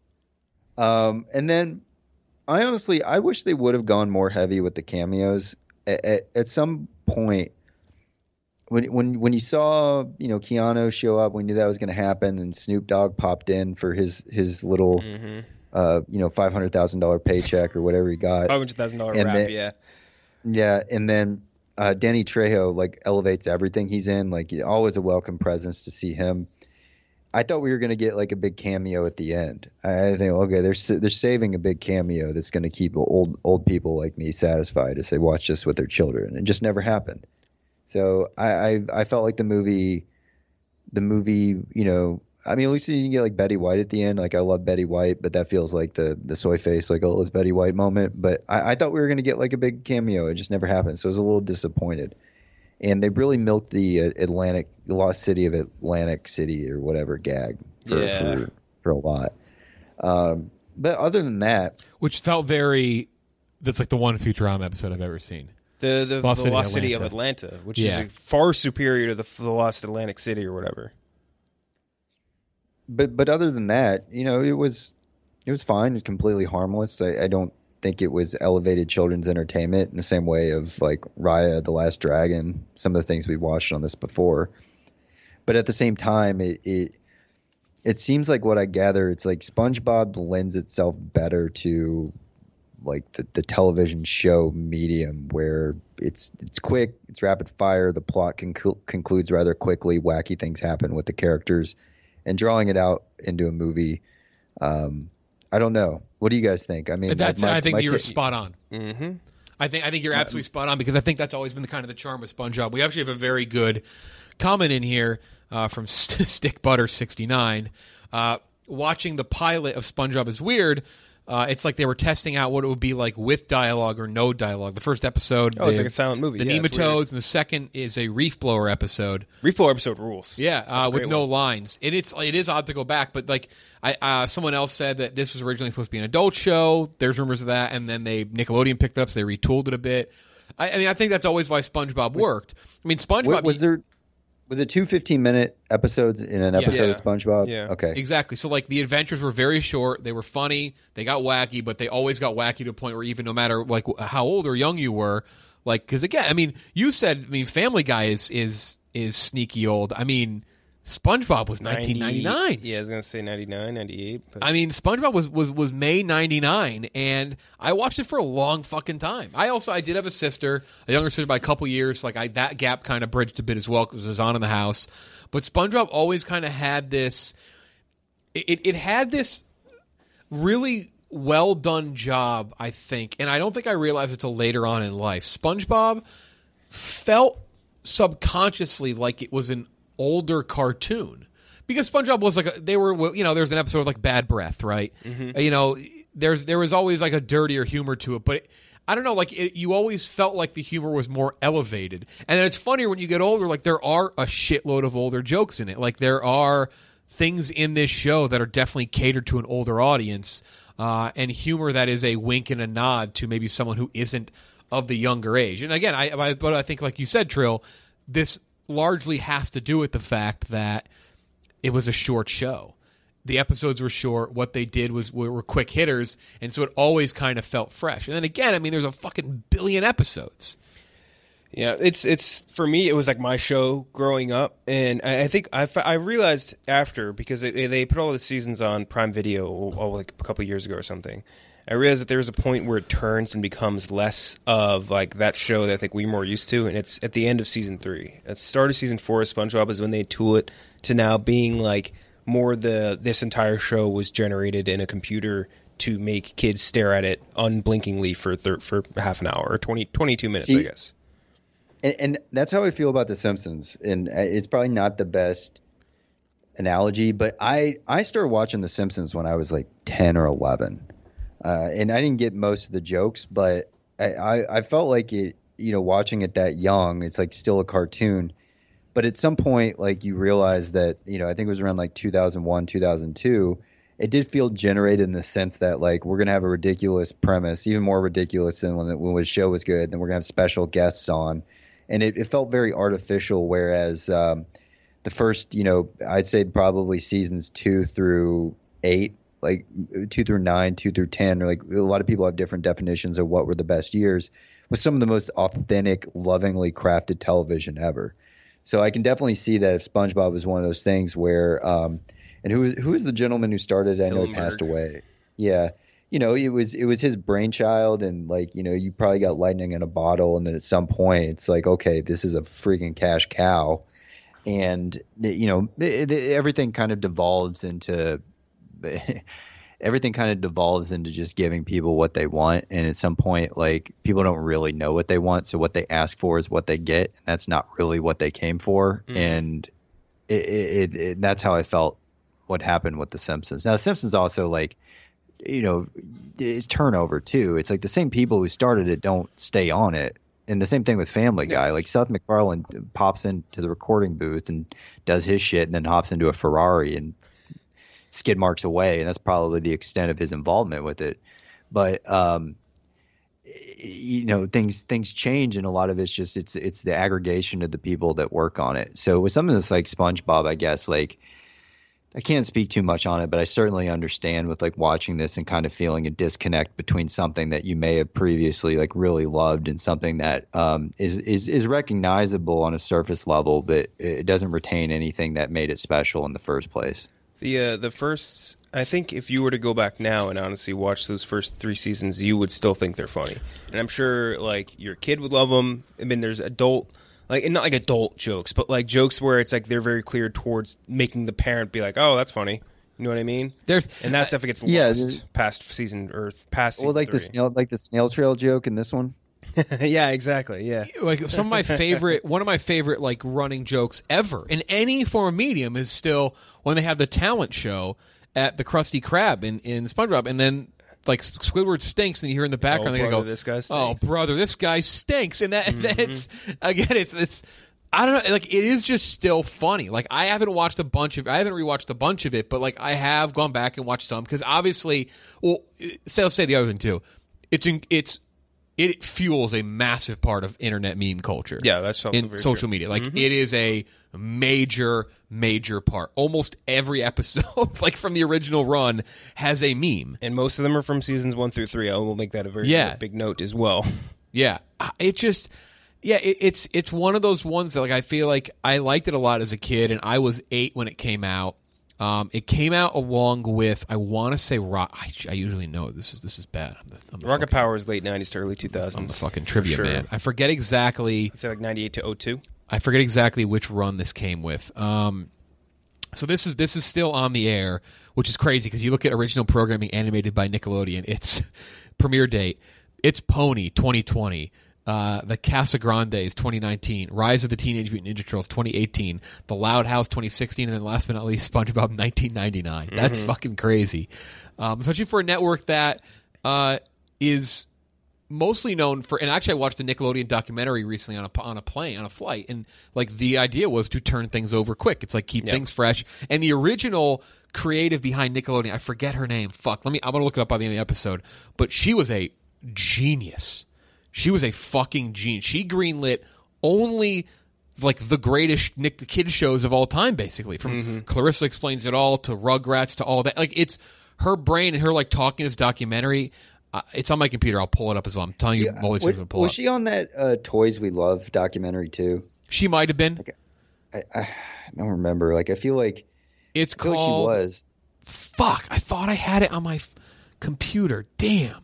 Um, and then I honestly I wish they would have gone more heavy with the cameos. At, at, at some point, when when when you saw you know Keanu show up, we knew that was going to happen, and Snoop Dogg popped in for his his little. Mm-hmm. Uh, you know, five hundred thousand dollar paycheck or whatever he got. Five hundred thousand dollar And rap, then- yeah. Yeah, and then uh, Danny Trejo like elevates everything he's in. Like always a welcome presence to see him. I thought we were going to get like a big cameo at the end. I I think okay, they're sa- they're saving a big cameo that's going to keep old old people like me satisfied as they watch this with their children. It just never happened. So I I, I felt like the movie, the movie, you know. I mean, at least you can get like Betty White at the end. Like I love Betty White, but that feels like the the soy face, like oh, it's Betty White moment. But I, I thought we were going to get like a big cameo. It just never happened. So I was a little disappointed. And they really milked the uh, Atlantic, the lost city of Atlantic City or whatever gag for Yeah. for, for a lot. Um, but other than that, Which felt very. That's like the one Futurama episode I've ever seen. The the, Lost the City, Lost City of Atlanta. Atlanta, which Yeah. is far superior to the, the Lost Atlantic City or whatever. but but other than that, you know, it was it was fine. It was completely harmless. I, I don't think it was elevated children's entertainment in the same way of like Raya, the Last Dragon, some of the things we've watched on this before. But at the same time, it it it seems like what I gather, it's like SpongeBob lends itself better to like the, the television show medium where it's it's quick, it's rapid fire, the plot conclu- concludes rather quickly, wacky things happen with the characters. And drawing it out into a movie, um, I don't know. What do you guys think? I mean, That's my- I think my you're ta- spot on. Mm-hmm. I think I think you're absolutely spot on because I think that's always been the kind of the charm of SpongeBob. We actually have a very good comment in here uh, from St- Stick Butter sixty-nine. Uh, watching the pilot of SpongeBob is weird. Uh, it's like they were testing out what it would be like with dialogue or no dialogue. The first episode, Oh, it's the- like a silent movie. The Yeah, it's nematodes, weird. and the second is a reef blower episode. Reef Blower episode rules. Yeah, That's uh, a with great no one. lines. And it's it is odd to go back, but like I uh, someone else said that this was originally supposed to be an adult show. There's rumors of that, and then they Nickelodeon picked it up, so they retooled it a bit. I, I mean, I think that's always why SpongeBob worked. I mean, SpongeBob Wa- was there was it two fifteen minute episodes in an Yeah. episode Yeah. of SpongeBob? Yeah. Okay. Exactly. So like the adventures were very short. They were funny. They got wacky, but they always got wacky to a point where even no matter like how old or young you were, like because again, I mean, you said I mean Family Guy is is is sneaky old. I mean, SpongeBob was nineteen ninety-nine. Yeah, I was going to say ninety-nine, ninety-eight. But I mean, SpongeBob was, was, was May ninety-nine, and I watched it for a long fucking time. I also, I did have a sister, a younger sister by a couple years. Like, I that gap kind of bridged a bit as well because it was on in the house. But SpongeBob always kind of had this, it, it had this really well done job, I think. And I don't think I realized it till later on in life. SpongeBob felt subconsciously like it was an older cartoon. Because SpongeBob was like, a, they were, you know, there's an episode of like Bad Breath, right? Mm-hmm. You know, there's there was always like a dirtier humor to it, but it, I don't know, like it, you always felt like the humor was more elevated. And then it's funnier when you get older, like there are a shitload of older jokes in it. Like there are things in this show that are definitely catered to an older audience, uh, and humor that is a wink and a nod to maybe someone who isn't of the younger age. And again, I, I but I think like you said, Trill, this largely has to do with the fact that it was a short show. the episodes were short. What they did was were, were quick hitters, and so it always kind of felt fresh. And then again, I mean, there's a fucking billion episodes. Yeah, it's it's for me. It was like my show growing up, and I, I think I, I realized after because it, they put all the seasons on Prime Video oh, like a couple years ago or something. I realized that there's a point where it turns and becomes less of like that show that I think we're more used to, and it's at the end of season three. At the start of season four of SpongeBob is when they tool it to now being like more the this entire show was generated in a computer to make kids stare at it unblinkingly for thir- for half an hour or twenty, twenty-two minutes, See, I guess. And, and that's how I feel about The Simpsons. And it's probably not the best analogy, but I, I started watching The Simpsons when I was like ten or eleven. Uh, and I didn't get most of the jokes, but I, I, I felt like it, you know, watching it that young, it's like still a cartoon. But at some point, like you realize that, you know, I think it was around like two thousand one, two thousand two, it did feel generated in the sense that like we're going to have a ridiculous premise, even more ridiculous than when the, when the show was good. Then we're going to have special guests on. And it, it felt very artificial, whereas um, the first, you know, I'd say probably seasons two through eight, like two through nine, two through ten, or like a lot of people have different definitions of what were the best years, was some of the most authentic, lovingly crafted television ever. So I can definitely see that if SpongeBob was one of those things where, um, and who who is the gentleman who started? I know he passed away. Yeah. You know, it was it was his brainchild, and like, you know, you probably got lightning in a bottle, and then at some point it's like, okay, this is a freaking cash cow, and you know, it, it, everything kind of devolves into everything kind of devolves into just giving people what they want, and at some point, like, people don't really know what they want, so what they ask for is what they get, and that's not really what they came for, mm. and it, it, it that's how I felt what happened with The Simpsons. Now, The Simpsons also, like, you know, it's turnover too. It's like the same people who started it don't stay on it. And the same thing with Family Guy. Like Seth MacFarlane pops into the recording booth and does his shit and then hops into a Ferrari and skid marks away. And that's probably the extent of his involvement with it. But, um, you know, things things change, and a lot of it's just it's it's the aggregation of the people that work on it. So with something that's like SpongeBob, I guess, like, I can't speak too much on it, but I certainly understand with like watching this and kind of feeling a disconnect between something that you may have previously like really loved and something that um, is, is, is recognizable on a surface level, but it doesn't retain anything that made it special in the first place. The, uh, the first, I think if you were to go back now and honestly watch those first three seasons, you would still think they're funny. And I'm sure like your kid would love them. I mean, there's adult, like, and not like adult jokes, but like jokes where it's like they're very clear towards making the parent be like, "Oh, that's funny." You know what I mean? There's and that stuff gets yeah, lost past season or past. Season well, like three. the snail, like the snail trail joke in this one. Yeah, exactly. Yeah, like some of my favorite, one of my favorite like running jokes ever in any form of medium is still when they have the talent show at the Krusty Krab in in SpongeBob, and then like Squidward stinks, and you hear in the background, oh, they brother, go, "This guy Oh, stinks." brother, this guy stinks," and that Mm-hmm. that's again, it's it's. I don't know, like, it is just still funny. Like, I haven't watched a bunch of, I haven't rewatched a bunch of it, but like, I have gone back and watched some because obviously, well, say, I'll say the other thing too. It's in, it's it fuels a massive part of internet meme culture. Yeah, that's also in very social true. media. Like, Mm-hmm. it is a major, major part. Almost every episode, like from the original run, has a meme, and most of them are from seasons one through three. I will make that a very Yeah. big note as well. Yeah, it just. Yeah, it, it's it's one of those ones that like I feel like I liked it a lot as a kid, and I was eight when it came out. Um, it came out along with I want to say rock. I, I usually know this is this is bad. I'm the, I'm the Rocket fucking, Power is late nineties to early two thousands. I'm the fucking trivia sure. man. I forget exactly. I'd say like ninety-eight to oh two. I forget exactly which run this came with. Um, so this is this is still on the air, which is crazy because you look at original programming animated by Nickelodeon. Its premiere date, it's Pony twenty twenty. Uh, the Casa Grandes twenty nineteen, Rise of the Teenage Mutant Ninja Turtles twenty eighteen, The Loud House twenty sixteen, and then last but not least, SpongeBob nineteen ninety-nine. Mm-hmm. That's fucking crazy. Um, especially for a network that uh, is mostly known for, and actually I watched a Nickelodeon documentary recently on a, on a plane, on a flight, and like the idea was to turn things over quick. It's like keep yep. things fresh. And the original creative behind Nickelodeon, I forget her name. Fuck, let me, I'm going to look it up by the end of the episode. But she was a genius. She was a fucking genius. She greenlit only like the greatest Nick the Kid shows of all time, basically. From Mm-hmm. Clarissa Explains It All to Rugrats to all that. Like it's her brain and her like talking this documentary. Uh, it's on my computer. I'll pull it up as well. I'm telling you, all these things I'm gonna pull was up. she on that uh, Toys We Love documentary too? She might have been. Like, I, I don't remember. Like I feel like it's I feel called. Like she was. Fuck! I thought I had it on my f- computer. Damn.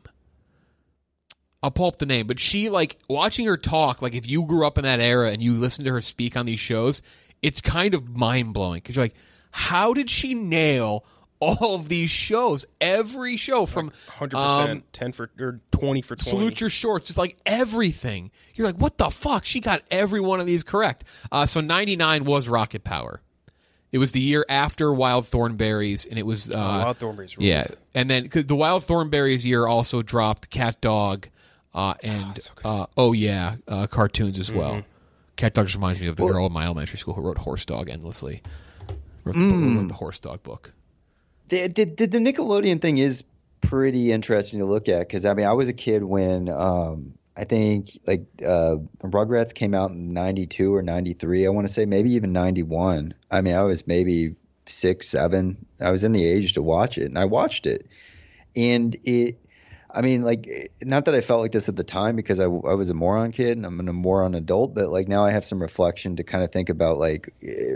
I'll pull up the name, but she, like, watching her talk, like, if you grew up in that era and you listen to her speak on these shows, it's kind of mind-blowing. Because you're like, how did she nail all of these shows? Every show from... one hundred percent, um, ten for, or twenty for twenty. Salute Your Shorts, just like everything. You're like, what the fuck? She got every one of these correct. Uh, so ninety-nine was Rocket Power. It was the year after Wild Thornberries, and it was... Uh, oh, Wild Thornberries. Ruled. Yeah, and then 'cause the Wild Thornberries year also dropped Cat Dog... Uh, and, oh, uh, oh yeah, uh, cartoons as well. Mm-hmm. Cat Dog just reminds me of the well, girl in my elementary school who wrote Horse Dog endlessly. Wrote the, mm. wrote the Horse Dog book. The, the, the Nickelodeon thing is pretty interesting to look at because, I mean, I was a kid when um, I think, like, uh, Rugrats came out in ninety-two or ninety-three, I want to say, maybe even ninety-one. I mean, I was maybe six, seven. I was in the age to watch it, and I watched it. And it... I mean, like, not that I felt like this at the time because I, I was a moron kid and I'm a moron adult, but like now I have some reflection to kind of think about like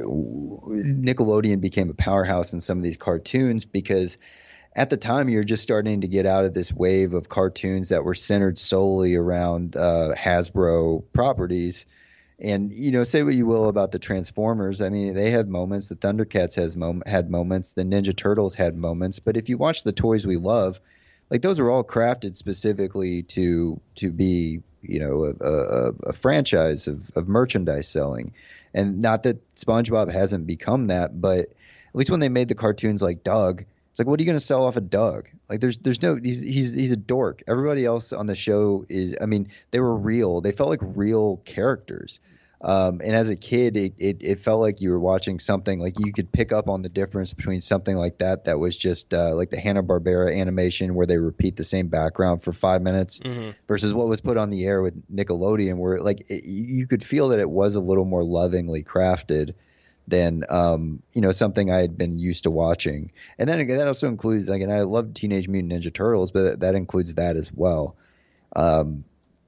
Nickelodeon became a powerhouse in some of these cartoons because at the time you're just starting to get out of this wave of cartoons that were centered solely around uh, Hasbro properties. And, you know, say what you will about the Transformers. I mean, they have moments. The Thundercats has mom- had moments. The Ninja Turtles had moments. But if you watch the Toys We Love, like those are all crafted specifically to to be, you know, a, a, a franchise of, of merchandise selling. And not that SpongeBob hasn't become that, but at least when they made the cartoons like Doug, it's like, what are you going to sell off of Doug? Like there's there's no he's he's he's a dork. Everybody else on the show is, I mean, they were real. They felt like real characters. Um, and as a kid, it, it, it felt like you were watching something like you could pick up on the difference between something like that that was just uh, like the Hanna-Barbera animation where they repeat the same background for five minutes mm-hmm. versus what was put on the air with Nickelodeon where like it, you could feel that it was a little more lovingly crafted than um, you know, something I had been used to watching. And then again, that also includes like, and I love Teenage Mutant Ninja Turtles, but that, that includes that as well. Um,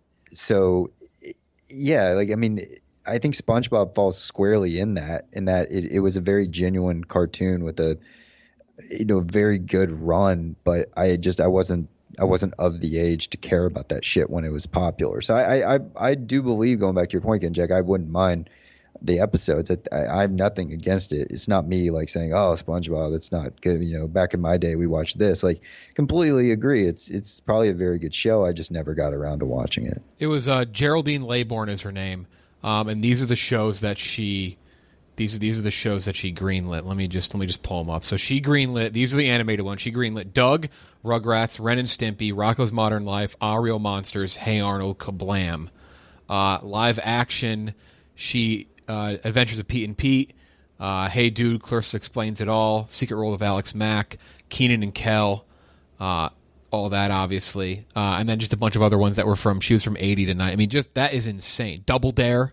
so yeah, like I mean. I think SpongeBob falls squarely in that, in that it, it was a very genuine cartoon with a, you know, very good run. But I just I wasn't I wasn't of the age to care about that shit when it was popular. So I I, I do believe, going back to your point again, Jack, I wouldn't mind the episodes. I, I have nothing against it. It's not me like saying, oh, SpongeBob, it's not good. You know, back in my day we watched this. Like, completely agree. It's it's probably a very good show. I just never got around to watching it. It was uh, Geraldine Laybourne is her name. Um, and these are the shows that she, these are these are the shows that she greenlit. Let me just let me just pull them up. So she greenlit. These are the animated ones. She greenlit Doug, Rugrats, Ren and Stimpy, Rocko's Modern Life, Our Real Monsters, Hey Arnold, Kablam. Uh, live action. She uh, Adventures of Pete and Pete, uh, Hey Dude, Clarissa Explains It All, Secret World of Alex Mack, Keenan and Kel. Uh, all that, obviously. Uh, and then just a bunch of other ones that were from, she was from eighty to ninety. I mean, just, that is insane. Double Dare.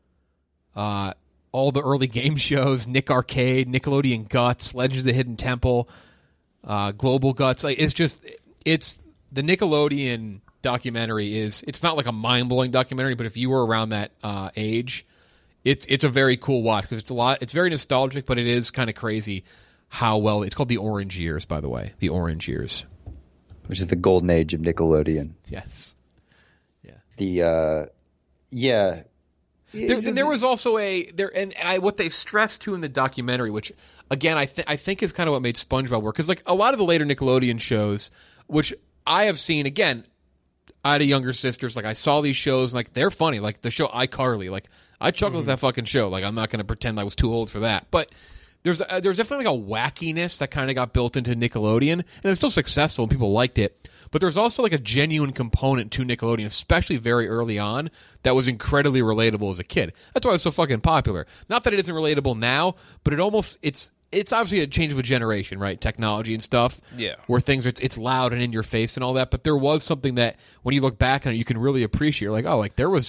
Uh, all the early game shows, Nick Arcade, Nickelodeon Guts, Legends of the Hidden Temple, uh, Global Guts. Like, it's just, it's, the Nickelodeon documentary is, it's not like a mind-blowing documentary, but if you were around that uh, age, it's it's a very cool watch because it's a lot, it's very nostalgic, but it is kind of crazy how well, it's called The Orange Years, by the way. The Orange Years. Which is the golden age of Nickelodeon. Yes. Yeah. The uh, yeah. There, then there was also a there, and, and I, what they stressed too in the documentary, which again I think I think is kind of what made SpongeBob work, because like a lot of the later Nickelodeon shows, which I have seen, again, I had a younger sister, so like I saw these shows, and like they're funny, like the show iCarly, like I chuckled mm-hmm. at that fucking show. Like I'm not going to pretend I was too old for that, but. There's a, there's definitely like a wackiness that kind of got built into Nickelodeon, and it's still successful and people liked it. But there's also like a genuine component to Nickelodeon, especially very early on, that was incredibly relatable as a kid. That's why it was so fucking popular. Not that it isn't relatable now, but it almost it's it's obviously a change of a generation, right? Technology and stuff. Yeah. Where things are it's, it's loud and in your face and all that. But there was something that when you look back on it, you can really appreciate. You're like, oh, like there was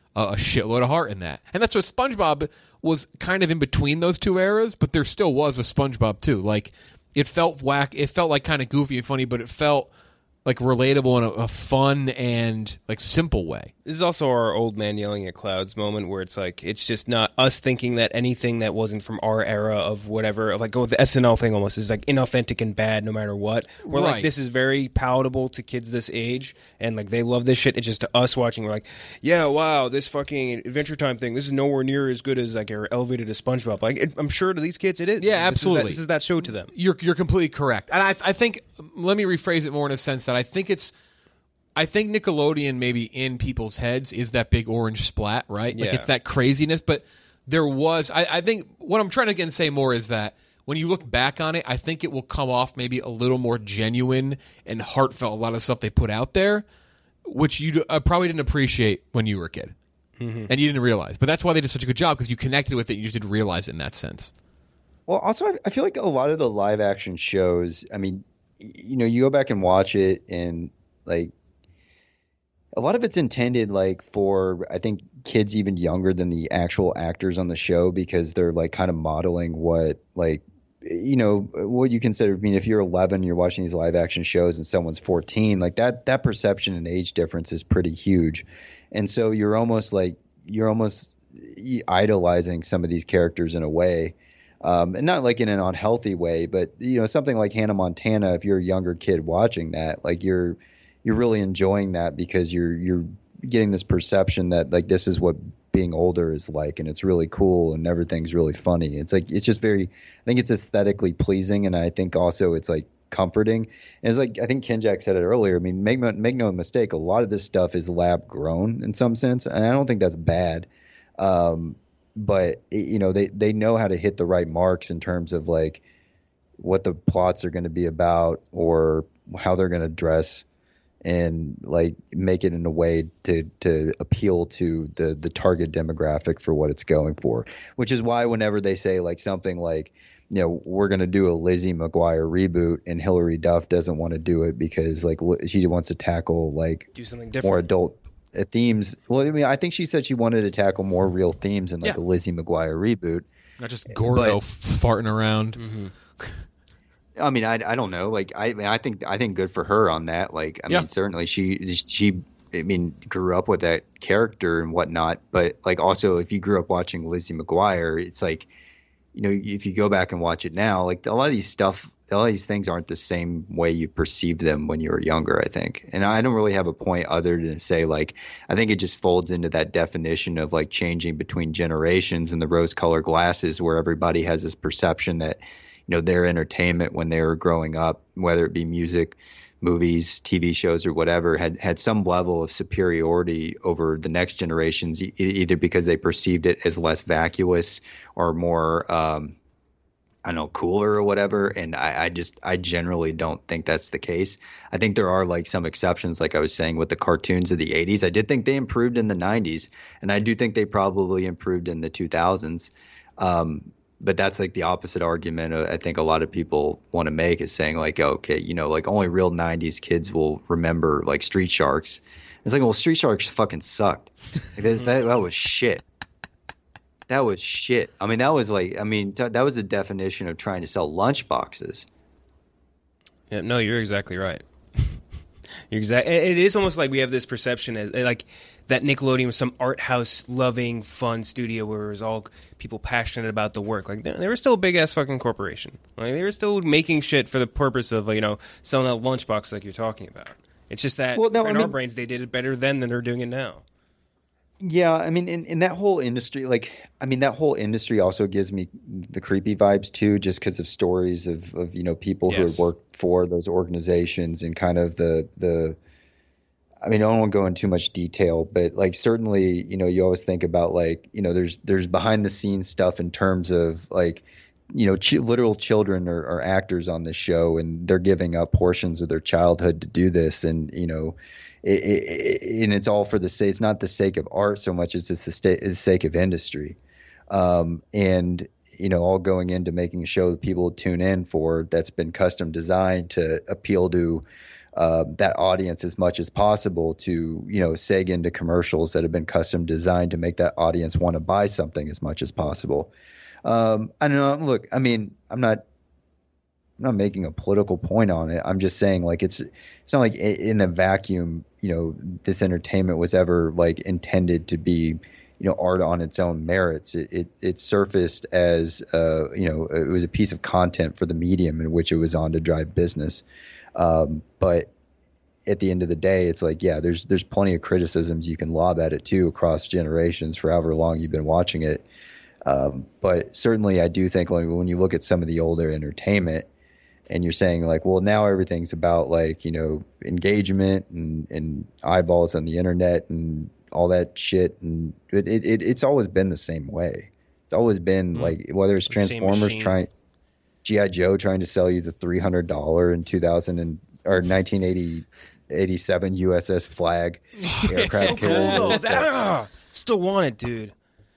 a, a shitload of heart in that. And that's what SpongeBob was kind of in between those two eras, but there still was a SpongeBob too. Like it felt whack, it felt like kind of goofy and funny, but it felt like relatable in a, a fun and like simple way. This is also our old man yelling at clouds moment where it's like, it's just not us thinking that anything that wasn't from our era of whatever, like go with the S N L thing almost is like inauthentic and bad no matter what. We're Right. like, this is very palatable to kids this age and like they love this shit. It's just to us watching, we're like, yeah, wow, this fucking Adventure Time thing, this is nowhere near as good as like our elevated as SpongeBob. Like it, I'm sure to these kids it is. Yeah, This is that- absolutely. This is that show to them. You're you're completely correct, and I I think let me rephrase it more in a sense that I think it's I think Nickelodeon maybe in people's heads is that big orange splat, right? Like Yeah. it's that craziness, but there was I, I think what I'm trying to again say more is that when you look back on it, I think it will come off maybe a little more genuine and heartfelt. A lot of stuff they put out there, which you uh, probably didn't appreciate when you were a kid, Mm-hmm. and you didn't realize. But that's why they did such a good job because you connected with it. And you just didn't realize it in that sense. Well, also, I- I feel like a lot of the live action shows, I mean, y- you know, you go back and watch it and like a lot of it's intended like for, I think, kids even younger than the actual actors on the show because they're like kind of modeling what like, you know, what you consider, I mean, if you're eleven, you're watching these live action shows and someone's fourteen, like that, that perception and age difference is pretty huge. And so you're almost like, you're almost idolizing some of these characters in a way. Um, and not like in an unhealthy way, but you know, something like Hannah Montana, if you're a younger kid watching that, like you're, you're really enjoying that because you're, you're getting this perception that like, this is what being older is like, and it's really cool and everything's really funny. It's like, it's just very, I think it's aesthetically pleasing. And I think also it's like comforting. And it's like, I think Ken Jack said it earlier. I mean, make, make no mistake, a lot of this stuff is lab grown in some sense. And I don't think that's bad. Um, But, you know, they, they know how to hit the right marks in terms of like what the plots are going to be about or how they're going to dress and like make it in a way to, to appeal to the, the target demographic for what it's going for, which is why whenever they say like something like, you know, we're going to do a Lizzie McGuire reboot and Hilary Duff doesn't want to do it because like she wants to tackle like Do something different. more adult uh, themes. Well, I mean, I think she said she wanted to tackle more real themes in like Yeah. a Lizzie McGuire reboot. Not just Gordo But- farting around. Mm-hmm. I mean, I, I don't know. Like, I I, mean, I think I think good for her on that. Like, I Yeah. mean, certainly she she I mean grew up with that character and whatnot. But like, also if you grew up watching Lizzie McGuire, it's like, you know, if you go back and watch it now, like a lot of these stuff, a lot of these things aren't the same way you perceived them when you were younger, I think. And I don't really have a point other than to say, like, I think it just folds into that definition of like changing between generations and the rose colored glasses where everybody has this perception that, you know, their entertainment when they were growing up, whether it be music, movies, T V shows or whatever, had, had some level of superiority over the next generations, e- either because they perceived it as less vacuous or more, um, I don't know, cooler or whatever. And I, I just, I generally don't think that's the case. I think there are like some exceptions, like I was saying with the cartoons of the eighties. I did think they improved in the nineties, and I do think they probably improved in the two thousands. Um, but that's like the opposite argument uh, I think a lot of people want to make is saying like, okay, you know, like only real nineties kids will remember like Street Sharks. It's like, well, Street Sharks fucking sucked. Like, that, that, that was shit. That was shit. I mean, that was like, I mean, t- that was the definition of trying to sell lunch boxes. Yeah, no, you're exactly right. You're exact. It is almost like we have this perception as like that Nickelodeon was some art house loving, fun studio where it was all people passionate about the work. Like they, they were still a big ass fucking corporation. Like they were still making shit for the purpose of, you know, selling out lunchboxes like you're talking about. It's just that Well, no, in I our mean- brains they did it better then than they're doing it now. Yeah, I mean, in, in that whole industry, like, I mean, that whole industry also gives me the creepy vibes too, just because of stories of, of, you know, people who Yes. have worked for those organizations and kind of the, the, I mean, I don't want to go into too much detail, but like, certainly, you know, you always think about like, you know, there's, there's behind the scenes stuff in terms of like, you know, ch- literal children are, are actors on this show and they're giving up portions of their childhood to do this. And, you know, It, it, it, and it's all for the sake. It's not the sake of art so much as it's the, sta- the sake of industry, um, and you know, all going into making a show that people tune in for that's been custom designed to appeal to uh, that audience as much as possible to, you know, seg into commercials that have been custom designed to make that audience want to buy something as much as possible. Um, I don't know. Look, I mean, I'm not, I'm not making a political point on it. I'm just saying, like, it's, it's not like in a vacuum, you know, this entertainment was ever like intended to be, you know, art on its own merits. It, it, it surfaced as, uh, you know, it was a piece of content for the medium in which it was on to drive business. Um, but at the end of the day, it's like, yeah, there's there's plenty of criticisms you can lob at it too across generations for however long you've been watching it. Um, but certainly, I do think like when you look at some of the older entertainment, and you're saying like, well, now everything's about like, you know, engagement and, and eyeballs on the internet and all that shit, and it, it it's always been the same way. It's always been mm. like whether it's Transformers trying. G I. Joe trying to sell you the three hundred dollars in two thousand and, or nineteen eighty, eighty-seven U S S Flag aircraft so carrier. cool, that, uh, still want it, dude.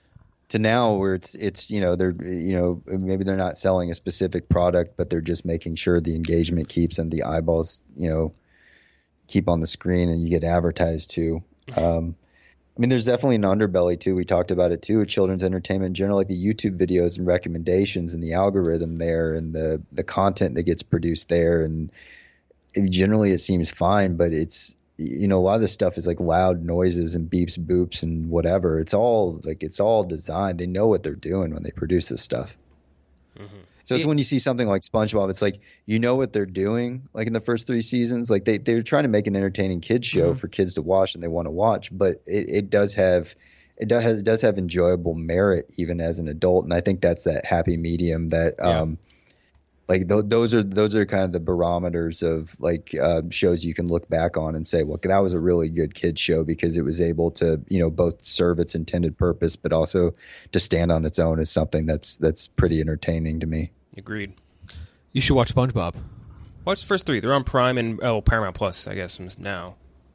To now where it's, it's, you know, they're, you know, maybe they're not selling a specific product, but they're just making sure the engagement keeps and the eyeballs, you know, keep on the screen and you get advertised to. Um, I mean, there's definitely an underbelly too. We talked about it too. Children's entertainment in general, like the YouTube videos and recommendations and the algorithm there and the the content that gets produced there. And it, generally, it seems fine, but it's, you know, a lot of this stuff is like loud noises and beeps, boops, and whatever. It's all like it's all designed. They know what they're doing when they produce this stuff. Mm-hmm. So it's it, when you see something like SpongeBob, it's like, you know what they're doing. Like in the first three seasons, like they, they're trying to make an entertaining kids show mm-hmm. for kids to watch and they want to watch, but it, it does have, it does, it does have enjoyable merit even as an adult. And I think that's that happy medium that, yeah. um, like th- those are, those are kind of the barometers of like, uh, shows you can look back on and say, well, that was a really good kids show because it was able to, you know, both serve its intended purpose, but also to stand on its own as something that's, that's pretty entertaining to me. Agreed. You should watch SpongeBob. Watch the first three. They're on Prime and oh Paramount Plus, I guess, now.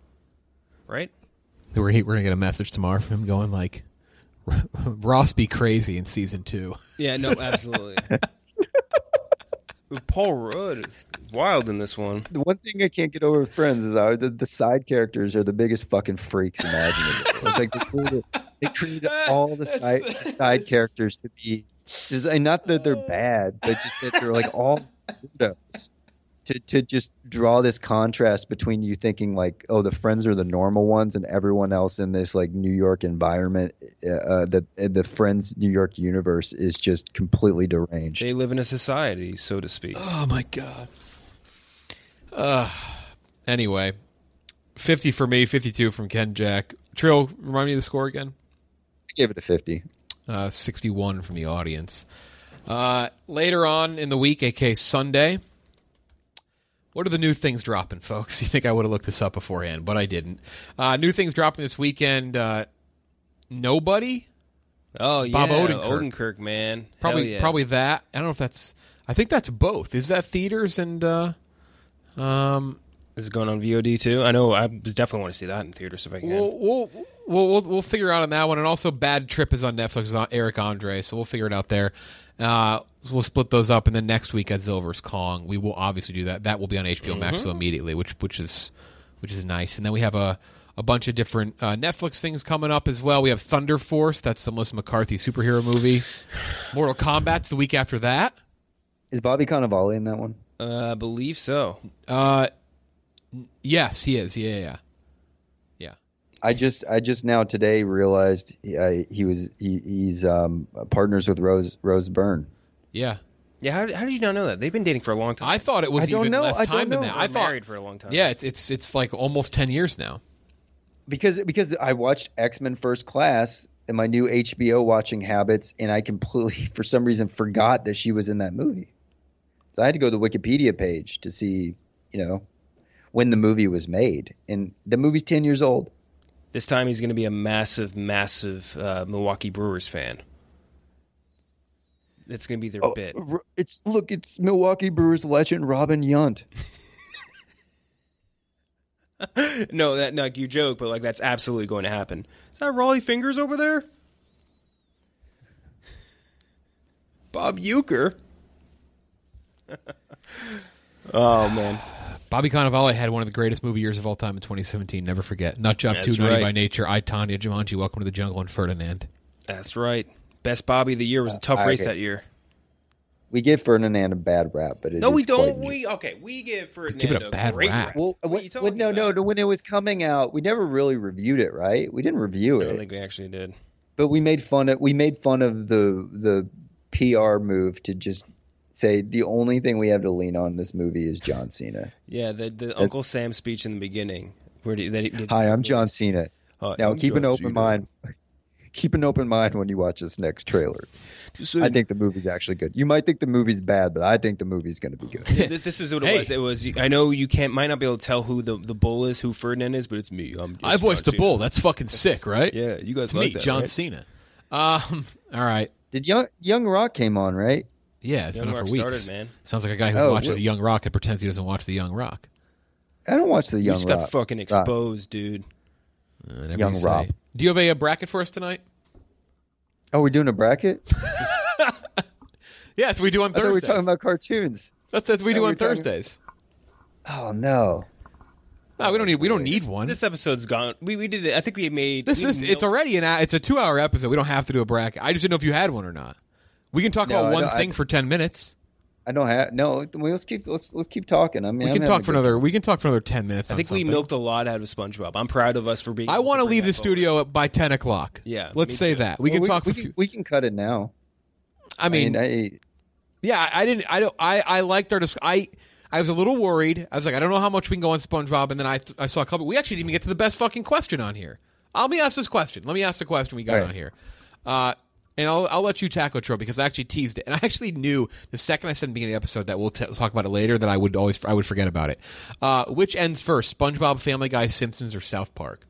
Right? We're we're gonna get a message tomorrow from him going like, Ross be crazy in season two. Yeah, no, absolutely. Paul Rudd, wild in this one. The one thing I can't get over with Friends is how the, the side characters are the biggest fucking freaks imaginable. It's like they created, they created all the side the side characters to be. Just, and not that they're bad, but just that they're like all weirdos. To to just draw this contrast between you thinking like, oh, the friends are the normal ones, and everyone else in this like New York environment, uh, that the Friends New York universe is just completely deranged. They live in a society, so to speak. Oh my god. Uh, anyway, fifty for me, fifty-two from Ken Jack. Trill, remind me of the score again. I gave it a fifty. Uh, sixty-one from the audience. Uh, later on in the week, aka Sunday. What are the new things dropping, folks? You think I would have looked this up beforehand, but I didn't. Uh, new things dropping this weekend. Uh, Nobody? Oh, yeah. Bob Odenkirk. Odenkirk, man. Probably yeah. probably that. I don't know if that's... I think that's both. Is that theaters and... Uh, um, Is it going on V O D too? I know I definitely want to see that in theaters if I can. We'll, we'll, we'll, we'll, we'll figure out on that one. And also Bad Trip is on Netflix. It's on Eric Andre, so we'll figure it out there. Uh, we'll split those up, and then next week at Zilver's Kong, we will obviously do that. That will be on H B O mm-hmm. Max so immediately, which which is which is nice. And then we have a, a bunch of different uh, Netflix things coming up as well. We have Thunder Force. That's the Melissa McCarthy superhero movie. Mortal Kombat's the week after that. Is Bobby Cannavale in that one? Uh, I believe so. Uh, yes, he is. Yeah, yeah, yeah. I just, I just now today realized he, uh, he was, he, he's um, partners with Rose, Rose Byrne. Yeah, yeah. How, how did you not know that? They've been dating for a long time. I thought it was I don't even know. less I time don't know. than that. They're I thought married for a long time. Yeah, it, it's it's like almost ten years now. Because because I watched X-Men First Class in my new H B O watching habits, and I completely, for some reason, forgot that she was in that movie. So I had to go to the Wikipedia page to see, you know, when the movie was made. And the movie's ten years old. This time he's going to be a massive, massive uh, Milwaukee Brewers fan. It's going to be their oh, bit. It's look, it's Milwaukee Brewers legend Robin Yount. No, that like you joke, but like that's absolutely going to happen. Is that Raleigh Fingers over there? Bob Uecker. Oh man, Bobby Cannavale had one of the greatest movie years of all time in twenty seventeen. Never forget. Nut Job That's two, Naughty right. by Nature, I, Tonya, Jumanji, Welcome to the Jungle, and Ferdinand. That's right. Best Bobby of the year was a tough Uh, race okay. that year. We give Ferdinand a bad rap, but it No, is we don't. quite neat. We okay. We give Ferdinand Give it a bad great rap. rap. Well, What are when, you talking when, no, no, about? no. When it was coming out, we never really reviewed it, right? We didn't review I it, don't think we actually did. but we made fun of we made fun of the the P R move to just say the only thing we have to lean on in this movie is John Cena. Yeah, the the Uncle Sam speech in the beginning. Where did, that he did Hi, I'm John Cena. Uh, Now I'm keep an John open Cena. mind. Keep an open mind when you watch this next trailer. So- I think the movie's actually good. You might think the movie's bad, but I think the movie's going to be good. Th- This was what it Hey. was. It was. I know you can't, might not be able to tell who the, the bull is, who Ferdinand is, but it's me. I'm. I voiced the bull. That's fucking sick, right? Yeah, you guys It's like me, that, John right? Cena. Um, all right. Did Young Young Rock came on, right? Yeah, it's Young been on Rock for weeks. started, man. Sounds like a guy who Oh, watches well- the Young Rock and pretends he doesn't watch the Young Rock. I don't watch the You Young just Rock. got fucking exposed, dude. Uh, whatever Young you say. Rob. Do you have a, uh bracket for us tonight? Oh, we're doing a bracket? Yeah, that's what we do on I thought we were Thursdays. talking about cartoons. That's that's what we No, do we're on talking- Thursdays. Oh no. No, we don't need we don't need one. This episode's gone. We we did it. I think we made. This we is milked- it's already an hou- it's a two hour episode. We don't have to do a bracket. I just didn't know if you had one or not. We can talk No, about I one don't- I- thing for ten minutes. I don't have no. Well, let's keep let's let's keep talking. I mean, We I'm can having talk a for good another. time. We can talk for another ten minutes. I on think we something. milked a lot out of SpongeBob. I'm proud of us for being. I able want to bring leave that the studio by ten o'clock. Yeah, let's me say too. that we Well, can talk We, for. can, few, we can cut it now. I mean, I mean, yeah, I didn't. I don't. I I liked our. Dis- I I was a little worried. I was like, I don't know how much we can go on SpongeBob, and then I I saw a couple. We actually didn't even get to the best fucking question on here. Let me ask this question. Let me ask the question we got All right. on here. Uh, and I'll I'll let you tackle it, Tro, because I actually teased it, and I actually knew the second I said in the beginning of the episode that we'll t- talk about it later that I would always I would forget about it. Uh, which ends first, SpongeBob, Family Guy, Simpsons, or South Park?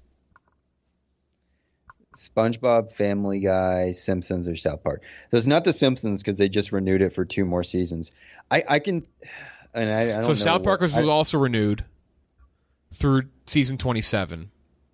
SpongeBob, Family Guy, Simpsons, or South Park. So it's not the Simpsons because they just renewed it for two more seasons. I I can. And I, I don't So know South Park what- was I- also renewed through season twenty-seven.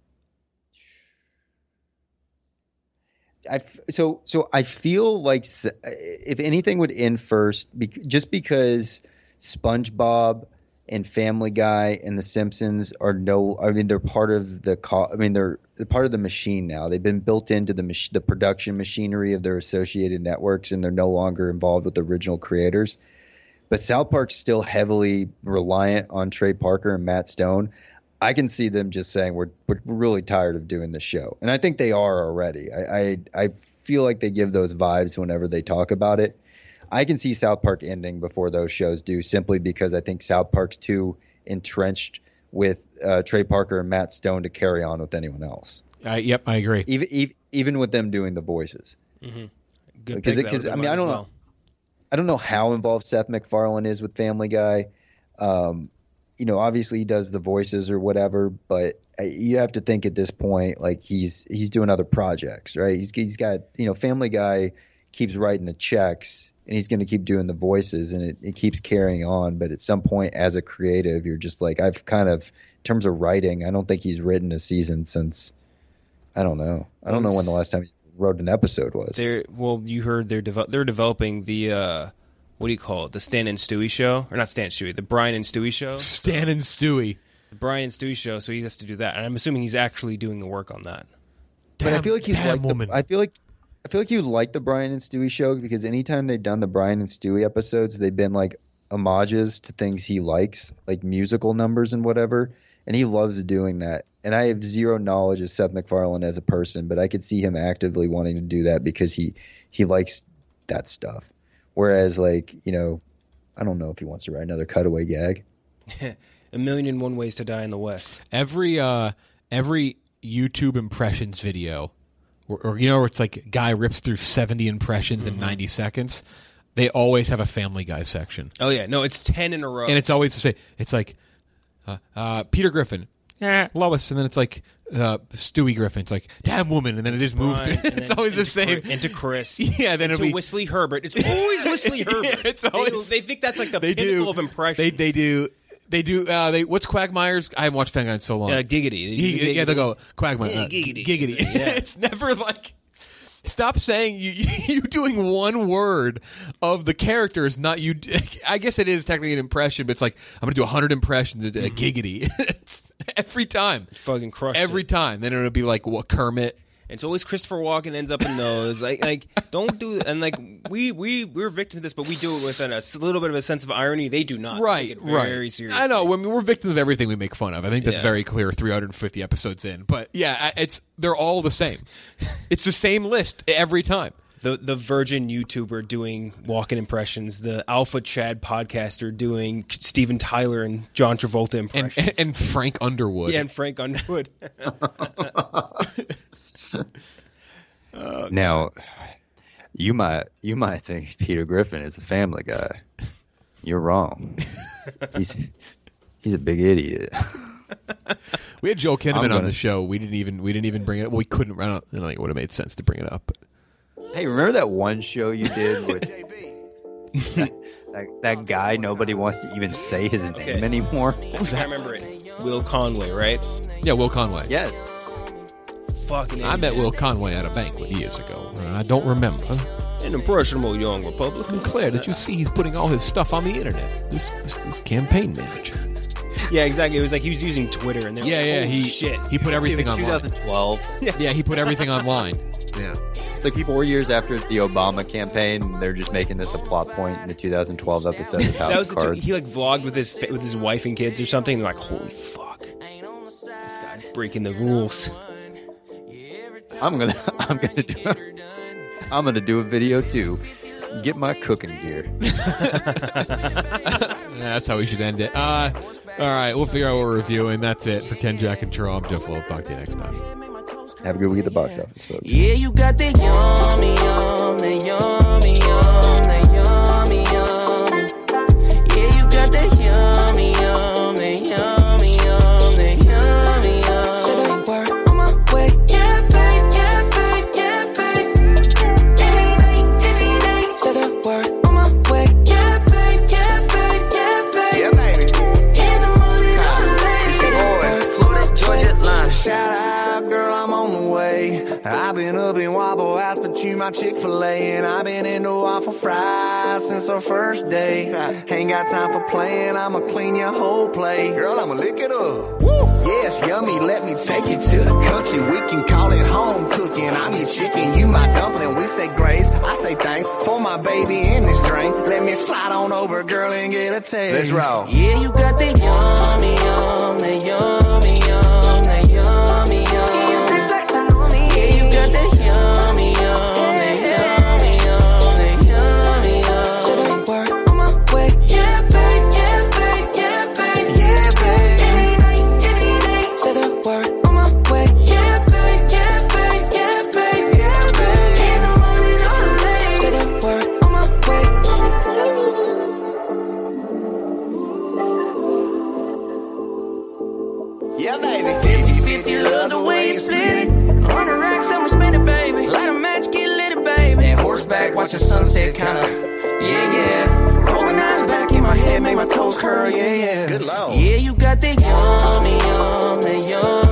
I f- so so I feel like s- if anything would end first, bec- just because SpongeBob and Family Guy and The Simpsons are no, I mean they're part of the co- I mean they're, they're part of the machine now. They've been built into the mach- the production machinery of their associated networks, and they're no longer involved with the original creators. But South Park's still heavily reliant on Trey Parker and Matt Stone. I can see them just saying we're we're really tired of doing this show, and I think they are already. I, I I feel like they give those vibes whenever they talk about it. I can see South Park ending before those shows do, simply because I think South Park's too entrenched with uh, Trey Parker and Matt Stone to carry on with anyone else. Uh, yep, I agree. Even even, even with them doing the voices, Mm-hmm. Good because pick. That would've I been mean mine I don't as know. well. I don't know how involved Seth MacFarlane is with Family Guy. Um, you know, obviously he does the voices or whatever, but uh, you have to think at this point, like he's he's doing other projects, right? He's he's got, you know, Family Guy keeps writing the checks, and he's going to keep doing the voices, and it, it keeps carrying on. But at some point, as a creative, you're just like, I've kind of, in terms of writing, I don't think he's written a season since, I don't know, I don't know when the last time he wrote an episode was. They're well, you heard they're devel- they're developing the uh, what do you call it? The Stan and Stewie show, or not Stan and Stewie, the Brian and Stewie show. Stan and Stewie, the Brian and Stewie show. So he has to do that, and I'm assuming he's actually doing the work on that. But I feel like you damn like woman. the, I feel like I feel like you like the Brian and Stewie show, because anytime they've done the Brian and Stewie episodes, they've been like homages to things he likes, like musical numbers and whatever, and he loves doing that. And I have zero knowledge of Seth MacFarlane as a person, but I could see him actively wanting to do that because he he likes that stuff. Whereas, like, you know, I don't know if he wants to write another cutaway gag. A Million and One Ways to Die in the West. Every uh, every YouTube impressions video, or, or you know, where it's like a guy rips through seventy impressions Mm-hmm. in ninety seconds. They always have a Family Guy section, Oh yeah, no, it's ten in a row. and it's always the same. It's like uh, uh, Peter Griffin, yeah, Lois, and then it's like uh, Stewie Griffin. It's like damn woman, and then it just moves. Brian, through. and It's then always the into same. Chris- into Chris. Yeah, then into it'll be Wesley Herbert. It's always Wesley Herbert. Yeah, it's always- they, they think that's like the They pinnacle do. of impressions. They they do. They do. Uh, they what's Quagmire's? I haven't watched Family Guy in so long. Uh, giggity. He- yeah, they'll go Quagmire. Yeah, uh, giggity. giggity. Yeah. It's never like. Stop saying you you doing one word of the character is not you. I guess it is technically an impression, but it's like I'm gonna do a hundred impressions of mm-hmm. giggity every time. Fucking crush every it. time. Then it'll be like what Kermit. It's always Christopher Walken ends up in those. Like, like don't do and like we we we're victims of this, but we do it with a, a little bit of a sense of irony. They do not. Right, take it very right. seriously. I know. I mean, we're victims of everything we make fun of. I think that's Yeah. very clear. three hundred fifty episodes in, but yeah, it's they're all the same. It's the same list every time. The the Virgin YouTuber doing Walken impressions, the Alpha Chad podcaster doing Steven Tyler and John Travolta impressions, and, and, and Frank Underwood. Yeah, and Frank Underwood. Uh, now, you might you might think Peter Griffin is a Family Guy. You're wrong. He's he's a big idiot. We had Joel Kinnaman gonna... on the show. We didn't even we didn't even bring it up. Well, we couldn't. I don't, I don't think it would have made sense to bring it up. But. Hey, remember that one show you did with that, that, that guy? Nobody wants to even say his okay. name anymore. What was that? I remember it. Will Conway, right? Yeah, Will Conway. Yes. Fucking I met Will Conway at a banquet years ago. I don't remember. An impressionable young Republican. Claire, did you see he's putting all his stuff on the internet? This, this, this campaign manager. Yeah, exactly. It was like he was using Twitter, and they were yeah, like, yeah, he shit. He put everything online. twenty twelve. Yeah. yeah, he put everything online. Yeah. It's like four years after the Obama campaign, they're just making this a plot point in the two thousand twelve episode of House that was of Cards. He like vlogged with his with his wife and kids or something. They're like, holy fuck, this guy's breaking the rules. I'm gonna, I'm gonna do, I'm gonna do a video too. Get my cooking gear. Yeah, that's how we should end it. Uh, all right, we'll figure out what we're reviewing. That's it for Ken, Jack, and Tro. I'm Jeff Will. Talk to you next time. Have a good week at the box office, folks. Yeah, you got the yummy, yum, the yummy, yum, the yummy, yummy. Yeah, you got the yummy, yum, the yummy, yum, the yummy, yum. Say the word on my way. Yeah, babe, yeah, babe, yeah, babe. Any night, any night. Say the word on my way. Yeah, babe, yeah, babe, yeah, babe. Yeah, baby. In the morning or late. Say the word, Florida, Georgia line. Shout out, girl, I'm on the way. I've been up in Waffle House, but you my Chick-fil-A, and I've been into waffle fries since our first day. Ain't got time for playing, I'ma clean your whole plate. Girl, I'ma lick it up. Woo! Yes, yummy, let me take you to the country. We can call it home cooking. I'm your chicken, you my dumpling. We say grace, I say thanks for my baby in this drink. Let me slide on over, girl, and get a taste. Let's roll. Yeah, you got the yummy, yum, the yummy, yum, the yummy, yum. Can you stay flexing on me? Yeah, you got the yummy, yum, the yummy, yum, the yummy, yum. Say the word on my way. Yeah, babe, yeah, babe, yeah, babe, yeah, babe. Any night, any night. Say the word on my way. Yeah, babe, yeah, babe, yeah, babe, yeah, babe. In the morning or late. Say the word on my way. Yeah, baby. fifty fifty, love the way you split it. Hundred racks, I'ma spend it, baby. Light a match, get lit, baby. And horseback, watch the sunset, kinda. Yeah, yeah. Rolling eyes back in my head, make my toes curl, yeah, yeah. Good lord. Yeah, you got the yummy, yum, the yum.